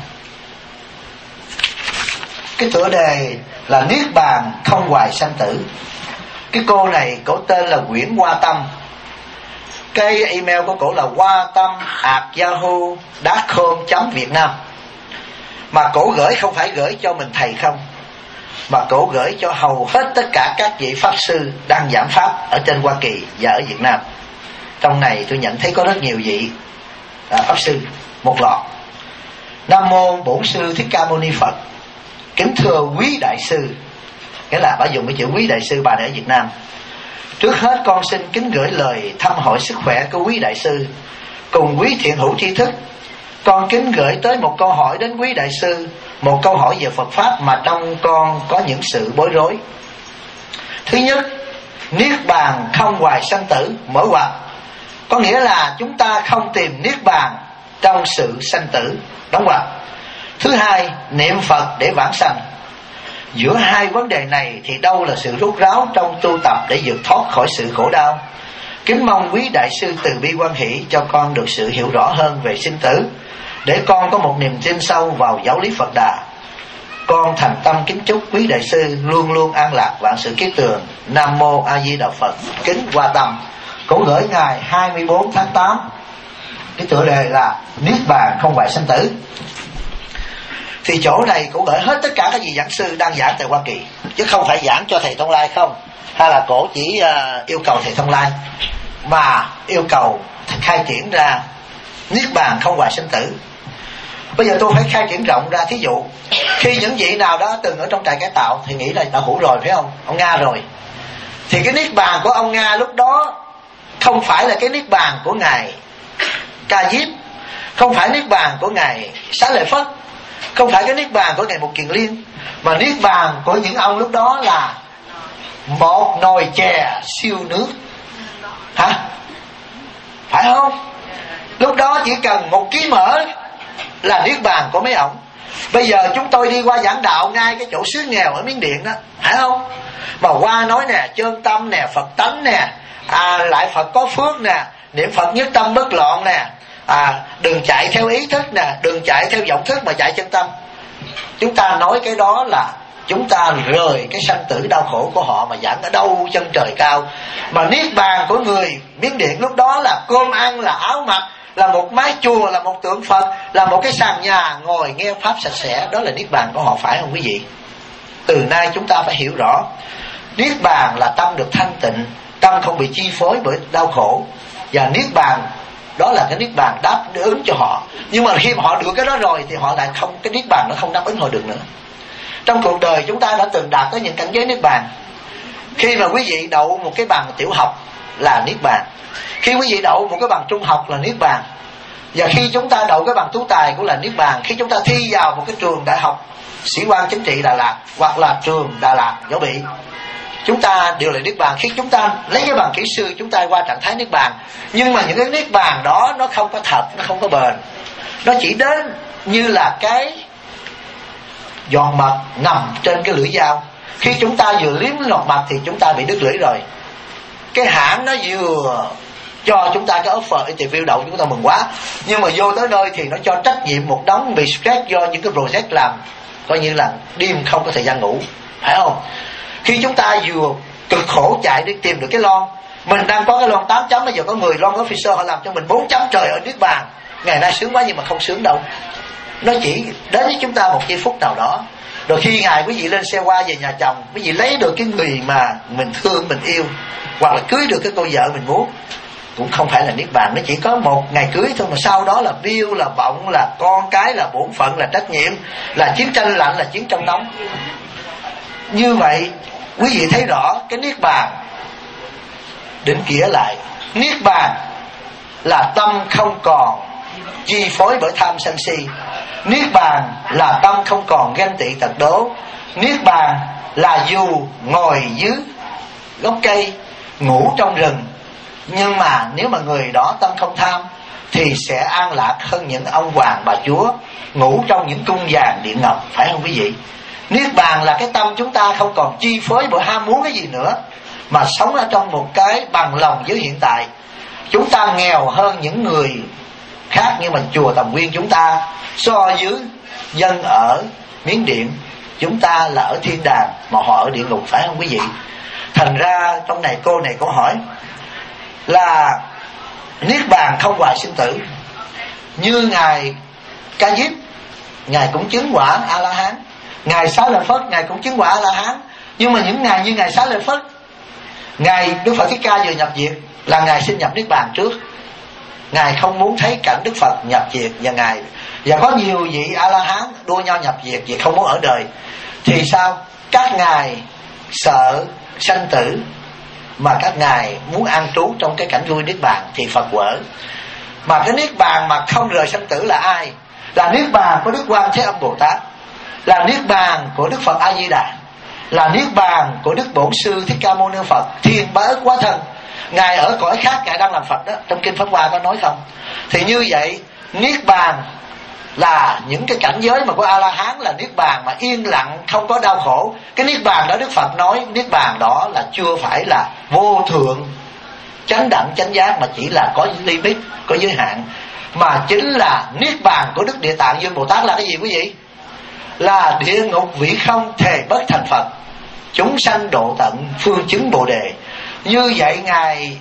cái tựa đề là Niết bàn không hoài sanh tử. Cái cô này cổ tên là Nguyễn Hoa Tâm. Cái email của cổ là hoa tâm at yahoo com chấm việt nam. Mà cổ gửi không phải gửi cho mình thầy không, mà cổ gửi cho hầu hết tất cả các vị Pháp sư đang giảng Pháp ở trên Hoa Kỳ và ở Việt Nam. Trong này tôi nhận thấy có rất nhiều vị à, pháp sư một loạt. Nam mô Bổn Sư Thích Ca Mâu Ni Phật. Kính thưa quý đại sư. Nghĩa là bà dùng cái chữ quý đại sư, bà này ở Việt Nam. Trước hết con xin kính gửi lời thăm hỏi sức khỏe của quý đại sư cùng quý thiện hữu tri thức. Con kính gửi tới một câu hỏi đến quý đại sư, một câu hỏi về Phật Pháp mà trong con có những sự bối rối. Thứ nhất, Niết Bàn không hoài sanh tử, mở ngoặc, có nghĩa là chúng ta không tìm Niết Bàn trong sự sanh tử, đóng ngoặc. Thứ hai, niệm Phật để vãng sanh. Giữa hai vấn đề này thì đâu là sự rốt ráo trong tu tập để vượt thoát khỏi sự khổ đau? Kính mong quý đại sư từ bi quan hỷ cho con được sự hiểu rõ hơn về sinh tử, để con có một niềm tin sâu vào giáo lý Phật Đà. Con thành tâm kính chúc quý đại sư luôn luôn an lạc, vạn sự kiết tường. Nam mô A Di Đà Phật. Kính Hoa Tâm. Cũng gửi ngày hai mươi bốn tháng tám. Cái tựa đề là Niết Bàn không hoài sanh tử. Thì chỗ này cũng gửi hết tất cả các vị giảng sư đang giảng tại Hoa Kỳ, chứ không phải giảng cho thầy Thông Lai không, hay là cổ chỉ uh, yêu cầu thầy Thông Lai, mà yêu cầu khai triển ra Niết Bàn không hoài sanh tử. Bây giờ tôi phải khai triển rộng ra. Thí dụ khi những vị nào đó từng ở trong trại cải tạo thì nghĩ là đã hủ rồi, phải không? Ông Nga rồi, thì cái Niết Bàn của ông Nga lúc đó không phải là cái Niết Bàn của ngài Ca Diếp, không phải Niết Bàn của ngài Xá Lợi Phất, không phải cái Niết Bàn của ngài Mục Kiền Liên, mà Niết Bàn của những ông lúc đó là một nồi chè siêu nước. Hả? Phải không? Lúc đó chỉ cần một ký mỡ là Niết Bàn của mấy ông. Bây giờ chúng tôi đi qua giảng đạo ngay cái chỗ xứ nghèo ở Miến Điện đó, phải không? Mà qua nói nè, chân tâm nè, Phật tánh nè, à, lại Phật có phước nè, niệm Phật nhất tâm bất loạn nè, à, đừng chạy theo ý thức nè, đừng chạy theo vọng thức mà chạy chân tâm. Chúng ta nói cái đó là chúng ta rời cái sanh tử đau khổ của họ mà giảng ở đâu chân trời cao. Mà Niết Bàn của người Miến Điện lúc đó là cơm ăn, là áo mặc, là một mái chùa, là một tượng Phật, là một cái sàn nhà ngồi nghe pháp sạch sẽ. Đó là Niết Bàn của họ, phải không quý vị? Từ nay chúng ta phải hiểu rõ, Niết Bàn là tâm được thanh tịnh, tâm không bị chi phối bởi đau khổ. Và Niết Bàn đó là cái Niết Bàn đáp ứng cho họ. Nhưng mà khi mà họ được cái đó rồi thì họ lại không, cái Niết Bàn nó không đáp ứng họ được nữa. Trong cuộc đời chúng ta đã từng đạt tới những cảnh giới Niết Bàn. Khi mà quý vị đậu một cái bằng tiểu học là Niết Bàn, khi quý vị đậu một cái bằng trung học là Niết Bàn, và khi chúng ta đậu cái bằng tú tài cũng là Niết Bàn. Khi chúng ta thi vào một cái trường đại học Sĩ Quan Chính trị Đà Lạt hoặc là trường Đà Lạt Võ Bị, chúng ta đều là Niết Bàn. Khi chúng ta lấy cái bằng kỹ sư, chúng ta qua trạng thái Niết Bàn. Nhưng mà những cái Niết Bàn đó nó không có thật, nó không có bền. Nó chỉ đến như là cái giọt mật nằm trên cái lưỡi dao. Khi chúng ta vừa liếm giọt mật thì chúng ta bị đứt lưỡi rồi. Cái hãng nó vừa cho chúng ta cái offer interview đậu, chúng ta mừng quá, nhưng mà vô tới nơi thì nó cho trách nhiệm một đống, bị stress do những cái project làm coi như là đêm không có thời gian ngủ, phải không? Khi chúng ta vừa cực khổ chạy để tìm được cái lon, mình đang có cái lon tám chấm, bây giờ có mười lon officer họ làm cho mình bốn chấm, trời ơi Niết Bàn, ngày nay sướng quá, nhưng mà không sướng đâu. Nó chỉ đến với chúng ta một giây phút nào đó. Rồi khi ngày quý vị lên xe qua về nhà chồng, quý vị lấy được cái người mà mình thương, mình yêu, hoặc là cưới được cái cô vợ mình muốn, cũng không phải là Niết Bàn. Nó chỉ có một ngày cưới thôi, mà sau đó là bill, là vọng, là con cái, là bổn phận, là trách nhiệm, là chiến tranh lạnh, là chiến tranh nóng. Như vậy quý vị thấy rõ cái Niết Bàn. Định nghĩa lại, Niết Bàn là tâm không còn chi phối bởi tham sân si. Niết Bàn là tâm không còn ganh tị tật đố. Niết Bàn là dù ngồi dưới gốc cây, ngủ trong rừng, nhưng mà nếu mà người đó tâm không tham thì sẽ an lạc hơn những ông hoàng bà chúa ngủ trong những cung vàng điện ngọc, phải không quý vị? Niết Bàn là cái tâm chúng ta không còn chi phối bởi ham muốn cái gì nữa, mà sống ở trong một cái bằng lòng với hiện tại. Chúng ta nghèo hơn những người khác, nhưng mà chùa Tầm Nguyên chúng ta so với dân ở Miến Điện, chúng ta là ở thiên đàng mà họ ở địa ngục, phải không quý vị? Thành ra trong này cô này có hỏi là Niết Bàn không hoài sinh tử. Như ngài Ca Diếp, ngài cũng chứng quả A La Hán. Ngài Xá Lợi Phất, ngài cũng chứng quả A La Hán. Nhưng mà những ngài như ngài Xá Lợi Phất, ngài Đức Phật Thích Ca vừa nhập viện, là Ngài xin nhập Niết Bàn trước. Ngài không muốn thấy cảnh Đức Phật nhập diệt, và Ngài và có nhiều vị A-la-hán đua nhau nhập diệt vì không muốn ở đời. Thì sao? Các ngài sợ sanh tử mà các ngài muốn an trú trong cái cảnh vui Niết Bàn thì Phật quở. Mà cái Niết Bàn mà không rời sanh tử là ai? Là Niết Bàn của Đức Quan Thế Âm Bồ Tát, là Niết Bàn của Đức Phật A Di Đà, là Niết Bàn của Đức Bổn Sư Thích Ca Mâu Ni Phật, Thiên Bá Ức Quá Thân. Ngài ở cõi khác, Ngài đang làm Phật đó. Trong Kinh Pháp Hoa có nói không? Thì như vậy, Niết Bàn là những cái cảnh giới mà của A-la-hán là Niết Bàn mà yên lặng, không có đau khổ. Cái Niết Bàn đó Đức Phật nói Niết Bàn đó là chưa phải là vô thượng chánh đẳng chánh giác, mà chỉ là có limit, có giới hạn. Mà chính là Niết Bàn của Đức Địa Tạng Dương Bồ Tát là cái gì quý vị? Là địa ngục vị không thề bất thành Phật, chúng sanh độ tận phương chứng Bồ Đề. Như vậy Ngài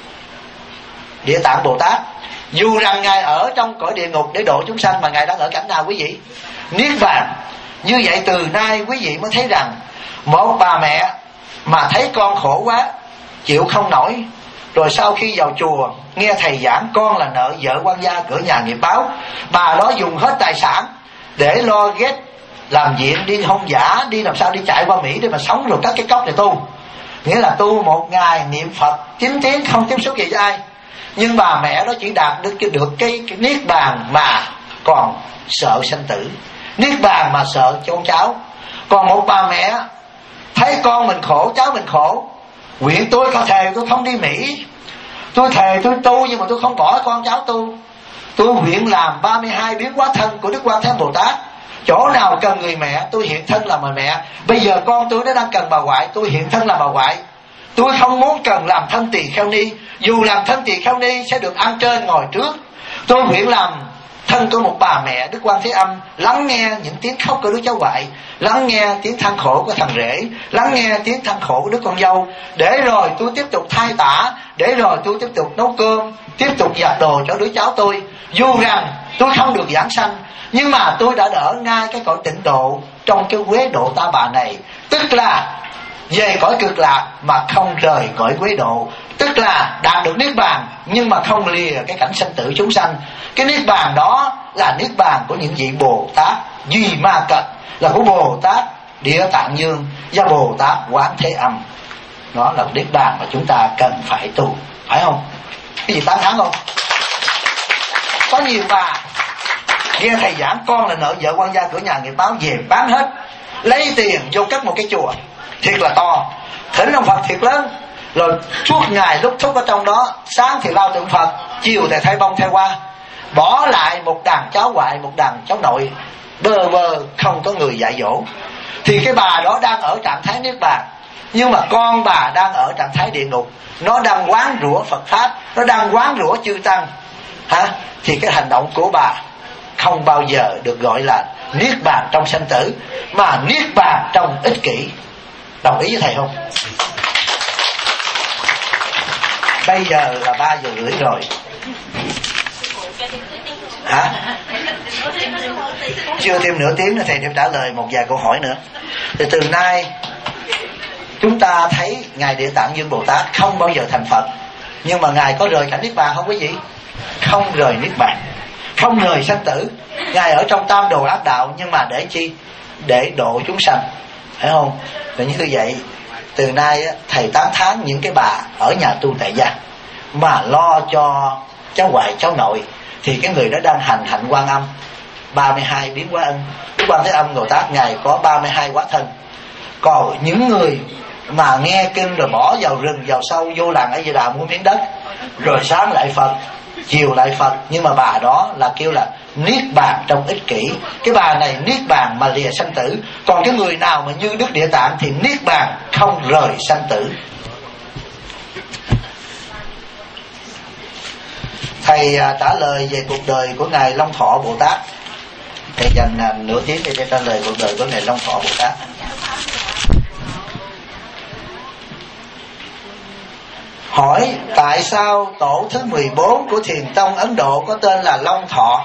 Địa Tạng Bồ Tát dù rằng Ngài ở trong cõi địa ngục để độ chúng sanh, mà Ngài đang ở cảnh nào quý vị? Niết Bàn. Như vậy từ nay quý vị mới thấy rằng một bà mẹ mà thấy con khổ quá chịu không nổi, rồi sau khi vào chùa nghe thầy giảng con là nợ vợ quan gia cửa nhà nghiệp báo, bà đó dùng hết tài sản để lo ghét làm viện, đi hôn giả, đi làm sao đi chạy qua Mỹ để mà sống, rồi cắt cái cốc để tu. Nghĩa là tu một ngày niệm Phật chín tiếng không tiếp xúc gì với ai. Nhưng bà mẹ đó chỉ đạt được cái, được cái, cái Niết Bàn mà còn sợ sanh tử, Niết Bàn mà sợ con cháu. Còn một bà mẹ thấy con mình khổ, cháu mình khổ, nguyện tôi có thề tôi không đi Mỹ, tôi thề tôi tu nhưng mà tôi không bỏ con cháu tu, tôi nguyện làm ba mươi hai biến hóa thân của Đức Quan Thế Bồ Tát. Chỗ nào cần người mẹ tôi hiện thân làm người mẹ. Bây giờ con tôi nó đang cần bà ngoại, tôi hiện thân làm bà ngoại. Tôi không muốn cần làm thân tỳ kheo ni, dù làm thân tỳ kheo ni sẽ được ăn trên ngồi trước. Tôi nguyện làm thân của một bà mẹ Đức Quan Thế Âm, lắng nghe những tiếng khóc của đứa cháu ngoại, lắng nghe tiếng than khổ của thằng rể, lắng nghe tiếng than khổ của đứa con dâu, để rồi tôi tiếp tục thay tả, để rồi tôi tiếp tục nấu cơm, tiếp tục giặt đồ cho đứa cháu tôi. Dù rằng tôi không được giảng sanh, nhưng mà tôi đã đỡ ngay cái cõi tịnh độ trong cái quế độ ta bà này, tức là về cõi cực lạc mà không rời cõi quế độ, tức là đạt được Niết Bàn nhưng mà không lìa cái cảnh sanh tử chúng sanh. Cái Niết Bàn đó là Niết Bàn của những vị Bồ Tát Duy Ma Cật, là của Bồ Tát Địa Tạng Dương và Bồ Tát Quán Thế Âm. Đó là Niết Bàn mà chúng ta cần phải tu, phải không? Cái gì tán thán không? Có nhiều bà nghe thầy giảng con là nợ vợ quan gia cửa nhà nghiệp báo, về bán hết, lấy tiền vô cất một cái chùa thiệt là to, thỉnh ông Phật thiệt lớn, rồi suốt ngày lúc thúc ở trong đó, sáng thì lao tượng Phật, chiều thì thay bông thay hoa, bỏ lại một đàn cháu ngoại, một đàn cháu nội bơ vơ, không có người dạy dỗ. Thì cái bà đó đang ở trạng thái Niết Bàn, nhưng mà con bà đang ở trạng thái địa ngục. Nó đang quán rủa Phật Pháp, nó đang quán rủa chư Tăng, hả? Thì cái hành động của bà không bao giờ được gọi là Niết Bàn trong sanh tử, mà Niết Bàn trong ích kỷ. Đồng ý với thầy không? Bây giờ là ba giờ rưỡi rồi, hả? Chưa thêm nửa tiếng nữa thầy thêm trả lời một vài câu hỏi nữa. Thì từ nay chúng ta thấy Ngài Địa Tạng Dương Bồ Tát không bao giờ thành Phật, nhưng mà Ngài có rời cảnh Niết Bàn không quý vị? Không rời Niết Bàn, không rời sanh tử. Ngài ở trong tam đồ ác đạo, nhưng mà để chi? Để độ chúng sanh, phải không? Và như vậy từ nay thầy tán thán những cái bà ở nhà tu tại gia mà lo cho cháu ngoại cháu nội, thì cái người đó đang hành hạnh Quan Âm, ba mươi hai biến hóa ân. Đức Quan Thế Âm Bồ Tát Ngài có ba mươi hai hóa thân. Còn những người mà nghe kinh rồi bỏ vào rừng vào sâu vô làng A Di Đà mua miếng đất, rồi sáng lại Phật, chiều lại Phật, nhưng mà bà đó là kêu là Niết Bàn trong ích kỷ. Cái bà này Niết Bàn mà lìa sanh tử. Còn cái người nào mà như Đức Địa Tạng thì Niết Bàn không rời sanh tử. Thầy à, trả lời về cuộc đời của Ngài Long Thọ Bồ Tát. Thầy dành à, nửa tiếng để trả lời cuộc đời của Ngài Long Thọ Bồ Tát. Hỏi tại sao tổ thứ mười bốn của Thiền Tông Ấn Độ có tên là Long Thọ?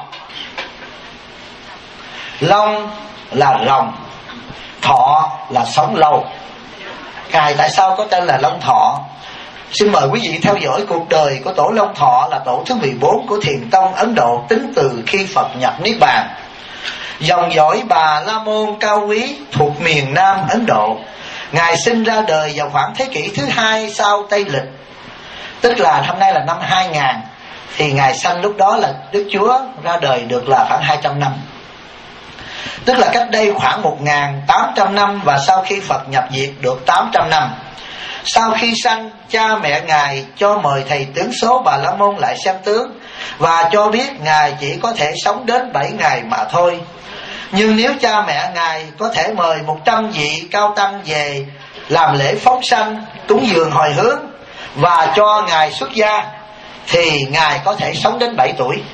Long là rồng, thọ là sống lâu. Ngài tại sao có tên là Long Thọ? Xin mời quý vị theo dõi cuộc đời của Tổ Long Thọ, là tổ thứ mười bốn của Thiền Tông Ấn Độ, tính từ khi Phật nhập Niết Bàn. Dòng dõi Bà La Môn cao quý thuộc miền Nam Ấn Độ. Ngài sinh ra đời vào khoảng thế kỷ thứ hai sau Tây Lịch, tức là hôm nay là năm hai nghìn, thì Ngài sanh lúc đó là Đức Chúa ra đời được là khoảng hai trăm năm, tức là cách đây khoảng một nghìn tám trăm năm, và sau khi Phật nhập diệt được tám trăm năm. Sau khi sanh, cha mẹ Ngài cho mời thầy tướng số Bà La Môn lại xem tướng, và cho biết Ngài chỉ có thể sống đến bảy ngày mà thôi. Nhưng nếu cha mẹ Ngài có thể mời một trăm vị cao tăng về làm lễ phóng sanh, cúng dường hồi hướng và cho Ngài xuất gia, thì Ngài có thể sống đến bảy tuổi.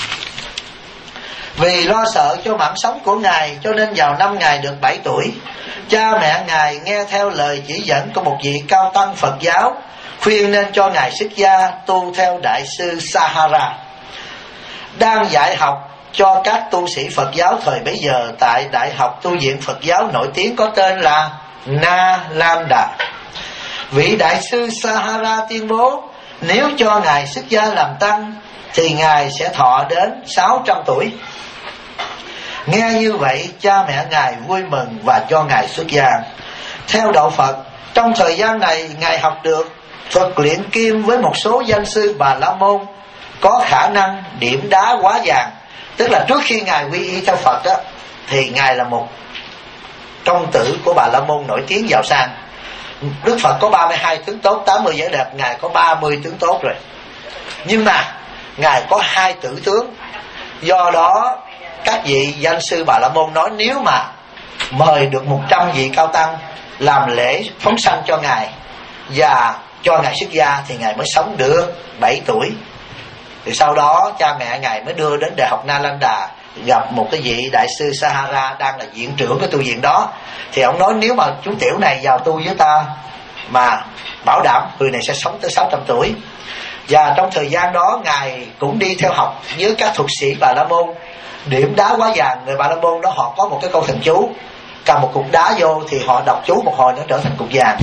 Vì lo sợ cho mạng sống của Ngài, cho nên vào năm Ngài được bảy tuổi, cha mẹ Ngài nghe theo lời chỉ dẫn của một vị cao tăng Phật giáo, khuyên nên cho Ngài xuất gia tu theo Đại sư Sahara, đang dạy học cho các tu sĩ Phật giáo thời bấy giờ tại Đại học Tu viện Phật giáo nổi tiếng có tên là Nalanda. Vị Đại sư Sahara tuyên bố nếu cho Ngài xuất gia làm tăng thì Ngài sẽ thọ đến sáu trăm tuổi. Nghe như vậy, cha mẹ Ngài vui mừng và cho Ngài xuất gia. Theo đạo Phật, trong thời gian này Ngài học được thuật luyện kim với một số danh sư Bà La Môn có khả năng điểm đá hóa vàng. Tức là trước khi Ngài quy y theo Phật đó, thì Ngài là một công tử của Bà La Môn nổi tiếng giàu sang. Đức Phật có ba mươi hai tướng tốt, tám mươi vẻ đẹp, Ngài có ba mươi tướng tốt rồi. Nhưng mà Ngài có hai tử tướng. Do đó các vị danh sư Bà La Môn nói nếu mà mời được một trăm vị cao tăng làm lễ phóng sanh cho Ngài và cho Ngài xuất gia thì Ngài mới sống được bảy tuổi. Thì sau đó cha mẹ Ngài mới đưa đến Đại học Nalanda, gặp một cái vị Đại sư Sahara đang là viện trưởng cái tu viện đó. Thì ông nói nếu mà chú tiểu này vào tu với ta mà bảo đảm người này sẽ sống tới sáu trăm tuổi. Và trong thời gian đó Ngài cũng đi theo học với các thuật sĩ Bà La Môn điểm đá hóa vàng. Người Bà La Môn đó họ có một cái câu thần chú, cầm một cục đá vô thì họ đọc chú một hồi nó trở thành cục vàng.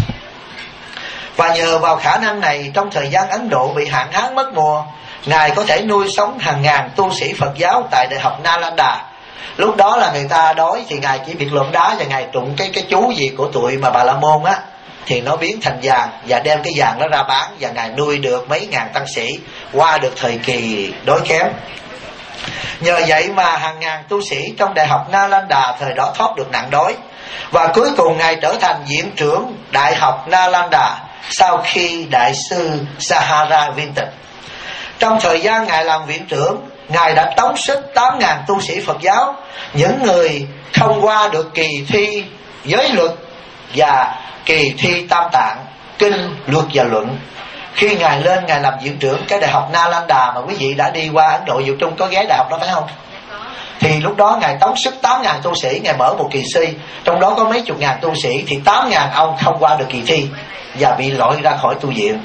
Và nhờ vào khả năng này, trong thời gian Ấn Độ bị hạn hán mất mùa, Ngài có thể nuôi sống hàng ngàn tu sĩ Phật giáo tại Đại học Nalanda. Lúc đó là người ta đói thì Ngài chỉ việc lượm đá và Ngài trụng cái cái chú gì của tụi mà Bà La Môn á, thì nó biến thành vàng và đem cái vàng đó ra bán, và Ngài nuôi được mấy ngàn tăng sĩ qua được thời kỳ đói kém. Nhờ vậy mà hàng ngàn tu sĩ trong Đại học Nalanda thời đó thoát được nạn đói, và cuối cùng Ngài trở thành viện trưởng Đại học Nalanda sau khi Đại sư Sahara viên tịch. Trong thời gian Ngài làm viện trưởng, Ngài đã tống sức tám ngàn tu sĩ Phật giáo, những người không qua được kỳ thi giới luật và kỳ thi tam tạng, kinh, luật và luận. Khi Ngài lên Ngài làm viện trưởng cái Đại học Nalanda mà quý vị đã đi qua Ấn Độ Diệu Trung có ghé đại học đó phải không? Thì lúc đó Ngài tống sức tám ngàn tu sĩ, Ngài mở một kỳ thi, trong đó có mấy chục ngàn tu sĩ, thì tám ngàn ông không qua được kỳ thi và bị loại ra khỏi tu viện.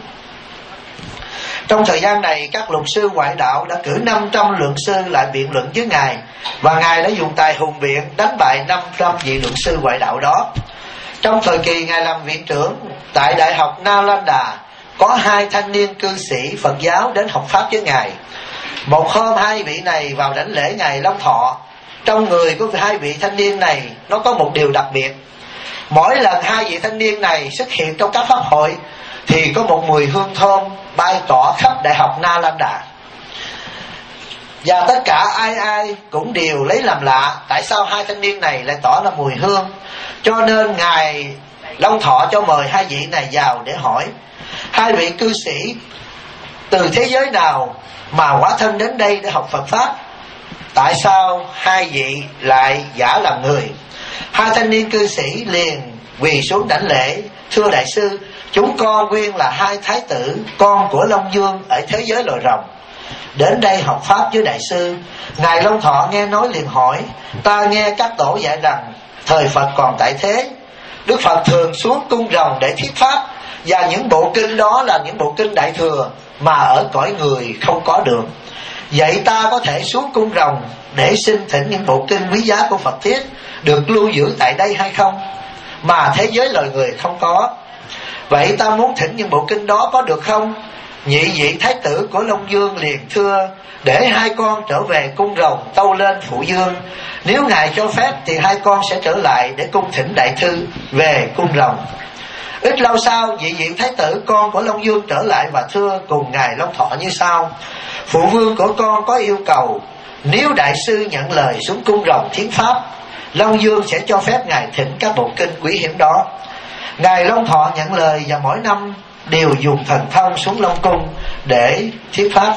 Trong thời gian này, các luật sư ngoại đạo đã cử năm trăm luận sư lại biện luận với Ngài, và Ngài đã dùng tài hùng biện đánh bại năm trăm vị luận sư ngoại đạo đó. Trong thời kỳ Ngài làm viện trưởng tại Đại học Nalanda, có hai thanh niên cư sĩ Phật giáo đến học pháp với Ngài. Một hôm hai vị này vào đảnh lễ Ngài Long Thọ. Trong người của hai vị thanh niên này nó có một điều đặc biệt. Mỗi lần hai vị thanh niên này xuất hiện trong các pháp hội thì có một mùi hương thơm bay tỏa khắp Đại học Nalanda. Và tất cả ai ai cũng đều lấy làm lạ tại sao hai thanh niên này lại tỏa ra mùi hương. Cho nên Ngài Long Thọ cho mời hai vị này vào để hỏi: hai vị cư sĩ từ thế giới nào mà hóa thân đến đây để học Phật Pháp? Tại sao hai vị lại giả làm người? Hai thanh niên cư sĩ liền quỳ xuống đảnh lễ: thưa đại sư, chúng con nguyên là hai thái tử, con của Long Vương ở thế giới loài rồng, đến đây học Pháp với đại sư. Ngài Long Thọ nghe nói liền hỏi: ta nghe các tổ dạy rằng thời Phật còn tại thế, Đức Phật thường xuống cung rồng để thuyết Pháp, và những bộ kinh đó là những bộ kinh Đại Thừa mà ở cõi người không có được. Vậy ta có thể xuống cung rồng để xin thỉnh những bộ kinh quý giá của Phật thuyết được lưu giữ tại đây hay không, mà thế giới loài người không có? Vậy ta muốn thỉnh những bộ kinh đó có được không? Nhị vị thái tử của Long Dương liền thưa: để hai con trở về cung rồng tâu lên phụ vương. Nếu ngài cho phép thì hai con sẽ trở lại để cung thỉnh đại thư về cung rồng. Ít lâu sau, vị vị thái tử con của Long Dương trở lại và thưa cùng ngài Long Thọ như sau: phụ vương của con có yêu cầu, nếu đại sư nhận lời xuống cung rồng thiến pháp, Long Dương sẽ cho phép ngài thỉnh các bộ kinh quý hiếm đó. Ngài Long Thọ nhận lời và mỗi năm đều dùng thần thông xuống Long Cung để thuyết pháp.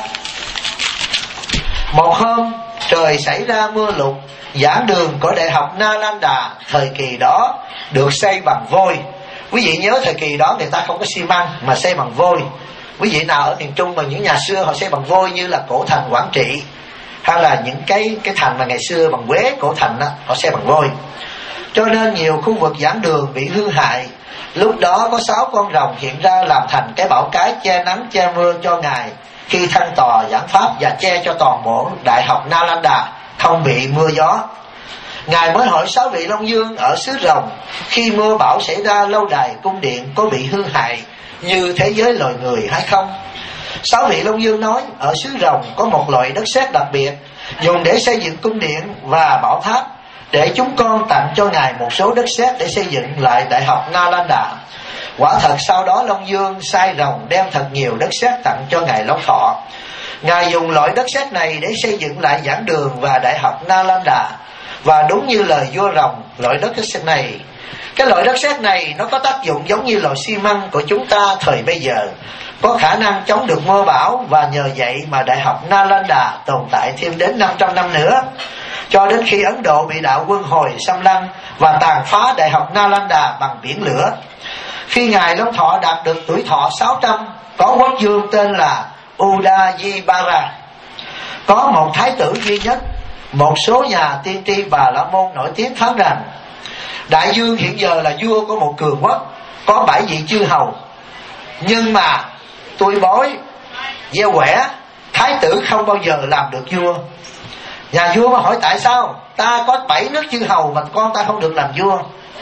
Một hôm trời xảy ra mưa lụt, giảng đường của Đại học Nalanda thời kỳ đó được xây bằng vôi. Quý vị nhớ thời kỳ đó người ta không có xi măng mà xây bằng vôi. Quý vị nào ở miền Trung mà những nhà xưa họ xây bằng vôi, như là cổ thành Quảng Trị hay là những cái cái thành mà ngày xưa bằng Quế, cổ thành đó, họ xây bằng vôi. Cho nên nhiều khu vực giảng đường bị hư hại. Lúc đó có sáu con rồng hiện ra làm thành cái bảo cái che nắng che mưa cho ngài khi thăng tòa giảng pháp, và che cho toàn bộ Đại học Nalanda không bị mưa gió. Ngài mới hỏi sáu vị Long Dương ở xứ rồng, khi mưa bão xảy ra lâu đài cung điện có bị hư hại như thế giới loài người hay không? Sáu vị Long Dương nói: ở xứ rồng có một loại đất sét đặc biệt dùng để xây dựng cung điện và bảo tháp, để chúng con tặng cho ngài một số đất sét để xây dựng lại Đại học Nalanda. Quả thật sau đó Long Dương sai rồng đem thật nhiều đất sét tặng cho ngài Long Thọ. Ngài dùng loại đất sét này để xây dựng lại giảng đường và Đại học Nalanda. Và đúng như lời vua rồng, loại đất sét này, cái loại đất sét này nó có tác dụng giống như loại xi măng của chúng ta thời bây giờ, có khả năng chống được mưa bão, và nhờ vậy mà Đại học Nalanda tồn tại thêm đến năm trăm năm nữa, cho đến khi Ấn Độ bị đạo quân Hồi xâm lăng và tàn phá Đại học Nalanda bằng biển lửa. Khi ngài Long Thọ đạt được tuổi thọ sáu trăm, có quốc vương tên là Udayibara. Có một thái tử duy nhất. Một số nhà tiên tri Bà La Môn nổi tiếng phán rằng đại dương hiện giờ là vua của một cường quốc, có bảy vị chư hầu, nhưng mà tôi bói gieo quẻ thái tử không bao giờ làm được vua. Nhà vua mà hỏi tại sao ta có bảy nước chư hầu mà con ta không được làm vua,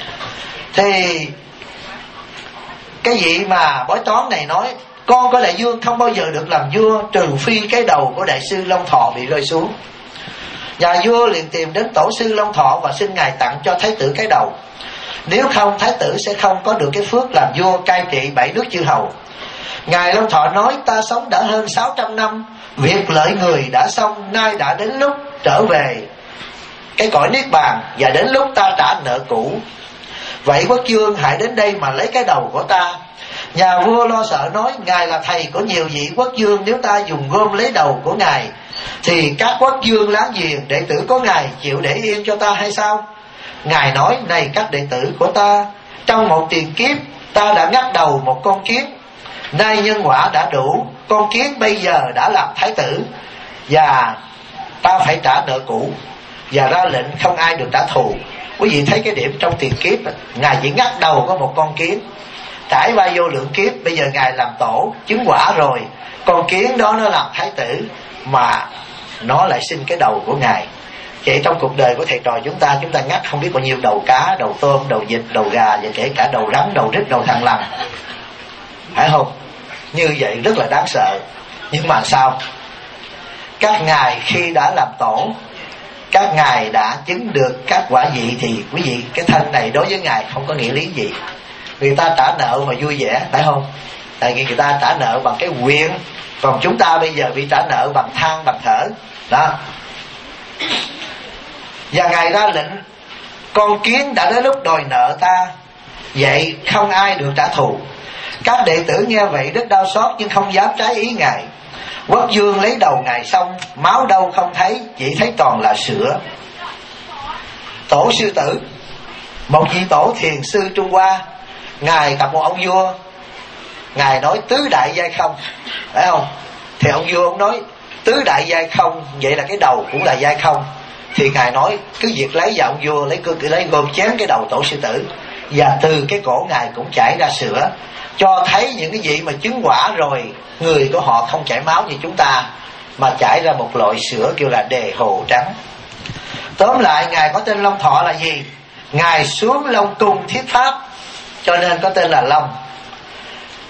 thì cái vị mà bói toán này nói con của đại vương không bao giờ được làm vua trừ phi cái đầu của đại sư Long Thọ bị rơi xuống. Nhà vua liền tìm đến tổ sư Long Thọ và xin ngài tặng cho thái tử cái đầu, nếu không thái tử sẽ không có được cái phước làm vua cai trị bảy nước chư hầu. Ngài Long Thọ nói: ta sống đã hơn sáu trăm năm, việc lợi người đã xong, nay đã đến lúc trở về cái cõi niết bàn, và đến lúc ta trả nợ cũ. Vậy quốc vương hãy đến đây mà lấy cái đầu của ta. Nhà vua lo sợ nói: ngài là thầy của nhiều vị quốc vương, nếu ta dùng gom lấy đầu của ngài thì các quốc vương láng giềng đệ tử của ngài chịu để yên cho ta hay sao? Ngài nói: này các đệ tử của ta, trong một tiền kiếp ta đã ngắt đầu một con kiến, nay nhân quả đã đủ, con kiến bây giờ đã làm thái tử, và ta phải trả nợ cũ, và ra lệnh không ai được trả thù. Quý vị thấy cái điểm trong tiền kiếp, ngài chỉ ngắt đầu có một con kiến, trải qua vô lượng kiếp, bây giờ ngài làm tổ chứng quả rồi, con kiến đó nó làm thái tử mà nó lại xin cái đầu của ngài. Vậy trong cuộc đời của thầy trò chúng ta, chúng ta ngắt không biết bao nhiêu đầu cá, đầu tôm, đầu vịt, đầu gà, và kể cả đầu rắn, đầu rít, đầu thằn lằn, phải không? Như vậy rất là đáng sợ. Nhưng mà sao? Các ngài khi đã làm tổ, các ngài đã chứng được các quả vị, thì quý vị, cái thân này đối với ngài không có nghĩa lý gì. Người ta trả nợ mà vui vẻ, phải không? Tại vì người ta trả nợ bằng cái quyền, còn chúng ta bây giờ bị trả nợ bằng than, bằng thở đó. Và ngài ra lệnh: con kiến đã đến lúc đòi nợ ta, vậy không ai được trả thù. Các đệ tử nghe vậy rất đau xót, nhưng không dám trái ý ngài. Quốc vương lấy đầu ngài xong, máu đâu không thấy, chỉ thấy toàn là sữa. Tổ sư tử, một vị tổ thiền sư Trung Hoa, ngài gặp một ông vua. Ngài nói tứ đại giai không, phải không? Thì ông vua ông nói tứ đại giai không, vậy là cái đầu cũng là giai không. Thì ngài nói cứ việc lấy vào ông vua, lấy cứ lấy gom chén cái đầu tổ sư tử, và từ cái cổ ngài cũng chảy ra sữa, cho thấy những cái vị mà chứng quả rồi, người của họ không chảy máu như chúng ta, mà chảy ra một loại sữa kêu là đề hồ trắng. Tóm lại, ngài có tên Long Thọ là gì? Ngài xuống Long Cung thuyết pháp, cho nên có tên là Long.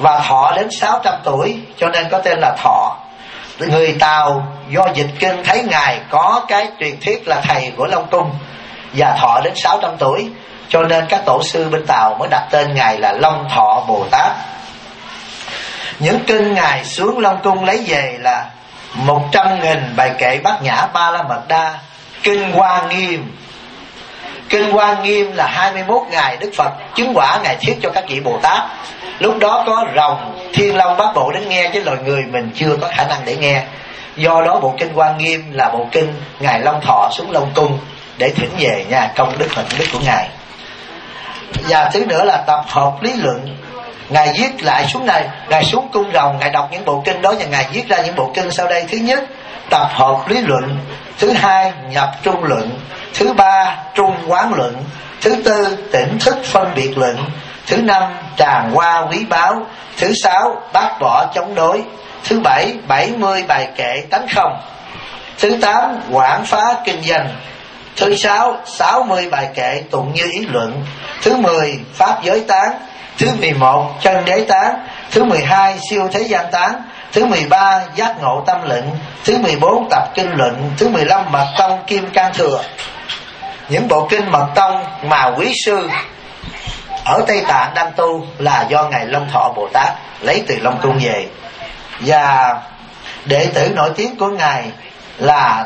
và thọ đến sáu trăm tuổi cho nên có tên là Thọ. Người Tàu do dịch kinh thấy ngài có cái truyền thuyết là thầy của Long Cung và thọ đến sáu trăm tuổi, cho nên các tổ sư bên Tàu mới đặt tên ngài là Long Thọ Bồ Tát. Những kinh ngài xuống Long Cung lấy về là một trăm nghìn bài kệ Bát Nhã Ba La Mật Đa, kinh Hoa Nghiêm. Kinh Hoa Nghiêm là hai mươi mốt ngày Đức Phật chứng quả ngài thuyết cho các vị Bồ Tát. Lúc đó có rồng, thiên long, bát bộ đến nghe, chứ loài người mình chưa có khả năng để nghe. Do đó bộ kinh Hoa Nghiêm là bộ kinh ngài Long Thọ xuống Long Cung để thỉnh về nha, công đức hạnh đức của ngài. Và thứ nữa là tập hợp lý luận. Ngài viết lại xuống này, ngài xuống cung rồng, ngài đọc những bộ kinh đó và ngài viết ra những bộ kinh sau đây. Thứ nhất, tập hợp lý luận. Thứ hai, nhập trung luận. Thứ ba, trung quán luận. Thứ tư, tỉnh thức phân biệt luận. Thứ năm, tràng hoa quý báu. Thứ sáu, bác bỏ chống đối. Thứ bảy, bảy mươi bài kệ tánh không. Thứ tám, quảng phá kinh doanh. Thứ sáu, sáu mươi bài kệ tụng như ý luận. Thứ mười, pháp giới tán. Thứ mười một, chân đế tán. Thứ mười hai, siêu thế gian tán. Thứ mười ba, giác ngộ tâm luận. Thứ mười bốn, tập kinh luận. Thứ mười lăm, mật tông kim cang thừa. Những bộ kinh mật tông mà quý sư ở Tây Tạng đang tu là do ngài Long Thọ Bồ Tát lấy từ Long Cung về. Và đệ tử nổi tiếng của ngài là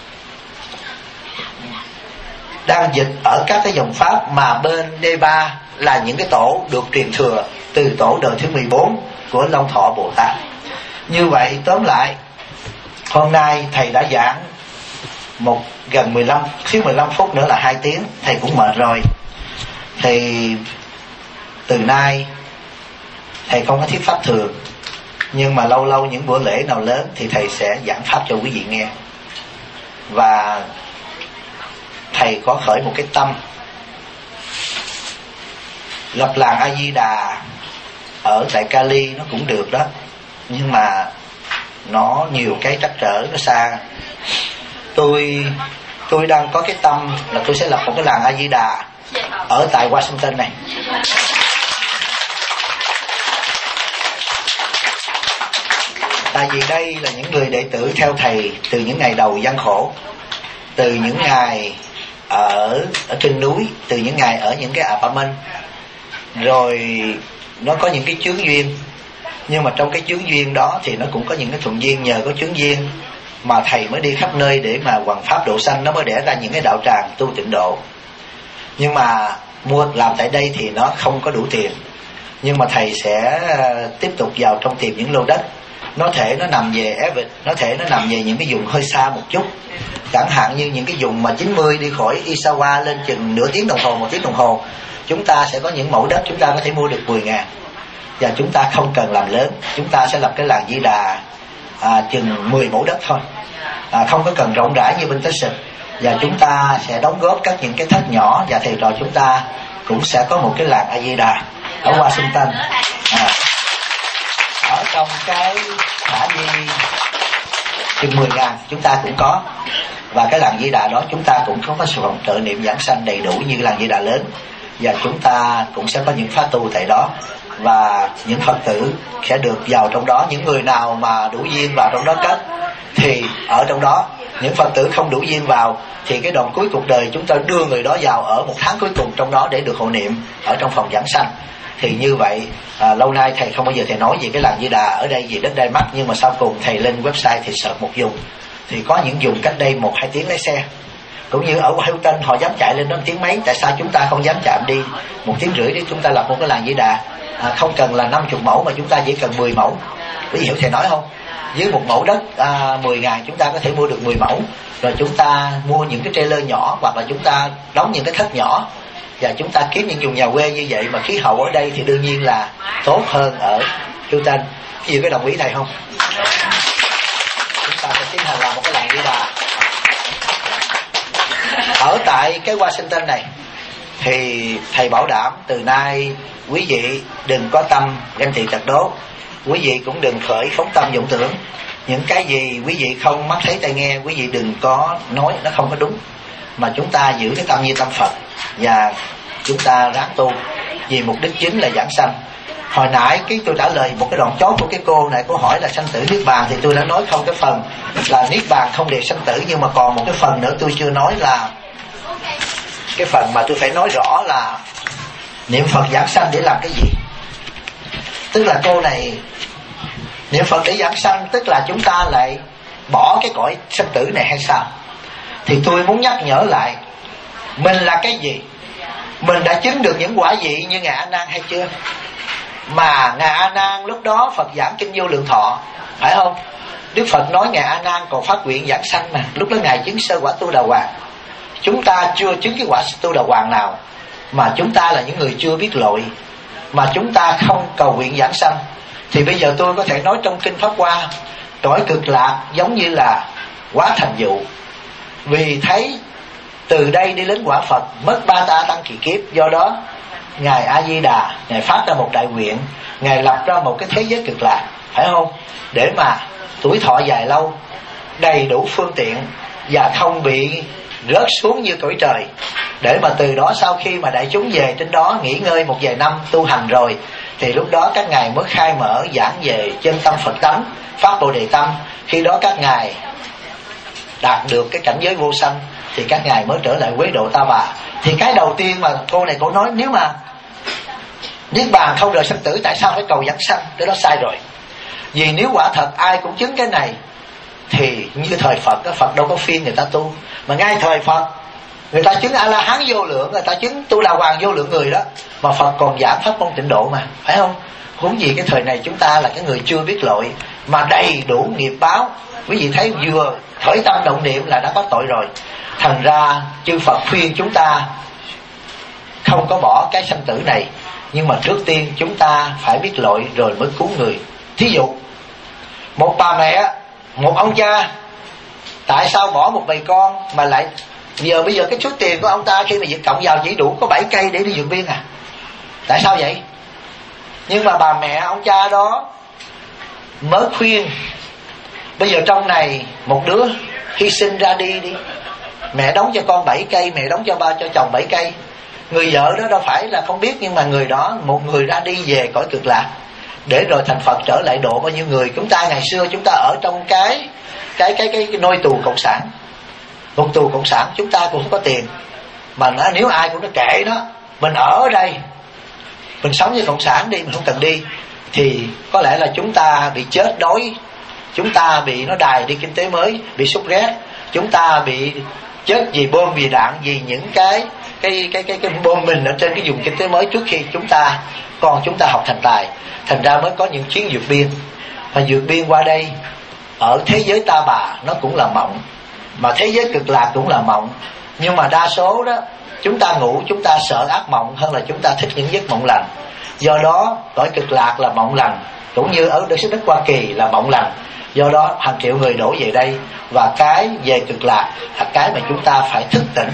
đang dịch ở các cái dòng pháp mà bên đê ba là những cái tổ được truyền thừa từ tổ đời thứ mười bốn của Long Thọ Bồ Tát. Như vậy tóm lại, hôm nay thầy đã giảng một gần mười lăm, thiếu mười lăm phút nữa là hai tiếng, thầy cũng mệt rồi. Thì từ nay thầy không có thuyết pháp thường, nhưng mà lâu lâu những bữa lễ nào lớn thì thầy sẽ giảng pháp cho quý vị nghe. Và thầy có khởi một cái tâm lập làng A Di Đà ở tại Cali, nó cũng được đó, nhưng mà nó nhiều cái trắc trở, nó xa. Tôi tôi đang có cái tâm là tôi sẽ lập một cái làng A Di Đà ở tại Washington này. Tại vì đây là những người đệ tử theo thầy từ những ngày đầu gian khổ, từ những ngày ở ở trên núi, từ những ngày ở những cái apartment, rồi nó có những cái chướng duyên. Nhưng mà trong cái chướng duyên đó thì nó cũng có những cái thuận duyên. Nhờ có chướng duyên mà thầy mới đi khắp nơi để mà hoằng pháp độ sanh, nó mới đẻ ra những cái đạo tràng tu tịnh độ. Nhưng mà mua làm tại đây thì nó không có đủ tiền, nhưng mà thầy sẽ tiếp tục vào trong tìm những lô đất. Nó thể nó nằm về Everett, nó thể nó nằm về những cái vùng hơi xa một chút, chẳng hạn như những cái vùng mà chín mươi đi khỏi Isawa lên chừng nửa tiếng đồng hồ, một tiếng đồng hồ, chúng ta sẽ có những mẫu đất chúng ta có thể mua được mười ngàn. Và chúng ta không cần làm lớn, chúng ta sẽ lập cái làng Di Đà à, chừng mười mẫu đất thôi, à, không có cần rộng rãi như bên Texas. Và chúng ta sẽ đóng góp các những cái thất nhỏ, và thầy trò chúng ta cũng sẽ có một cái làng A Di Đà ở Washington. À, ở trong cái khả di chừng mười ngàn chúng ta cũng có. Và cái làng Di Đà đó chúng ta cũng có sự trợ niệm giảng sanh đầy đủ như làng Di Đà lớn. Và chúng ta cũng sẽ có những pháp tu tại đó, và những Phật tử sẽ được vào trong đó. Những người nào mà đủ duyên vào trong đó cất thì ở trong đó. Những Phật tử không đủ duyên vào thì cái đoạn cuối cuộc đời chúng ta đưa người đó vào ở một tháng cuối cùng trong đó để được hộ niệm ở trong phòng giảng sanh. Thì như vậy à, lâu nay thầy không bao giờ thầy nói về cái làng Di Đà ở đây vì đất đai mắc, nhưng mà sau cùng thầy lên website thì search một vùng, thì có những vùng cách đây một hai tiếng lái xe. Cũng như ở Washington họ dám chạy lên đó một tiếng mấy, tại sao chúng ta không dám chạm đi một tiếng rưỡi để chúng ta lập một cái làng Di Đà? À, không cần là năm mươi mẫu mà chúng ta chỉ cần mười mẫu. Quý vị hiểu thầy nói không? Dưới một mẫu đất à, mười ngàn chúng ta có thể mua được mười mẫu. Rồi chúng ta mua những cái trailer nhỏ, hoặc là chúng ta đóng những cái thất nhỏ, và chúng ta kiếm những vùng nhà quê như vậy. Mà khí hậu ở đây thì đương nhiên là tốt hơn ở Houston. Quý vị có đồng ý thầy không? Chúng ta sẽ tiến hành làm một cái làng Di Đà ở tại cái Washington này. Thì thầy bảo đảm từ nay quý vị đừng có tâm ganh tị tật đố, quý vị cũng đừng khởi phóng tâm vọng tưởng. Những cái gì quý vị không mắt thấy tai nghe, quý vị đừng có nói nó không có đúng, mà chúng ta giữ cái tâm như tâm Phật, và chúng ta ráng tu vì mục đích chính là giảng sanh. Hồi nãy cái tôi trả lời một cái đoạn chót của cái cô này, cô hỏi là sanh tử niết bàn, thì tôi đã nói không cái phần là niết bàn không để sanh tử, nhưng mà còn một cái phần nữa tôi chưa nói là cái phần mà tôi phải nói rõ là niệm Phật giảng sanh để làm cái gì. Tức là cô này niệm Phật để giảng sanh, tức là chúng ta lại bỏ cái cõi sanh tử này hay sao? Thì tôi muốn nhắc nhở lại, mình là cái gì? Mình đã chứng được những quả vị như Ngài A Nan hay chưa? Mà Ngài A Nan lúc đó Phật giảng kinh Vô Lượng Thọ, phải không? Đức Phật nói Ngài A Nan còn phát nguyện giảng sanh mà. Lúc đó Ngài chứng sơ quả Tu Đà Hoàng. Chúng ta chưa chứng cái quả Tu Đà Hoàng nào, mà chúng ta là những người chưa biết lội, mà chúng ta không cầu nguyện giảng sanh. Thì bây giờ tôi có thể nói trong kinh Pháp Hoa, cõi cực lạc giống như là quá thành dụ, vì thấy từ đây đi đến quả Phật mất ba ta tăng kỳ kiếp. Do đó Ngài A Di Đà, Ngài phát ra một đại nguyện, Ngài lập ra một cái thế giới cực lạc, phải không? Để mà tuổi thọ dài lâu, đầy đủ phương tiện và không bị rớt xuống như cõi trời. Để mà từ đó sau khi mà đại chúng về trên đó nghỉ ngơi một vài năm tu hành rồi, thì lúc đó các ngài mới khai mở giảng về chân tâm Phật tánh, phát Bồ Đề tâm. Khi đó các ngài đạt được cái cảnh giới vô sanh, thì các ngài mới trở lại quế độ Ta Bà. Thì cái đầu tiên mà cô này cô nói, nếu mà niết bàn không rời sanh tử, tại sao phải cầu giảng sanh? Cái đó sai rồi. Vì nếu quả thật ai cũng chứng cái này, thì như thời Phật, Phật đâu có phiên người ta tu. Mà ngay thời Phật người ta chứng A-la-hán vô lượng, người ta chứng Tu Đà Hoàng vô lượng người đó, mà Phật còn giảng pháp môn tịnh độ mà, phải không? Huống gì cái thời này chúng ta là cái người chưa biết lội, mà đầy đủ nghiệp báo. Quý vị thấy vừa khởi tâm động niệm là đã có tội rồi. Thành ra chư Phật khuyên chúng ta không có bỏ cái sanh tử này, nhưng mà trước tiên chúng ta phải biết lội rồi mới cứu người. Thí dụ một bà mẹ, một ông cha, tại sao bỏ một bầy con mà lại giờ bây giờ cái số tiền của ông ta khi mà việc cộng vào chỉ đủ có bảy cây để đi vượt biên à? Tại sao vậy? Nhưng mà bà mẹ ông cha đó mới khuyên, bây giờ trong này một đứa hy sinh ra đi đi, mẹ đóng cho con bảy cây, mẹ đóng cho ba cho chồng bảy cây. Người vợ đó đâu phải là không biết, nhưng mà người đó, một người ra đi về cõi cực lạc để rồi thành Phật trở lại độ bao nhiêu người. Chúng ta ngày xưa chúng ta ở trong cái cái cái cái, cái nôi tù cộng sản, một tù cộng sản, chúng ta cũng không có tiền, mà nó, nếu ai cũng nó kệ đó, mình ở đây mình sống như cộng sản đi, mình không cần đi, thì có lẽ là chúng ta bị chết đói, chúng ta bị nó đài đi kinh tế mới, bị sốt rét, chúng ta bị chết vì bom vì đạn, vì những cái cái cái cái cái bom mình ở trên cái vùng kinh tế mới trước khi chúng ta còn chúng ta học thành tài. Thành ra mới có những chuyến vượt biên, và vượt biên qua đây ở thế giới Ta Bà nó cũng là mộng, mà thế giới cực lạc cũng là mộng. Nhưng mà đa số đó chúng ta ngủ, chúng ta sợ ác mộng hơn là chúng ta thích những giấc mộng lành. Do đó cõi cực lạc là mộng lành, cũng như ở đất nước Hoa Kỳ là mộng lành. Do đó hàng triệu người đổ về đây, và cái về cực lạc là cái mà chúng ta phải thức tỉnh.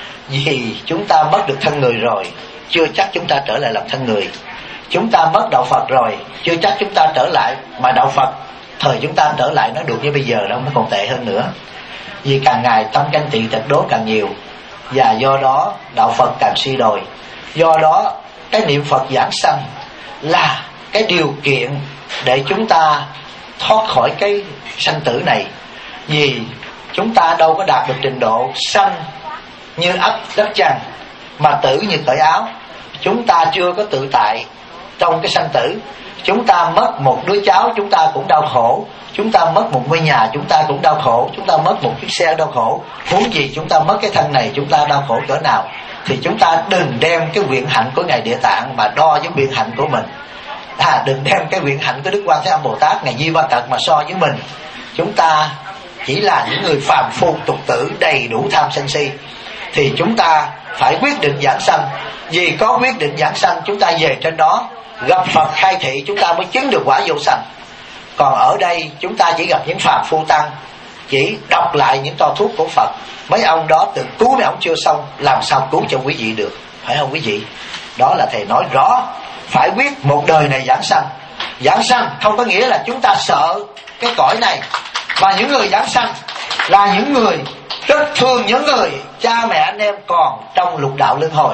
Vì chúng ta mất được thân người rồi, chưa chắc chúng ta trở lại làm thân người. Chúng ta mất đạo Phật rồi, chưa chắc chúng ta trở lại, mà đạo Phật thời chúng ta trở lại nó được như bây giờ đâu, nó còn tệ hơn nữa. Vì càng ngày tâm ganh tị tật đố càng nhiều, và do đó đạo Phật càng suy đồi. Do đó cái niệm Phật giảng sanh là cái điều kiện để chúng ta thoát khỏi cái sanh tử này. Vì chúng ta đâu có đạt được trình độ sanh như ấp đất chăn, mà tử như cởi áo. Chúng ta chưa có tự tại trong cái sanh tử. Chúng ta mất một đứa cháu chúng ta cũng đau khổ, chúng ta mất một ngôi nhà chúng ta cũng đau khổ, chúng ta mất một chiếc xe đau khổ, huống gì chúng ta mất cái thân này chúng ta đau khổ cỡ nào. Thì chúng ta đừng đem cái nguyện hạnh của Ngài Địa Tạng mà đo với nguyện hạnh của mình. À, đừng đem cái nguyện hạnh của Đức Quan Thế Âm Bồ Tát, Ngài Di Ba Cật mà so với mình. Chúng ta chỉ là những người phàm phu tục tử đầy đủ tham sân si. Thì chúng ta phải quyết định giảng sanh. Vì có quyết định giảng sanh, chúng ta về trên đó gặp Phật khai thị, chúng ta mới chứng được quả vô sanh. Còn ở đây chúng ta chỉ gặp những phàm phu tăng, chỉ đọc lại những toa thuốc của Phật. Mấy ông đó tự cứu mấy ông chưa xong, làm sao cứu cho quý vị được, phải không quý vị? Đó là thầy nói rõ, phải quyết một đời này giảng sanh. Giảng sanh không có nghĩa là chúng ta sợ cái cõi này, mà những người giảng sanh là những người rất thương những người cha mẹ anh em còn trong lục đạo luân hồi.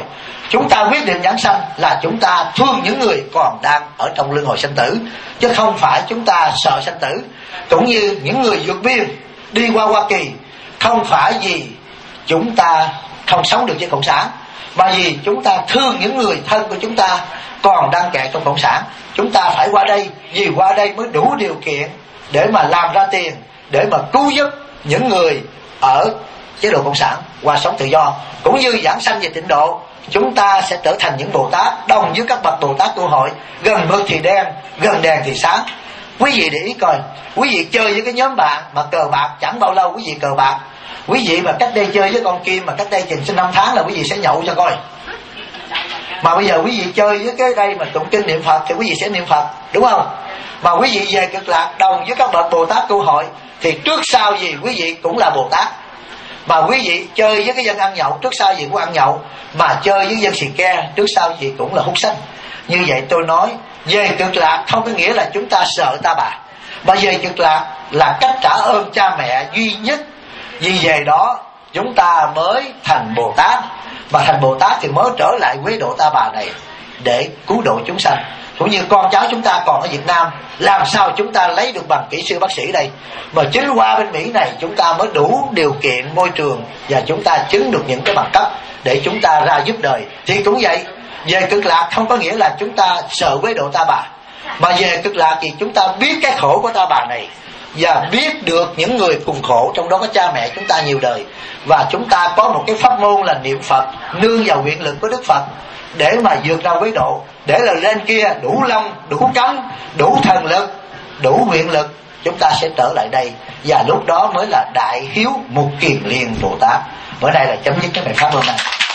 chúng ta quyết định giảng sanh là chúng ta thương những người còn đang ở trong luân hồi sanh tử, chứ không phải chúng ta sợ sanh tử. Cũng như những người vượt biên đi qua Hoa Kỳ, không phải vì chúng ta không sống được với cộng sản, mà vì chúng ta thương những người thân của chúng ta còn đang kẹt trong cộng sản. Chúng ta phải qua đây vì qua đây mới đủ điều kiện để mà làm ra tiền, để mà cứu giúp những người ở chế độ cộng sản qua sống tự do. Cũng như giảng sanh về tịnh độ, chúng ta sẽ trở thành những Bồ Tát đồng với các bậc Bồ Tát tu hội, gần mực thì đen, gần đèn thì sáng. Quý vị để ý coi, quý vị chơi với cái nhóm bạn mà cờ bạc, chẳng bao lâu quý vị cờ bạc. Quý vị mà cách đây chơi với con Kim mà cách đây chừng sinh năm tháng là quý vị sẽ nhậu cho coi. Mà bây giờ quý vị chơi với cái đây mà tụng kinh niệm Phật thì quý vị sẽ niệm Phật, đúng không? Mà quý vị về Cực Lạc đồng với các bậc Bồ Tát tu hội thì trước sau gì quý vị cũng là Bồ Tát. Mà quý vị chơi với cái dân ăn nhậu, trước sau gì cũng ăn nhậu. Mà chơi với dân xì ke, trước sau gì cũng là hút sách. Như vậy tôi nói, về Cực Lạc không có nghĩa là chúng ta sợ ta bà, mà về Cực Lạc là cách trả ơn cha mẹ duy nhất. Vì về đó chúng ta mới thành Bồ Tát, mà thành Bồ Tát thì mới trở lại quế độ ta bà này để cứu độ chúng sanh. Cũng như con cháu chúng ta còn ở Việt Nam, làm sao chúng ta lấy được bằng kỹ sư bác sĩ đây, mà chính qua bên Mỹ này chúng ta mới đủ điều kiện môi trường và chúng ta chứng được những cái bằng cấp để chúng ta ra giúp đời. Thì cũng vậy, về Cực Lạc không có nghĩa là chúng ta sợ quế độ ta bà, mà về Cực Lạc thì chúng ta biết cái khổ của ta bà này và biết được những người cùng khổ, trong đó có cha mẹ chúng ta nhiều đời. Và chúng ta có một cái pháp môn là niệm Phật, nương vào nguyện lực của Đức Phật để mà vượt ra quế độ, để là lên kia đủ lông, đủ cánh, đủ thần lực, đủ nguyện lực, chúng ta sẽ trở lại đây. Và lúc đó mới là đại hiếu mục kiền liền Bồ Tát. Bữa nay là chấm dứt cái bài pháp hôm nay.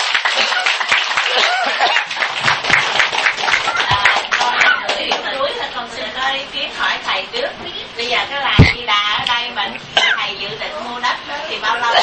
Bây giờ cái làng Di Đà ở đây mình thầy dự định mua đất đó thì bao lâu?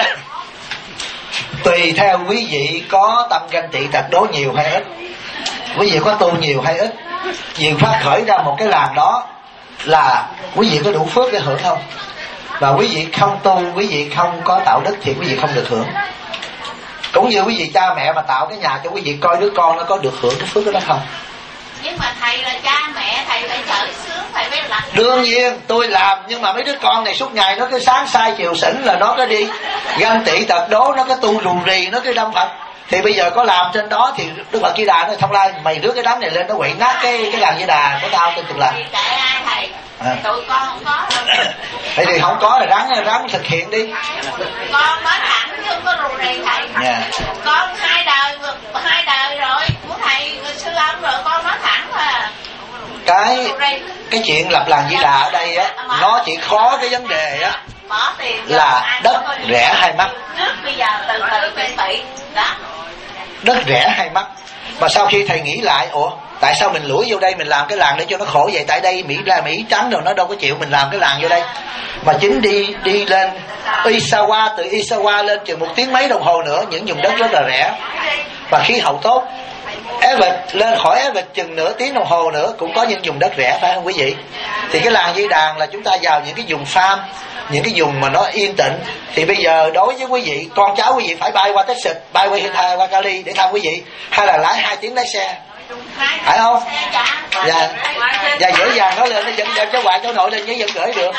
Tùy theo quý vị có tâm ganh tị tật đố nhiều hay ít, quý vị có tu nhiều hay ít. Vì phát khởi ra một cái làng đó là quý vị có đủ phước để hưởng không? Và quý vị không tu, quý vị không có tạo đức thì quý vị không được hưởng. Cũng như quý vị cha mẹ mà tạo cái nhà cho quý vị coi đứa con nó có được hưởng cái phước đó không? Nhưng mà thầy là cha mẹ, thầy phải khởi sướng, thầy phải làm. Đương nhiên tôi làm, nhưng mà mấy đứa con này suốt ngày nó cứ sáng sai chiều xỉn là nó cứ đi ganh tị tật đố, nó cứ tu rù rì, nó cứ đâm Phật. Thì bây giờ có làm trên đó thì Đức Phật Di Đà nói Thông Lai, mày rước cái đám này lên nó quậy nát cái cái làng Di Đà của tao trên Cực Lạc. Thì kệ ai thầy, à. Tụi con không có đâu. Thế thì không có là ráng ráng thực hiện đi. Con nói thẳng chứ không có rù rì thầy. Yeah. Con hai đời hai đời rồi của thầy sư ông rồi, con nói thẳng là cái cái chuyện lập làng Di Đà ở đây á, nó chỉ khó cái vấn đề á là đất rẻ hay mắc. Bây giờ từ từ chuẩn bị đó. Đất rẻ hay mắc. Mà sau khi thầy nghĩ lại, ủa tại sao mình lủi vô đây mình làm cái làng để cho nó khổ vậy? Tại đây Mỹ ra Mỹ trắng rồi nó đâu có chịu mình làm cái làng vô đây. Mà chính đi đi lên Isawa, từ Isawa lên chừng một tiếng mấy đồng hồ nữa, những vùng đất rất là rẻ và khí hậu tốt. Everett lên khỏi Everett chừng nửa tiếng đồng hồ nữa cũng có những vùng đất rẻ, phải không quý vị? Thì cái làng Di Đàn là chúng ta vào những cái vùng farm, những cái vùng mà nó yên tĩnh. Thì bây giờ đối với quý vị, con cháu quý vị phải bay qua Texas, bay qua Hitha, qua Cali để thăm quý vị, hay là lái hai tiếng lái xe, phải không? Dạ, và dễ dàng nó lên, nó dẫn đem cháu ngoại cháu nội lên giấy dẫn gửi được.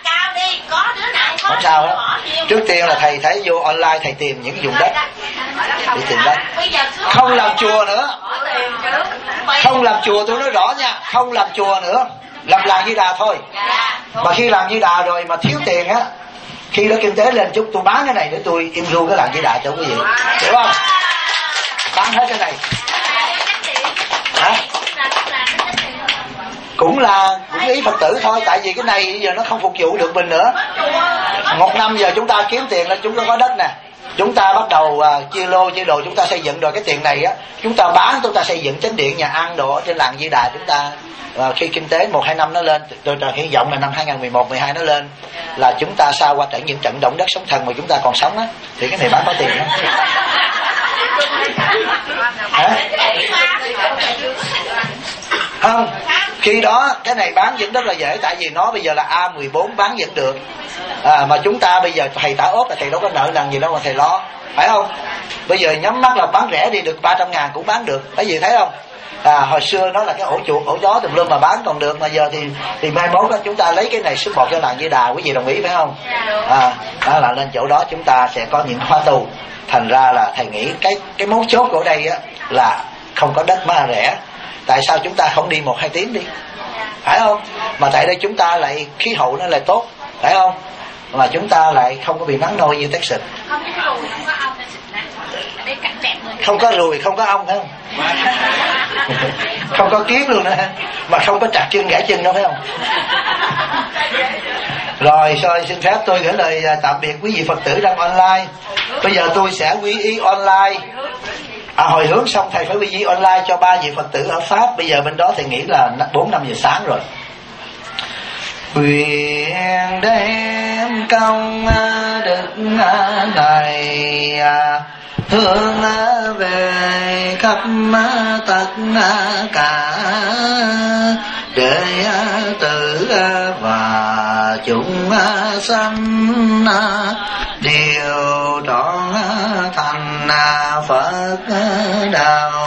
Không sao đó. Trước tiên là thầy thấy vô online thầy tìm những vùng đất để tìm đất. Không làm chùa nữa, không làm chùa, tôi nói rõ nha, không làm chùa nữa, làm làng Di Đà thôi. Mà khi làm Di Đà rồi mà thiếu tiền á, khi đó kinh tế lên chút tôi bán cái này để tôi im ru cái làng Di Đà cho quý vị, hiểu không? Bán hết cái này. Hả? Cũng là cũng ý Phật tử thôi, tại vì cái này giờ nó không phục vụ được mình nữa. Một năm giờ chúng ta kiếm tiền là chúng ta có đất nè, chúng ta bắt đầu uh, chia lô chia đồ, chúng ta xây dựng rồi cái tiền này á chúng ta bán, chúng ta xây dựng chánh điện nhà ăn đồ trên làng Di Đà. Chúng ta uh, khi kinh tế một hai năm nó lên, tôi hy vọng là năm hai không một một mười hai nó lên, là chúng ta sau qua trận những trận động đất sóng thần mà chúng ta còn sống á, thì cái này bán có tiền đó. Hả? Không, khi đó cái này bán vẫn rất là dễ, tại vì nó bây giờ là A mười bốn bán vẫn được. À, mà chúng ta bây giờ thầy tả ốp là thầy đâu có nợ nần gì đâu mà thầy lo, phải không? Bây giờ nhắm mắt là bán rẻ đi, được ba trăm ngàn cũng bán được, cái gì thấy không? À, hồi xưa nó là cái ổ chuột ổ chó tùm lum mà bán còn được, mà giờ thì thì mai mốt đó chúng ta lấy cái này support cho làng Di Đà, quý vị đồng ý phải không? À, đó là lên chỗ đó chúng ta sẽ có những khóa tu. Thành ra là thầy nghĩ cái cái mấu chốt của đây á là không có đất má rẻ. Tại sao chúng ta không đi một hai tiếng đi, phải không? Mà tại đây chúng ta lại khí hậu nó lại tốt, phải không? Mà chúng ta lại không có bị nắng nôi như Texas. Không có ruồi, không có ong, phải không? Không có kiến luôn nữa, mà không có trật chân gãy chân đâu, phải không? Rồi, rồi xin phép tôi gửi lời tạm biệt quý vị Phật tử đang online. Bây giờ tôi sẽ quy y online. À, hồi hướng xong thầy phải quy y online cho ba vị Phật tử ở Pháp. Bây giờ bên đó thầy nghĩ là bốn năm giờ sáng rồi. Nguyện đem công đức này hướng về khắp tất cả để tử và chúng sanh đều trọn thành Phật đạo.